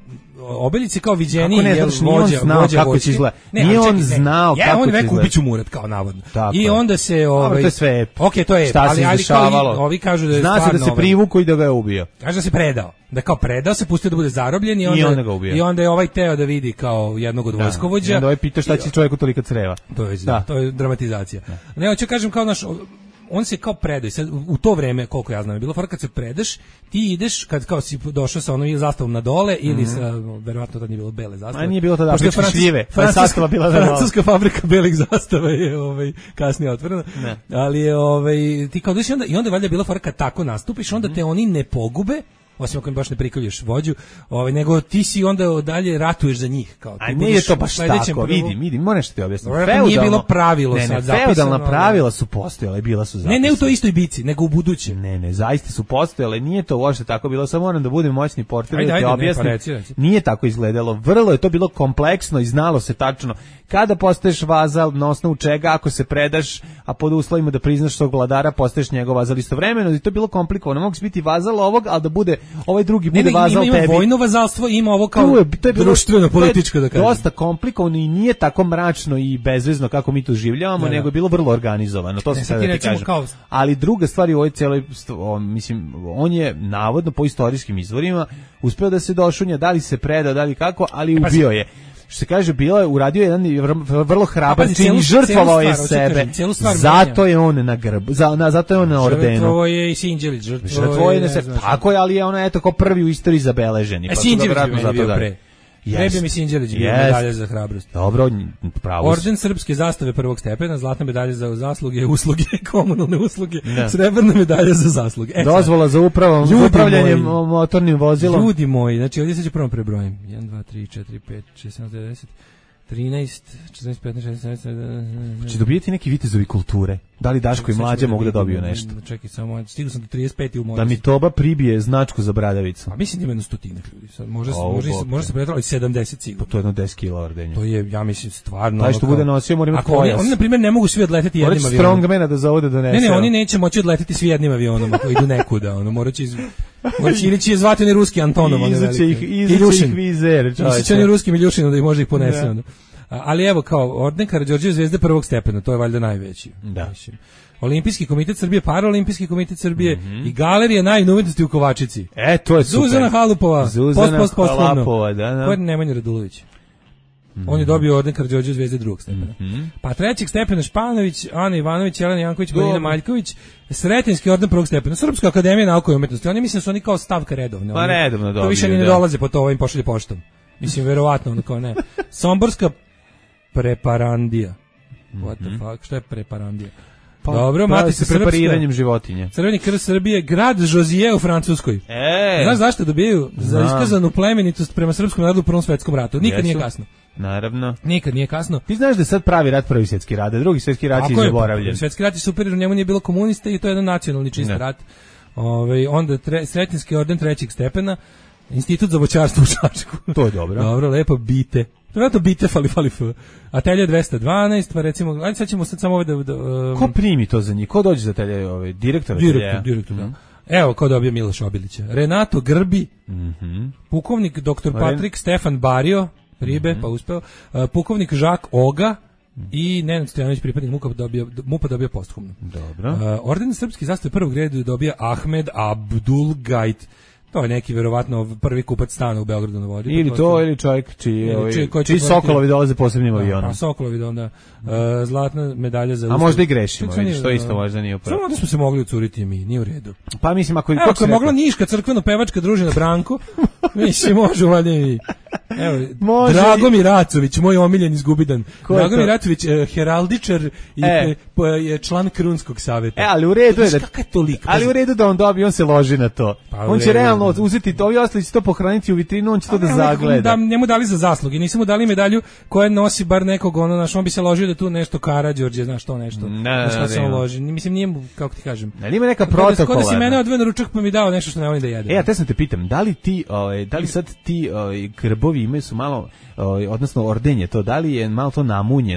Obeljic je kao viđeniji, Kako ne, jel, zato što nije on znao kako će izgledati. Nije on znao kako on će je rekao izgledati. ubiću Murat, kao navodno. Tako I je. onda se... Dobro, to je sve ep. Ok, to je Šta se ali izdešavalo? ovi kažu da je zna stvarno... se da se privuku i da ga je ubio. Kaže da se predao. Da kao predao se, pustio da bude zarobljen i onda ga ubio. I onda je ovaj teo da vidi kao jednog od vojskovođa. I onda ovaj pita šta će čovjeku tolika creva. To je dramatizacija. Ne, hoću kažem kao naš... On se kao predao i sad u to vreme, koliko ja znam, je bilo fora kad se predaš, ti ideš kad kao si došao sa onom zastavom na dole ili sa, verovatno tad nije bilo bele zastave. A nije bilo tada afričke šljive, pa je zastava bila na dole. Francuska fabrika belih zastava je kasnije otvorena. Ali je ti kao dođeš i onda valjda je bila fora kad tako nastupiš, onda te oni ne pogube, osim ako im baš ne prikrivlješ vođu, nego ti si onda dalje ratuješ za njih. Kao, a nije to baš tako, vidi, moram nešto ti objasniti. Nije bilo pravilo sad zapisano. Feudalna pravila su postojala i bila su zapisana. Ne u toj istoj bici, nego u budućem. Ne, zaista su postojale, nije to uopšte tako bilo, samo moram da budem moćni portir da ti objasnim. Nije tako izgledalo, vrlo je to bilo kompleksno i znalo se tačno kada postaješ vazal, na osnovu čega, ako se predaš, a pod uslovima da priznaš svog vladara, postaješ njegov vazal istovremeno, i to je bilo komplikovano. Mogu biti vazal ovog, ali da bude ovaj drugi bude vazal tebi. Ima vojno vazalstvo, ima ovo kao društveno političko, da kažem. Dosta komplikovano i nije tako mračno i bezvezno kako mi to življavamo, nego je bilo vrlo organizovano. To se sada ti kažem. Ali druga stvar je u ovoj cijeloj, mislim, on je navodno po istorijskim izvorima uspeo da se došunja, da li se predao, da li kako, ali ubio je. Što se kaže, uradio jedan vrlo hrabar čin i žrtvovao je sebe. Zato je on na grbu, zato je on na ordenu. Žrtvovao je i Sinđelić, žrtvovao je se. Tako je, ali je ono eto kao prvi u istoriji zabeleženi. Sinđelić je bio pre. Treba mi Sinđelić bio medalja za hrabrost. Dobro, pravo. Orden srpske zastave prvog stepena, zlatna medalja za zasluge, usluge, komunalne usluge, srebrna medalja za zasluge. Dozvola za upravljanje motornim vozilom. Ljudi moji, znači ovdje sad ću prvom prebrojim. 1, 2, 3, 4, 5, 6, 7, 10, 13, 14, 15, 16, 17... Znači dobijeti neki vitezovi kulture. Da li Daško i Mlađa mogu da dobiju nešto? Čekaj, samo, stigao sam do 35 u modu. Da mi Toba pribije značku za bradavicu. A mislim da ima jedno 100 ljudi. Sad, može se pretrali 70 sigurno. To je jedno 10 kila ordenja. To je, ja mislim, stvarno... Taj što bude nosio mora imati pojas. Oni, na primjer, ne mogu svi odleteti jednim avionom. Strongmana da zove da donese. Ne, oni neće moći odleteti svi jednim avionom ako idu nekuda. Moraće ili će zvati oni ruski Antonov. Izaće ih vizer. Izaće oni ruski Miljušin da ih može ih ponese. Ali evo, kao orden Karađorđeve zvezde prvog stepena, to je valjda najveći. Da. Olimpijski komitet Srbije, Paraolimpijski komitet Srbije i galerija naivne umetnosti u Kovačici. To je super. Zuzana Halupova, Halupova, da. To je Nemanja Radulović. On je dobio orden Karađorđeve zvezde drugog stepena. Pa trećeg stepena Španović, Ana Ivanović, Jelena Janković, Marina Maljković, Sretenski orden prvog stepena, Srpska akademija nauka i umetnosti. Oni mislim da su oni kao stavka redovne. Pa redovno dobiju. To više ne dolaze po to, ovim pošalje poštom. Mislim, verovatno, ono kao ne. Somborska preparandija. What the fuck, šta je preparandija? Dobro, Matica Srpska. Prepariranjem životinje. Crveni krst Srbije, grad Josije u Francuskoj. Znaš zašto dobiju? Za iskazanu plemenitost prema srpskom narodu u Prvom svetskom ratu. Nikad nije kasno. Naravno. Nikad nije kasno. Ti znaš da je sad pravi rat Prvi svjetski rat, drugi svjetski rat je zaboravljen. Svjetski rat je super, u njemu nije bilo komunista i to je jedan nacionalni čist rat. Onda Sretenski orden trećeg stepena, Institut za voćarstvo u Čačku. To je dobro. Dobro, lepo, bite. Vjerojatno bite fali f. Atelje 212, pa recimo, ajde sad ćemo samo ove da... Ko primi to za njih? Ko dođe za atelje? Direktor atelje? Direktor, da. Evo, ko dobio Miloš Obilića. Renato Grbi, pukovnik dr. Patrik Stefan Bario, Ribe, pa uspeo, pukovnik Žak Oga, i Nenad Stojanović, pripadnik MUP-a dobio posthumno. Dobro. Orden srpski zastave prvog reda dobio Ahmed Abdulgajt. To je neki verovatno prvi kupac stana u Beogradu na vodi. Ili to, ili čovjek čiji Sokolovi dolaze posebnim avionom. Pa Sokolovi onda zlatna medalja za... A možda i grešimo, vidiš, to isto možda nije upravo. Samo da smo se mogli ucuriti mi, nije u redu. Pa mislim, ako je mogla Niška crkveno-pevačka družina Branko, mislim, može valjda i... Evo, Dragomir Racović, moj omiljen izgubidan. Dragomir Racović, heraldičar i je član Krunskog savjeta. Ali u redu je da... Ali u redu da on dobije, on se loži na to. On će realno uzeti to, ovi ostali će to pohraniti u vitrinu, on će to da zagleda. Njemu dali za zasluge, nisu mu dali medalju koja nosi bar nekog, on bi se ložio da tu nešto Karađorđe, znaš to nešto. Šta se on loži. Mislim, nije mu, kako ti kažem. Ima neka protokola. Kod da si mene odveo na ručak pa mi dao nešto što ne volim da jedem. Ja te sam te pitam, da li sad ti grbovi imaju su malo, odnosno ordenje to, da li je malo to namunjeno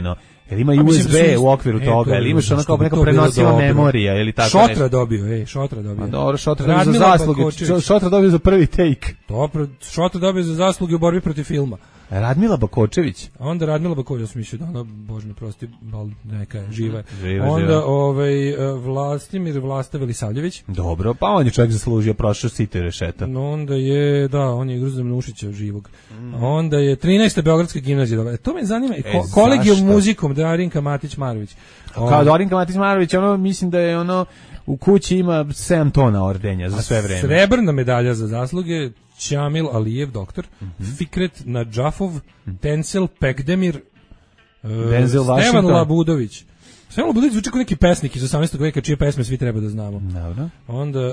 Jel ima USB u okviru toga, ili imaš ono kao neka prenosiva memorija ili tako nešto? Šotra dobio, Šotra dobio. A dobro, Šotra dobio za zasluge, Šotra dobio za prvi take. Dobro, Šotra dobio za zasluge u borbi protiv filma. Radmila Bakočević. Onda Radmila Bakočević, ja sam mislio da ona, bože mi prosti, neka je živa. Onda Vlastimir Vlasta Velisavljević. Dobro, pa on je čovjek zaslužio, prošao site rešeta. Onda je, da, on je Gruzam Nušića živog. Onda je 13. Beogradska gimnazija. To me zanima. Kolegijum muzikom, Darinka Matić-Marović. Kao Darinka Matić-Marović, ono, mislim da je ono, u kući ima 7 tona ordenja za sve vreme. Srebrna medalja za zasluge, Čamil Alijev, doktor, Fikret Nadžafov, Tencel Pekdemir, Stevan Labudović. Stevan Labudović zvuči kao neki pesnik iz 18. veka, čije pesme svi treba da znamo. Dobro. Onda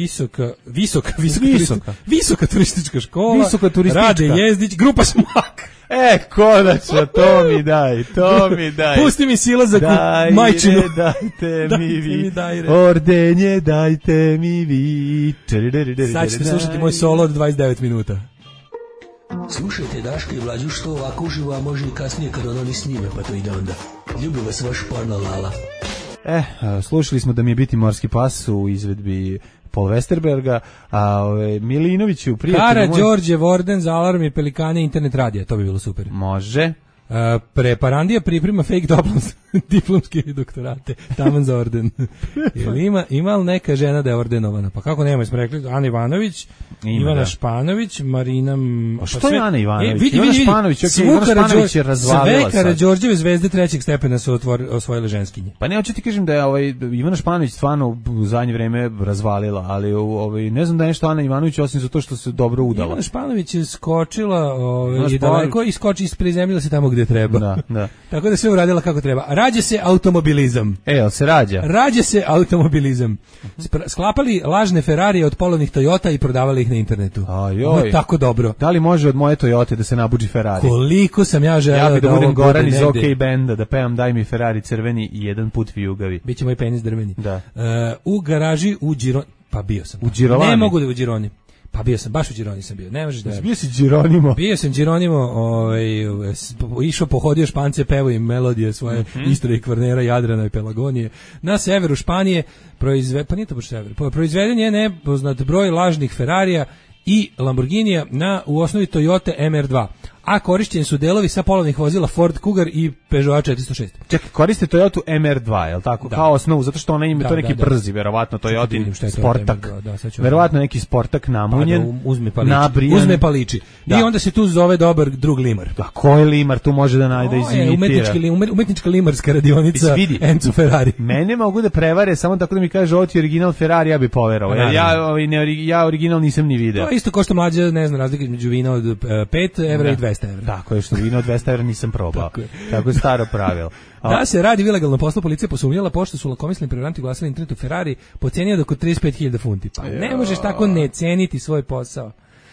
visoka turistička škola, Rade Jezdić, grupa Smak. Konačno, to mi daj. Pusti mi silazak u majčinu. Dajte mi vi, ordenje, dajte mi vi. Sad ćete slušati moj solo od 29 minuta. Slušajte Daška i Mlađu što ovako uživo, a može i kasnije kad oni snime, pa to ide onda. Ljubi vas vaš porno Lala. Slušali smo da mi je biti morski pas u izvedbi Paul Westerberga, a Milinoviću prijatelj Kara, Đorđe, Vorden, za Alarm i Pelikane, internet radija, to bi bilo super. Može. Preparandija priprema fake diplomske doktorate, taman za orden. Ima li neka žena da je ordenovana? Pa kako nema, smo rekli, Ana Ivanović, Ivana Španović, Marina... A što je Ana Ivanović? Ivana Španović, Ivana Španović je razvalila sad. Sve Karađorđeve zvezde 3. stepena su osvojile ženskinje. Pa ne, hoću ti kažem da je Ivana Španović stvarno u zadnje vreme razvalila, ali ne znam da je nešto Ana Ivanović osim za to što se dobro udala. Ivana Španović je skočila i daleko i prizemljila se tamo gde treba. Da. Tako da sve uradila kako treba. Rađa se automobilizam. Jel se rađa? Rađa se automobilizam. Sklapali lažne Ferrarije od polovnih Toyota i prodavali ih na internetu. Ovo je tako dobro. Da li može od moje Toyote da se nabuđi Ferrari? Koliko sam ja želeo da budem Goran iz OK Benda, da pevam Daj mi Ferrari crveni i jedan put vijugavi. Biće moj penis drveni. Da. U garaži u Gironi. Pa bio sam. U Girolami? Ne mogu da u Gironi. Pa bio sam, baš u Gironi sam bio. Ne možeš da... Bio si Gironimo. Bio sam Gironimo, išao, pohodio Špance, pevao im melodije svoje Istre i Kvarnera, Jadrana i Pelagonije. Na severu Španije pa nije to baš sever. Proizveden je nepoznat broj lažnih Ferrarija i Lamborghinija u osnovi Toyota MR2. A korišćeni su delovi sa polovnih vozila Ford Cougar i Peugeot 406. Čekaj, koriste Toyota MR2, je li tako? Da. Kao osnovu, zato što ona ima to neki brzi, verovatno Toyotin Sportak. Verovatno neki Sportak namunjen, nabrijan. Uzme pa liči. I onda se tu zove dobar drug limar. A ko je limar? Tu može da izimitira. Umetnička limarska radionica Enzo Ferrari. Mene mogu da prevare samo tako da mi kaže ovo ti original Ferrari, ja bi poverovao. Ja original nisam ni video. To isto ko što Mlađa ne zna razlike između vina od 5 evra i 200 evra. Tako je, što vino od 200 evra nisam probao. Tako je staro pravilo. Da se radi ilegalno poslu, policija posumnjala pošto su lakomisleni prevaranti glasali internetu Ferrari pocenio da oko 35.000 funti. Pa ne možeš tako ne ceniti svoj posao.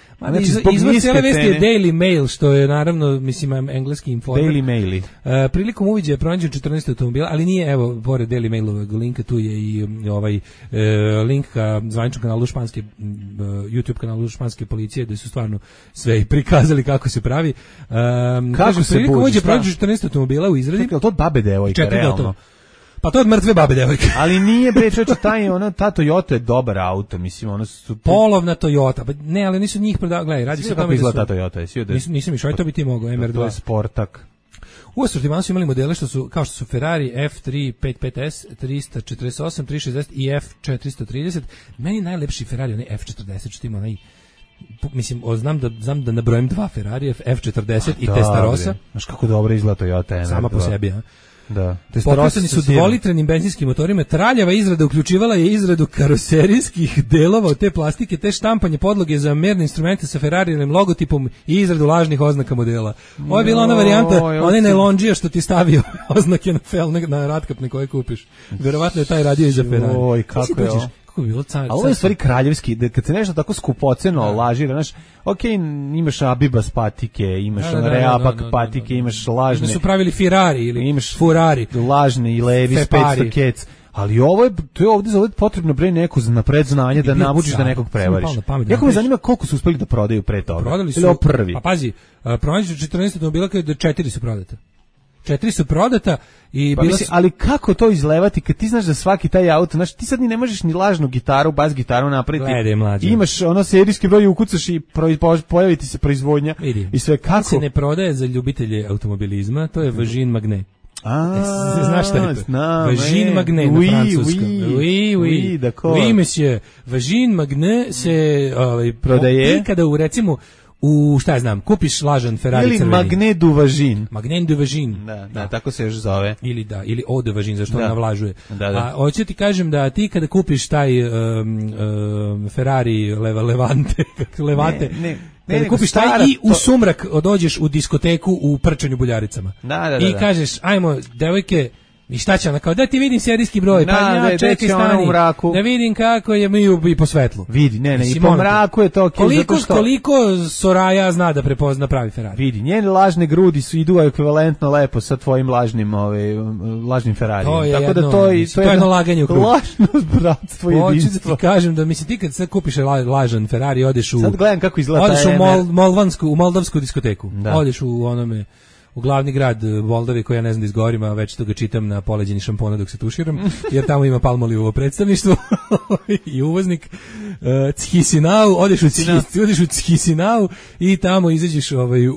Izvor cijele vesti je Daily Mail, što je naravno, mislim, engleski informer. Daily Maili. Prilikom uviđaja pronađen 14 automobila, ali nije, evo, pored Daily Mailovog linka, tu je i link ka zvaničnom kanalu španske, YouTube kanalu španske policije, gde su stvarno sve prikazali kako se pravi. Kako se prilikom uviđaja pronađen 14 automobila u izradi. Čekaj, to od babe devojka, realno. Pa to od mrtve babe devojke. Ali nije bre, čoveče, ta Toyota je dobar auto, mislim, ono su polovna Toyota. Pa ne, ali nisu njih prodavali. Gledaj, radi se o tome da su. Ta Toyota, nisam išao, to bi ti mogao MR2. To je Sportak. U asortimanu su imali modele kao što su Ferrari F3 55S, 348, 360 i F430. Meni najlepši Ferrari onaj F40, što ima onaj, mislim, znam da nabrojim dva Ferrari, F40 i Testarossa. Znaš kako dobro izgleda Toyota MR2. Sama po sebi, a? Da. Pokretani su dvolitrenim benzinskim motorima. Traljava izrada uključivala je izradu karoserijskih delova od te plastike, te štampanje podloge za merne instrumente sa Ferrarijevim logotipom i izradu lažnih oznaka modela. Ovo je bila ona varijanta, onaj najlonđija što ti stavio oznake na ratkapne koje kupiš. Verovatno je taj radio i za Ferrari. Oj, kako je ovo? A ovo je stvari kraljevski, da kad se nešto tako skupoceno lažira, znaš, imaš Abibas patike, imaš Reabak patike, imaš lažne. Da su pravili Ferrari ili imaš Furari. Lažne i Levis 500 Kec. Ali ovo je ovdje za potrebno bre neko napredznanje da navučiš da nekog prevariš. Jako me zanima koliko su uspeli da prodaju pre toga. Prodali su. Ili prvi. Pa pazi, pronađu 14 automobila kada 4 su prodate. 4 su prodata i Pa mislim, ali kako to izlevati kad ti znaš da svaki taj auto, znaš, ti sad ni ne možeš ni lažnu gitaru, bas gitaru napraviti. Gledaj, mlađe. Imaš ono serijski broj, ukucaš i pojavi ti se proizvodnja. Vidi, i sve kako. se ne prodaje za ljubitelje automobilizma, to je Vagin Magnet. Znaš šta je to? Vagin Magnet na francuskom. Oui, monsieur. Vagin Magnet se prodaje. Ti kada recimo u šta ja znam, kupiš lažan Ferrari ili crveni. Magnet du Vagin. Magnet du Vagin. Da, tako se još zove. Ili eau de Vagin, zašto on navlažuje. Da. A hoću ti kažem da ti kada kupiš taj Ferrari Levante, kada kupiš taj i u sumrak dođeš u diskoteku u prčanju buljaricama. I kažeš, ajmo, devojke, i šta će ona, kao da ti vidim serijski broj, pa ja čekaj stani, da vidim kako je mi i po svetlu. Vidi, i po mraku je to koliko Soraya zna da prepozna pravi Ferrari. Vidi, njene lažne grudi idu ekvivalentno lepo sa tvojim lažnim Ferrarijem. Tako da to je jedno laganje u krug. Lažno bratstvo i jedinstvo. Hoću da ti kažem da ti kad sad kupiš lažan Ferrari, odeš u... Sad gledam kako izgleda odeš u moldavsku diskoteku. Odeš u onome... u glavni grad Moldave, koji ja ne znam da izgovorim, a već to ga čitam na poleđini šampona dok se tuširam, jer tamo ima Palmolivovo predstavništvo i uvoznik. Chisinau, odeš u Chisinau i tamo izađeš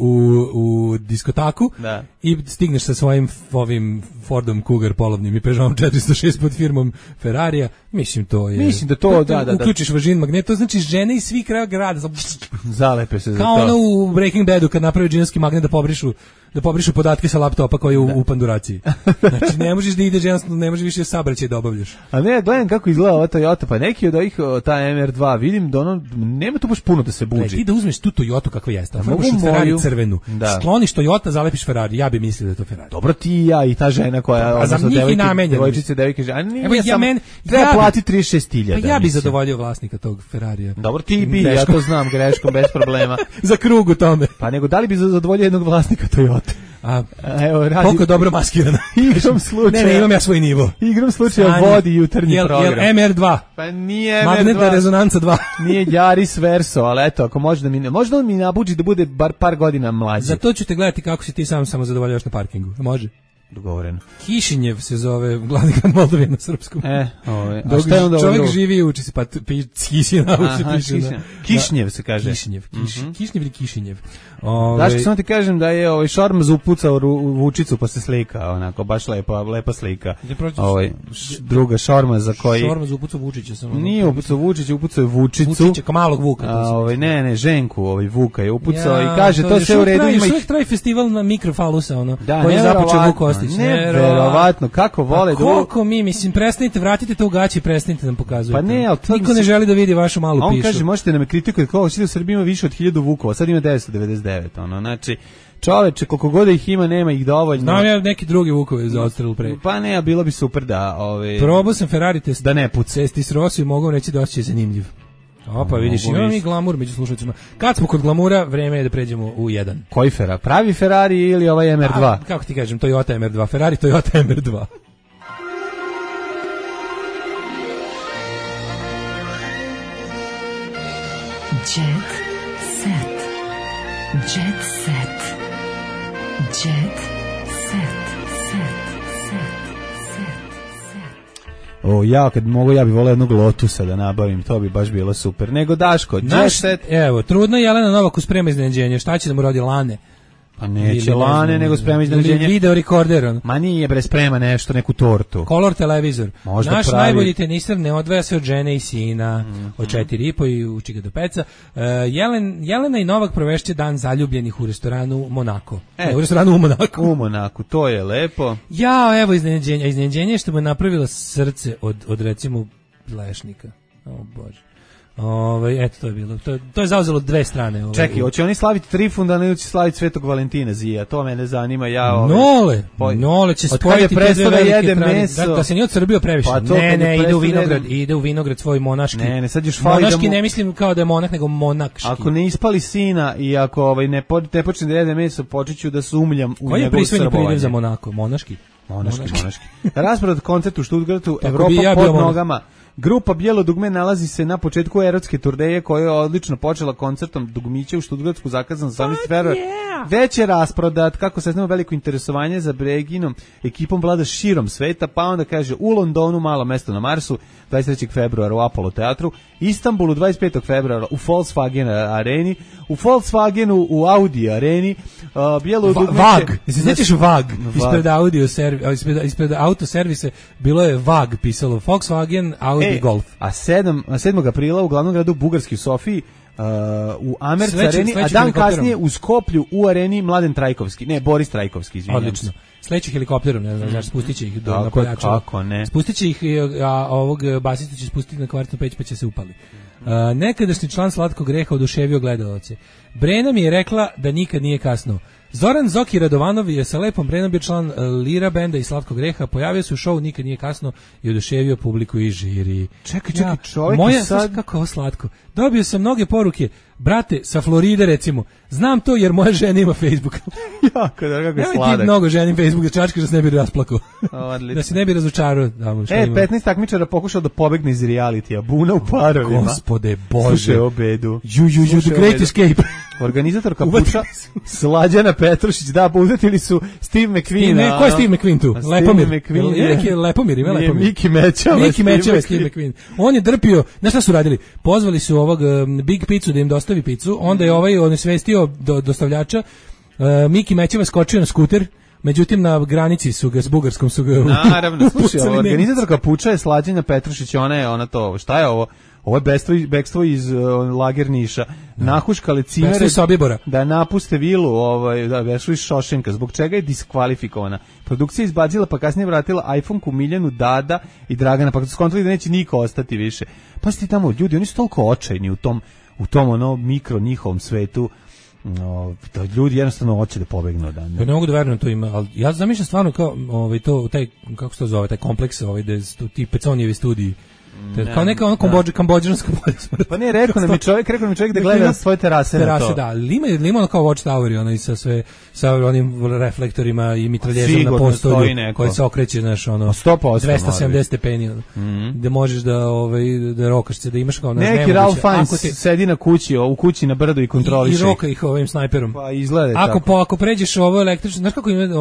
u diskotaku i stigneš sa svojim ovim Fordom Cougar polovnim i Peugeotom 406 pod firmom Ferrarija. Mislim da to uključiš Vagin Magnet, to znači žene iz svih kraja grada zalepe se za to. Kao ono u Breaking Badu kad napravi džinovski magnet da pobrišu podatke sa laptopa koji je u panduraciji. Znači ne možeš da ideš, ne možeš više saobraćaj da obavljaš. A ne, gledam kako izgleda ova Toyota, pa neki od ovih, ta MR2, vidim da ono, nema tu baš puno da se buđi. Ti da uzmeš tu Toyota kakva jeste, mogu Ferrari crvenu, skloniš Toyota, zalepiš Ferrari, ja bi mislio da je to Ferrari. Dobro, ti i ja i ta žena koja, odnosno devojčice, a nije treba platiti 36.000. Pa ja bi zadovoljio vlasnika tog Ferrarija. Dobro, ti bi, ja to znam, greškom, bez problema. Za krug u tome. Pa nego, da li bi zadovoljio jednog vlasnika Toyota? Koliko dobro maskirana. Igram slučaja. Ne, imam ja svoj nivo. Igram slučaja vodi jutarnji program. Jel MR2? Pa nije MR2. Magnetna rezonanca 2. Nije Yaris Verso, ali eto, ako možda mi nabuđi da bude bar par godina mlađi. Zato ću te gledati kako si ti samo zadovoljavaš na parkingu. Može? Dogovoreno. Kišinjev se zove glavni grad Moldavije na srpskom. Dok čovjek živi i uči se, pa Kišinjev se piše. Kišnjev se kaže. Kišnjev ili Kišinjev. Daš, samo ti kažem da je Šormaz upucao Vučicu pa se slika, onako, baš lepa slika. Druga Šormaza koji... Šormaz upucao Vučića samo. Nije upucao Vučića, upucao je Vučicu. Vučića, kao malog Vuka. Ne, Ženku, Vuka je upucao i kaže, to sve u redu. Još uvijek traji festival na Mikrofalusa, koji je započeo Vuk Kostić. Neverovatno, kako vole da... Koliko mislim, prestanite, vratite to u gaći, prestanite nam pokazujete. Pa ne, ali niko ne želi da vidi vašu malu pišu. On kaže, možete da me kritikujete, kako u Srbiji ima više od 1000 Vukova, sad ima 999, znači, čoveče, koliko god ih ima, nema ih dovoljno. Znam ja neki drugi Vukovi za odstrel pre. Pa ne, a bilo bi super da... Probao sam Ferrari test. Da ne puca. Test s Rosiju, mogu reći da osjeća zanimljiv. Opa, vidiš, imamo mi glamur među slušalcima. Kad smo kod glamura, vreme je da pređemo u jedan. Koji Ferrari? Pravi Ferrari ili ovaj MR2? Kako ti kažem, Toyota MR2. Ferrari, Toyota MR2. Jet set. Jet set. Jet set. Ja kad mogu, ja bih voleo jednog Lotusa da nabavim, to bi baš bilo super. Nego Daško, Jet set. Evo, trudna Jelena Novaku sprema iznenađenje. Šta će da mu rodi Lane? Pa neće Lane, nego sprema iznenađenje. Video rekorder. Ma nije, bre, sprema nešto, neku tortu. Color televizor. Možda naš pravi. Najbolji teniser ne odvaja se od žene i sina, od 4,5 i uči ga do peca. Jelena i Novak provešće dan zaljubljenih u restoranu Monako. U restoranu u Monaku. U Monaku, to je lepo. Ja, evo iznenađenje. Iznenađenje je što mu je napravila srce od recimo lešnika. O Bože. Eto, to je bilo. To je zauzelo dve strane. Čekaj, hoće oni slaviti Trifunda ili će slaviti Svetog Valentina Zija? To mene zanima. Nole će spojiti te dve velike meso. Da se nije odsrbio previše. Pa ne, ide u vinograd svoj monaški. Ne, sad još fali monaški ne mislim kao da je monak, nego monakški. Ako ne ispali sina i ako ne počne da jede meso, počeću da sumljam u njegovu srbovanje. Koji je pristojni pridjev za Monako? Monaški. Monашki. Raspravo koncert u Stuttgartu, Evropa pod nogama. Grupa Bijelo dugme nalazi se na početku erotske turneje koja je odlično počela koncertom Dugmića u Štutgartsku zakazan za 18. februar. Već je rasprodat, kako se znamo veliko interesovanje za Breginom ekipom vlada širom sveta, pa onda kaže u Londonu malo mesto na Marsu, 23. februara u Apollo teatru, Istanbulu 25. februara u Volkswagen areni, u Volkswagenu u Audi areni, Bijelo dugme... VAG, se sjećaš VAG? Ispred autoservise bilo je VAG pisalo, Volkswagen, Audi, Golf. A 7. aprila u glavnom gradu Bugarski u Sofiji, u Amerci areni, a dan kasnije u Skoplju u areni Mladen Trajkovski, ne, Boris Trajkovski, izvinjam se. Odlično. Sledeći helikopterom, ne znam, spustit će ih na poljaču. Kako ne? Spustit će ih, a ovog basistu će spustiti na kvartnu peć pa će se upali. Nekadašnji član Slatkog greha oduševio gledalace. Brena mi je rekla da nikad nije kasno. Zoran Zoki Radovanov je sa lepom Brenom bio član Lira benda i Slatkog greha, pojavio se u šovu Nikad nije kasno i oduševio publiku i žiri. Čekaj, čovjek moja, sad... Kako ovo slatko. Dobio sam mnoge poruke, brate, sa Floride recimo, znam to jer moja žena ima Facebook. Jako je sladak. Nemoj ti mnogo žena ima Facebook da čačkaš da se ne bi rasplakao. Da se ne bi razočarao. 15 takmičara pokušao da pobegne iz realitija, buna u parovima. Gospode Bože. Slušaj obedu. The Great Escape. Organizatorka puča Slađana Petrušić, da, uzetili su Steve McQueen. Ko je Steve McQueen tu? Lepomir. Lepomir, ima Lepomir. Miki Mečava. Steve McQueen. On je drpio, znaš šta su radili? Pozvali su ovog Big Pizzu da im dostavi picu, onda je on je svestio dostavljača, Miki Mečava skočio na skuter, međutim na granici su ga, s Bugarskom su ga... Naravno, slušaj, organizatorka puča je Slađana Petrušić, ona to, šta je ovo? Ovo je bekstvo iz lager Niša. Nahuškali cimere da napuste vilu, da vešli iz Šošenka, zbog čega je diskvalifikovana. Produkcija izbacila pa kasnije vratila iPhone-ku Miljanu, Dada i Dragana, pa skontali da neće niko ostati više. Pa sti tamo ljudi, oni su toliko očajni u tom mikro njihovom svetu, da ljudi jednostavno hoće da pobegnu odande. Ja ne mogu da verujem to ima, ali ja zamišljam stvarno kao taj, kako se to zove, taj kompleks, da su ti Peconijevi studiji. Kao neka kambođanska bolja. Pa ne, rekao nam je čovjek da gleda svoje terase na to. Da, ali ima ono kao watchtower, ono i sa onim reflektorima i mitraljezom na postolju koji se okreće, znaš, ono 270 stepeni, gde možeš da rokaš se, da imaš kao neki Ralph Fiennes sedi na kući, u kući na brdu i kontroliše. I roka ih ovim snajperom. Pa izgleda tako. Ako pređeš ovo električno, znaš kako ima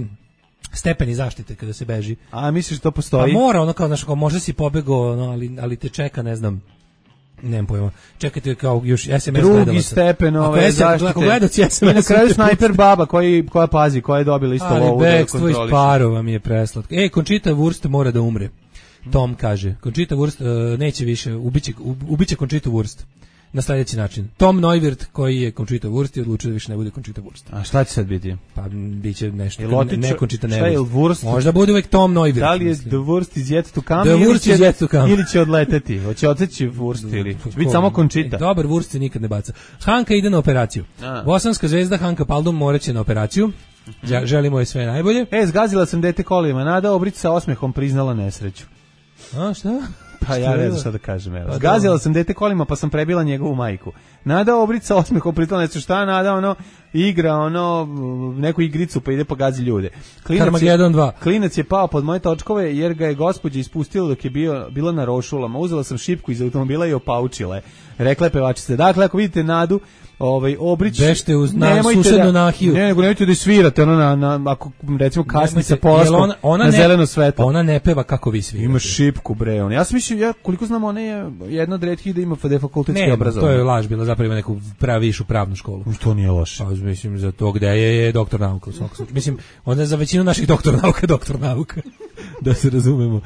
stepeni zaštite kada se beži. A misliš da to postoji? Pa mora, ono kao, znaš, kao možda si pobegao, ali te čeka, ne znam, nemam pojma. Čekajte kao još SMS gledalaca. Drugi stepen zaštite. Ako gledaci SMS. I na kraju snajper baba koja pazi, koja je dobila isto lovu da kontroliše. Ali bekstvo iz parova mi je preslatko. Conchita Wurst mora da umre. Tom kaže. Conchita Wurst neće više, ubiće Conchita Wurst. Na sljedeći način. Tom Neuwirth, koji je Conchita Wurst, je odlučio da više ne bude Conchita Wurst. A šta će sad biti? Pa biće nešto. Ne Conchita Šta je Wurst? Možda bude uvek Tom Neuwirth. Da li je The Wurst is yet to come? Ili će odleteti? Hoće otići Wurst ili će biti samo Conchita? Dobar Wurst se nikad ne baca. Hanka ide na operaciju. Bosanska zvezda Hanka Paldum moraće na operaciju. Želimo je sve najbolje. Zgazila sam dete kolima. Nada Obrić sa osmehom priznala nesreću. A šta? Pa ja ne znam šta da kažem. Zgazila sam dete kolima pa sam prebila njegovu majku. Nada Obrić sa osmehom priznala nesreću. Šta Nada igra neku igricu pa ide pa gazi ljude. Klinac je pao pod moje točkove jer ga je gospođa ispustila dok je bila na rošulama. Uzela sam šipku iz automobila i opaučila je. Rekla je pevačica. Dakle, ako vidite Nadu Obrić, bešte uz susednu nahiju. Nemojte da svirate ako recimo kasni sa polaskom na zeleno svetlo. Ona ne peva kako vi svirate. Ima šipku bre. Ja mislim, koliko znam, ona je jedna od retkih da ima fakultetski obrazovanje. To je laž, bila zapravo ima neku višu pravnu školu. To nije loše. Pa mislim za to gde je doktor nauka. Mislim, ona je za većinu naših doktor nauka. Da se razumemo.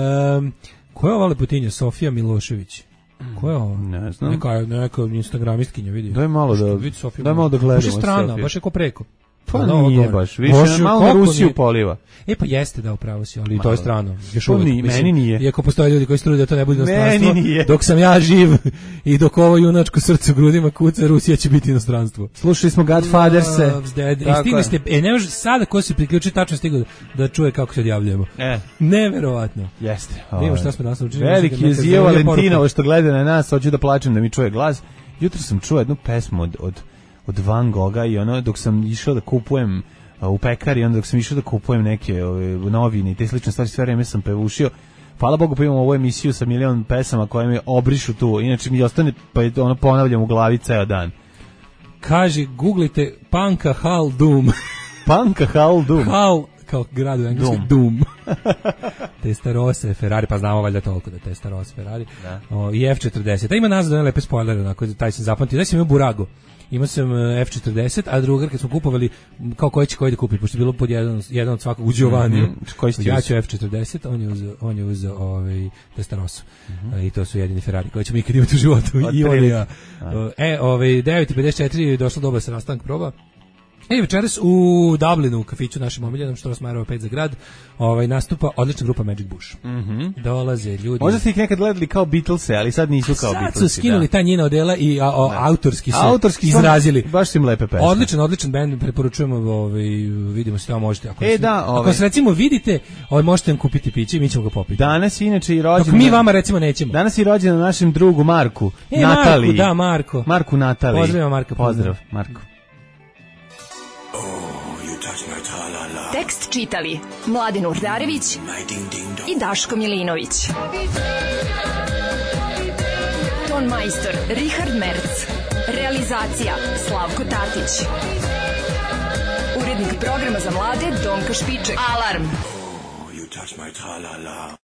Ko je ova lepotinja? Sofija Milošević. Ko je ovo? Ne znam. Neka instagramistkinja, vidi. Daj malo da gledamo. Baš je strana, baš je ko preko. Pa nije baš, više malo na Rusiju poliva. Pa jeste da upravo si, ali to je strano. Meni nije. Iako postoje ljudi koji strude da to ne bude inostranstvo, dok sam ja živ i dok ovo junačko srce u grudima kuca, Rusija će biti inostranstvo. Slušali smo Godfatherse. Stigli ste, ne može sada ko se priključi tačno stigao da čuje kako se odjavljujemo. Neverovatno. Jeste. Vidimo šta smo danas učinili. Veliki je Zio Valentinovo što gleda na nas, hoću da plačem da mi čuje glas. Jutro sam čuo jednu pesmu od Van Gogha i dok sam išao da kupujem u pekari, onda dok sam išao da kupujem neke novine i te slične stvari, sve vreme sam pevušio Hvala Bogu pa imamo ovu emisiju sa milion pesama koje mi obrišu tu, inače mi ostane pa ono ponavljam u glavi ceo dan. Kaže, googlite Panka Hal Doom. Panka Hal Doom? Hal, kao grad u Engleskoj, Doom. Testarossa, Ferrari, pa znamo valjda toliko da Testarossa, Ferrari. Da. I F40. A ima nazad one lepe spoilere, onako, taj sam zapamtio. Da sam imao Burago. Imao sam F40, a drugar kad smo kupovali kao koji će koji da kupi, pošto je bilo pod jedan od svakog u Giovanni. Ja ću F40, on je uzeo Testarossa. I to su jedini Ferrari koji ćemo ikad imati u životu. I on ja. 9:54 došlo doba se nastanak proba. Večeras u Dublinu, u kafiću našem omiljenom, što Rosmarova 5 za grad, nastupa odlična grupa Magic Bush. Dolaze ljudi. Možda ste ih nekad gledali kao Beatlese, ali sad nisu kao Beatlesi. Sad su skinuli ta njena odela i autorski se izrazili. Baš su im lepe pesme. Odličan bend, preporučujemo, vidimo se tamo možete. Ako se recimo vidite, možete nam kupiti piće i mi ćemo ga popiti. Danas inače i rođendan. Dok mi vama recimo nećemo. Danas i rođendan našem drugu Marku, Nataliji. Marku Nataliji. Pozdravimo Marka. Pozdrav, Marko. Tekst čitali Mladen Urdarević i Daško Milinović. Ton majstor Richard Merc. Realizacija Slavko Tatić. Urednik programa za mlade Donka Špiček. Alarm!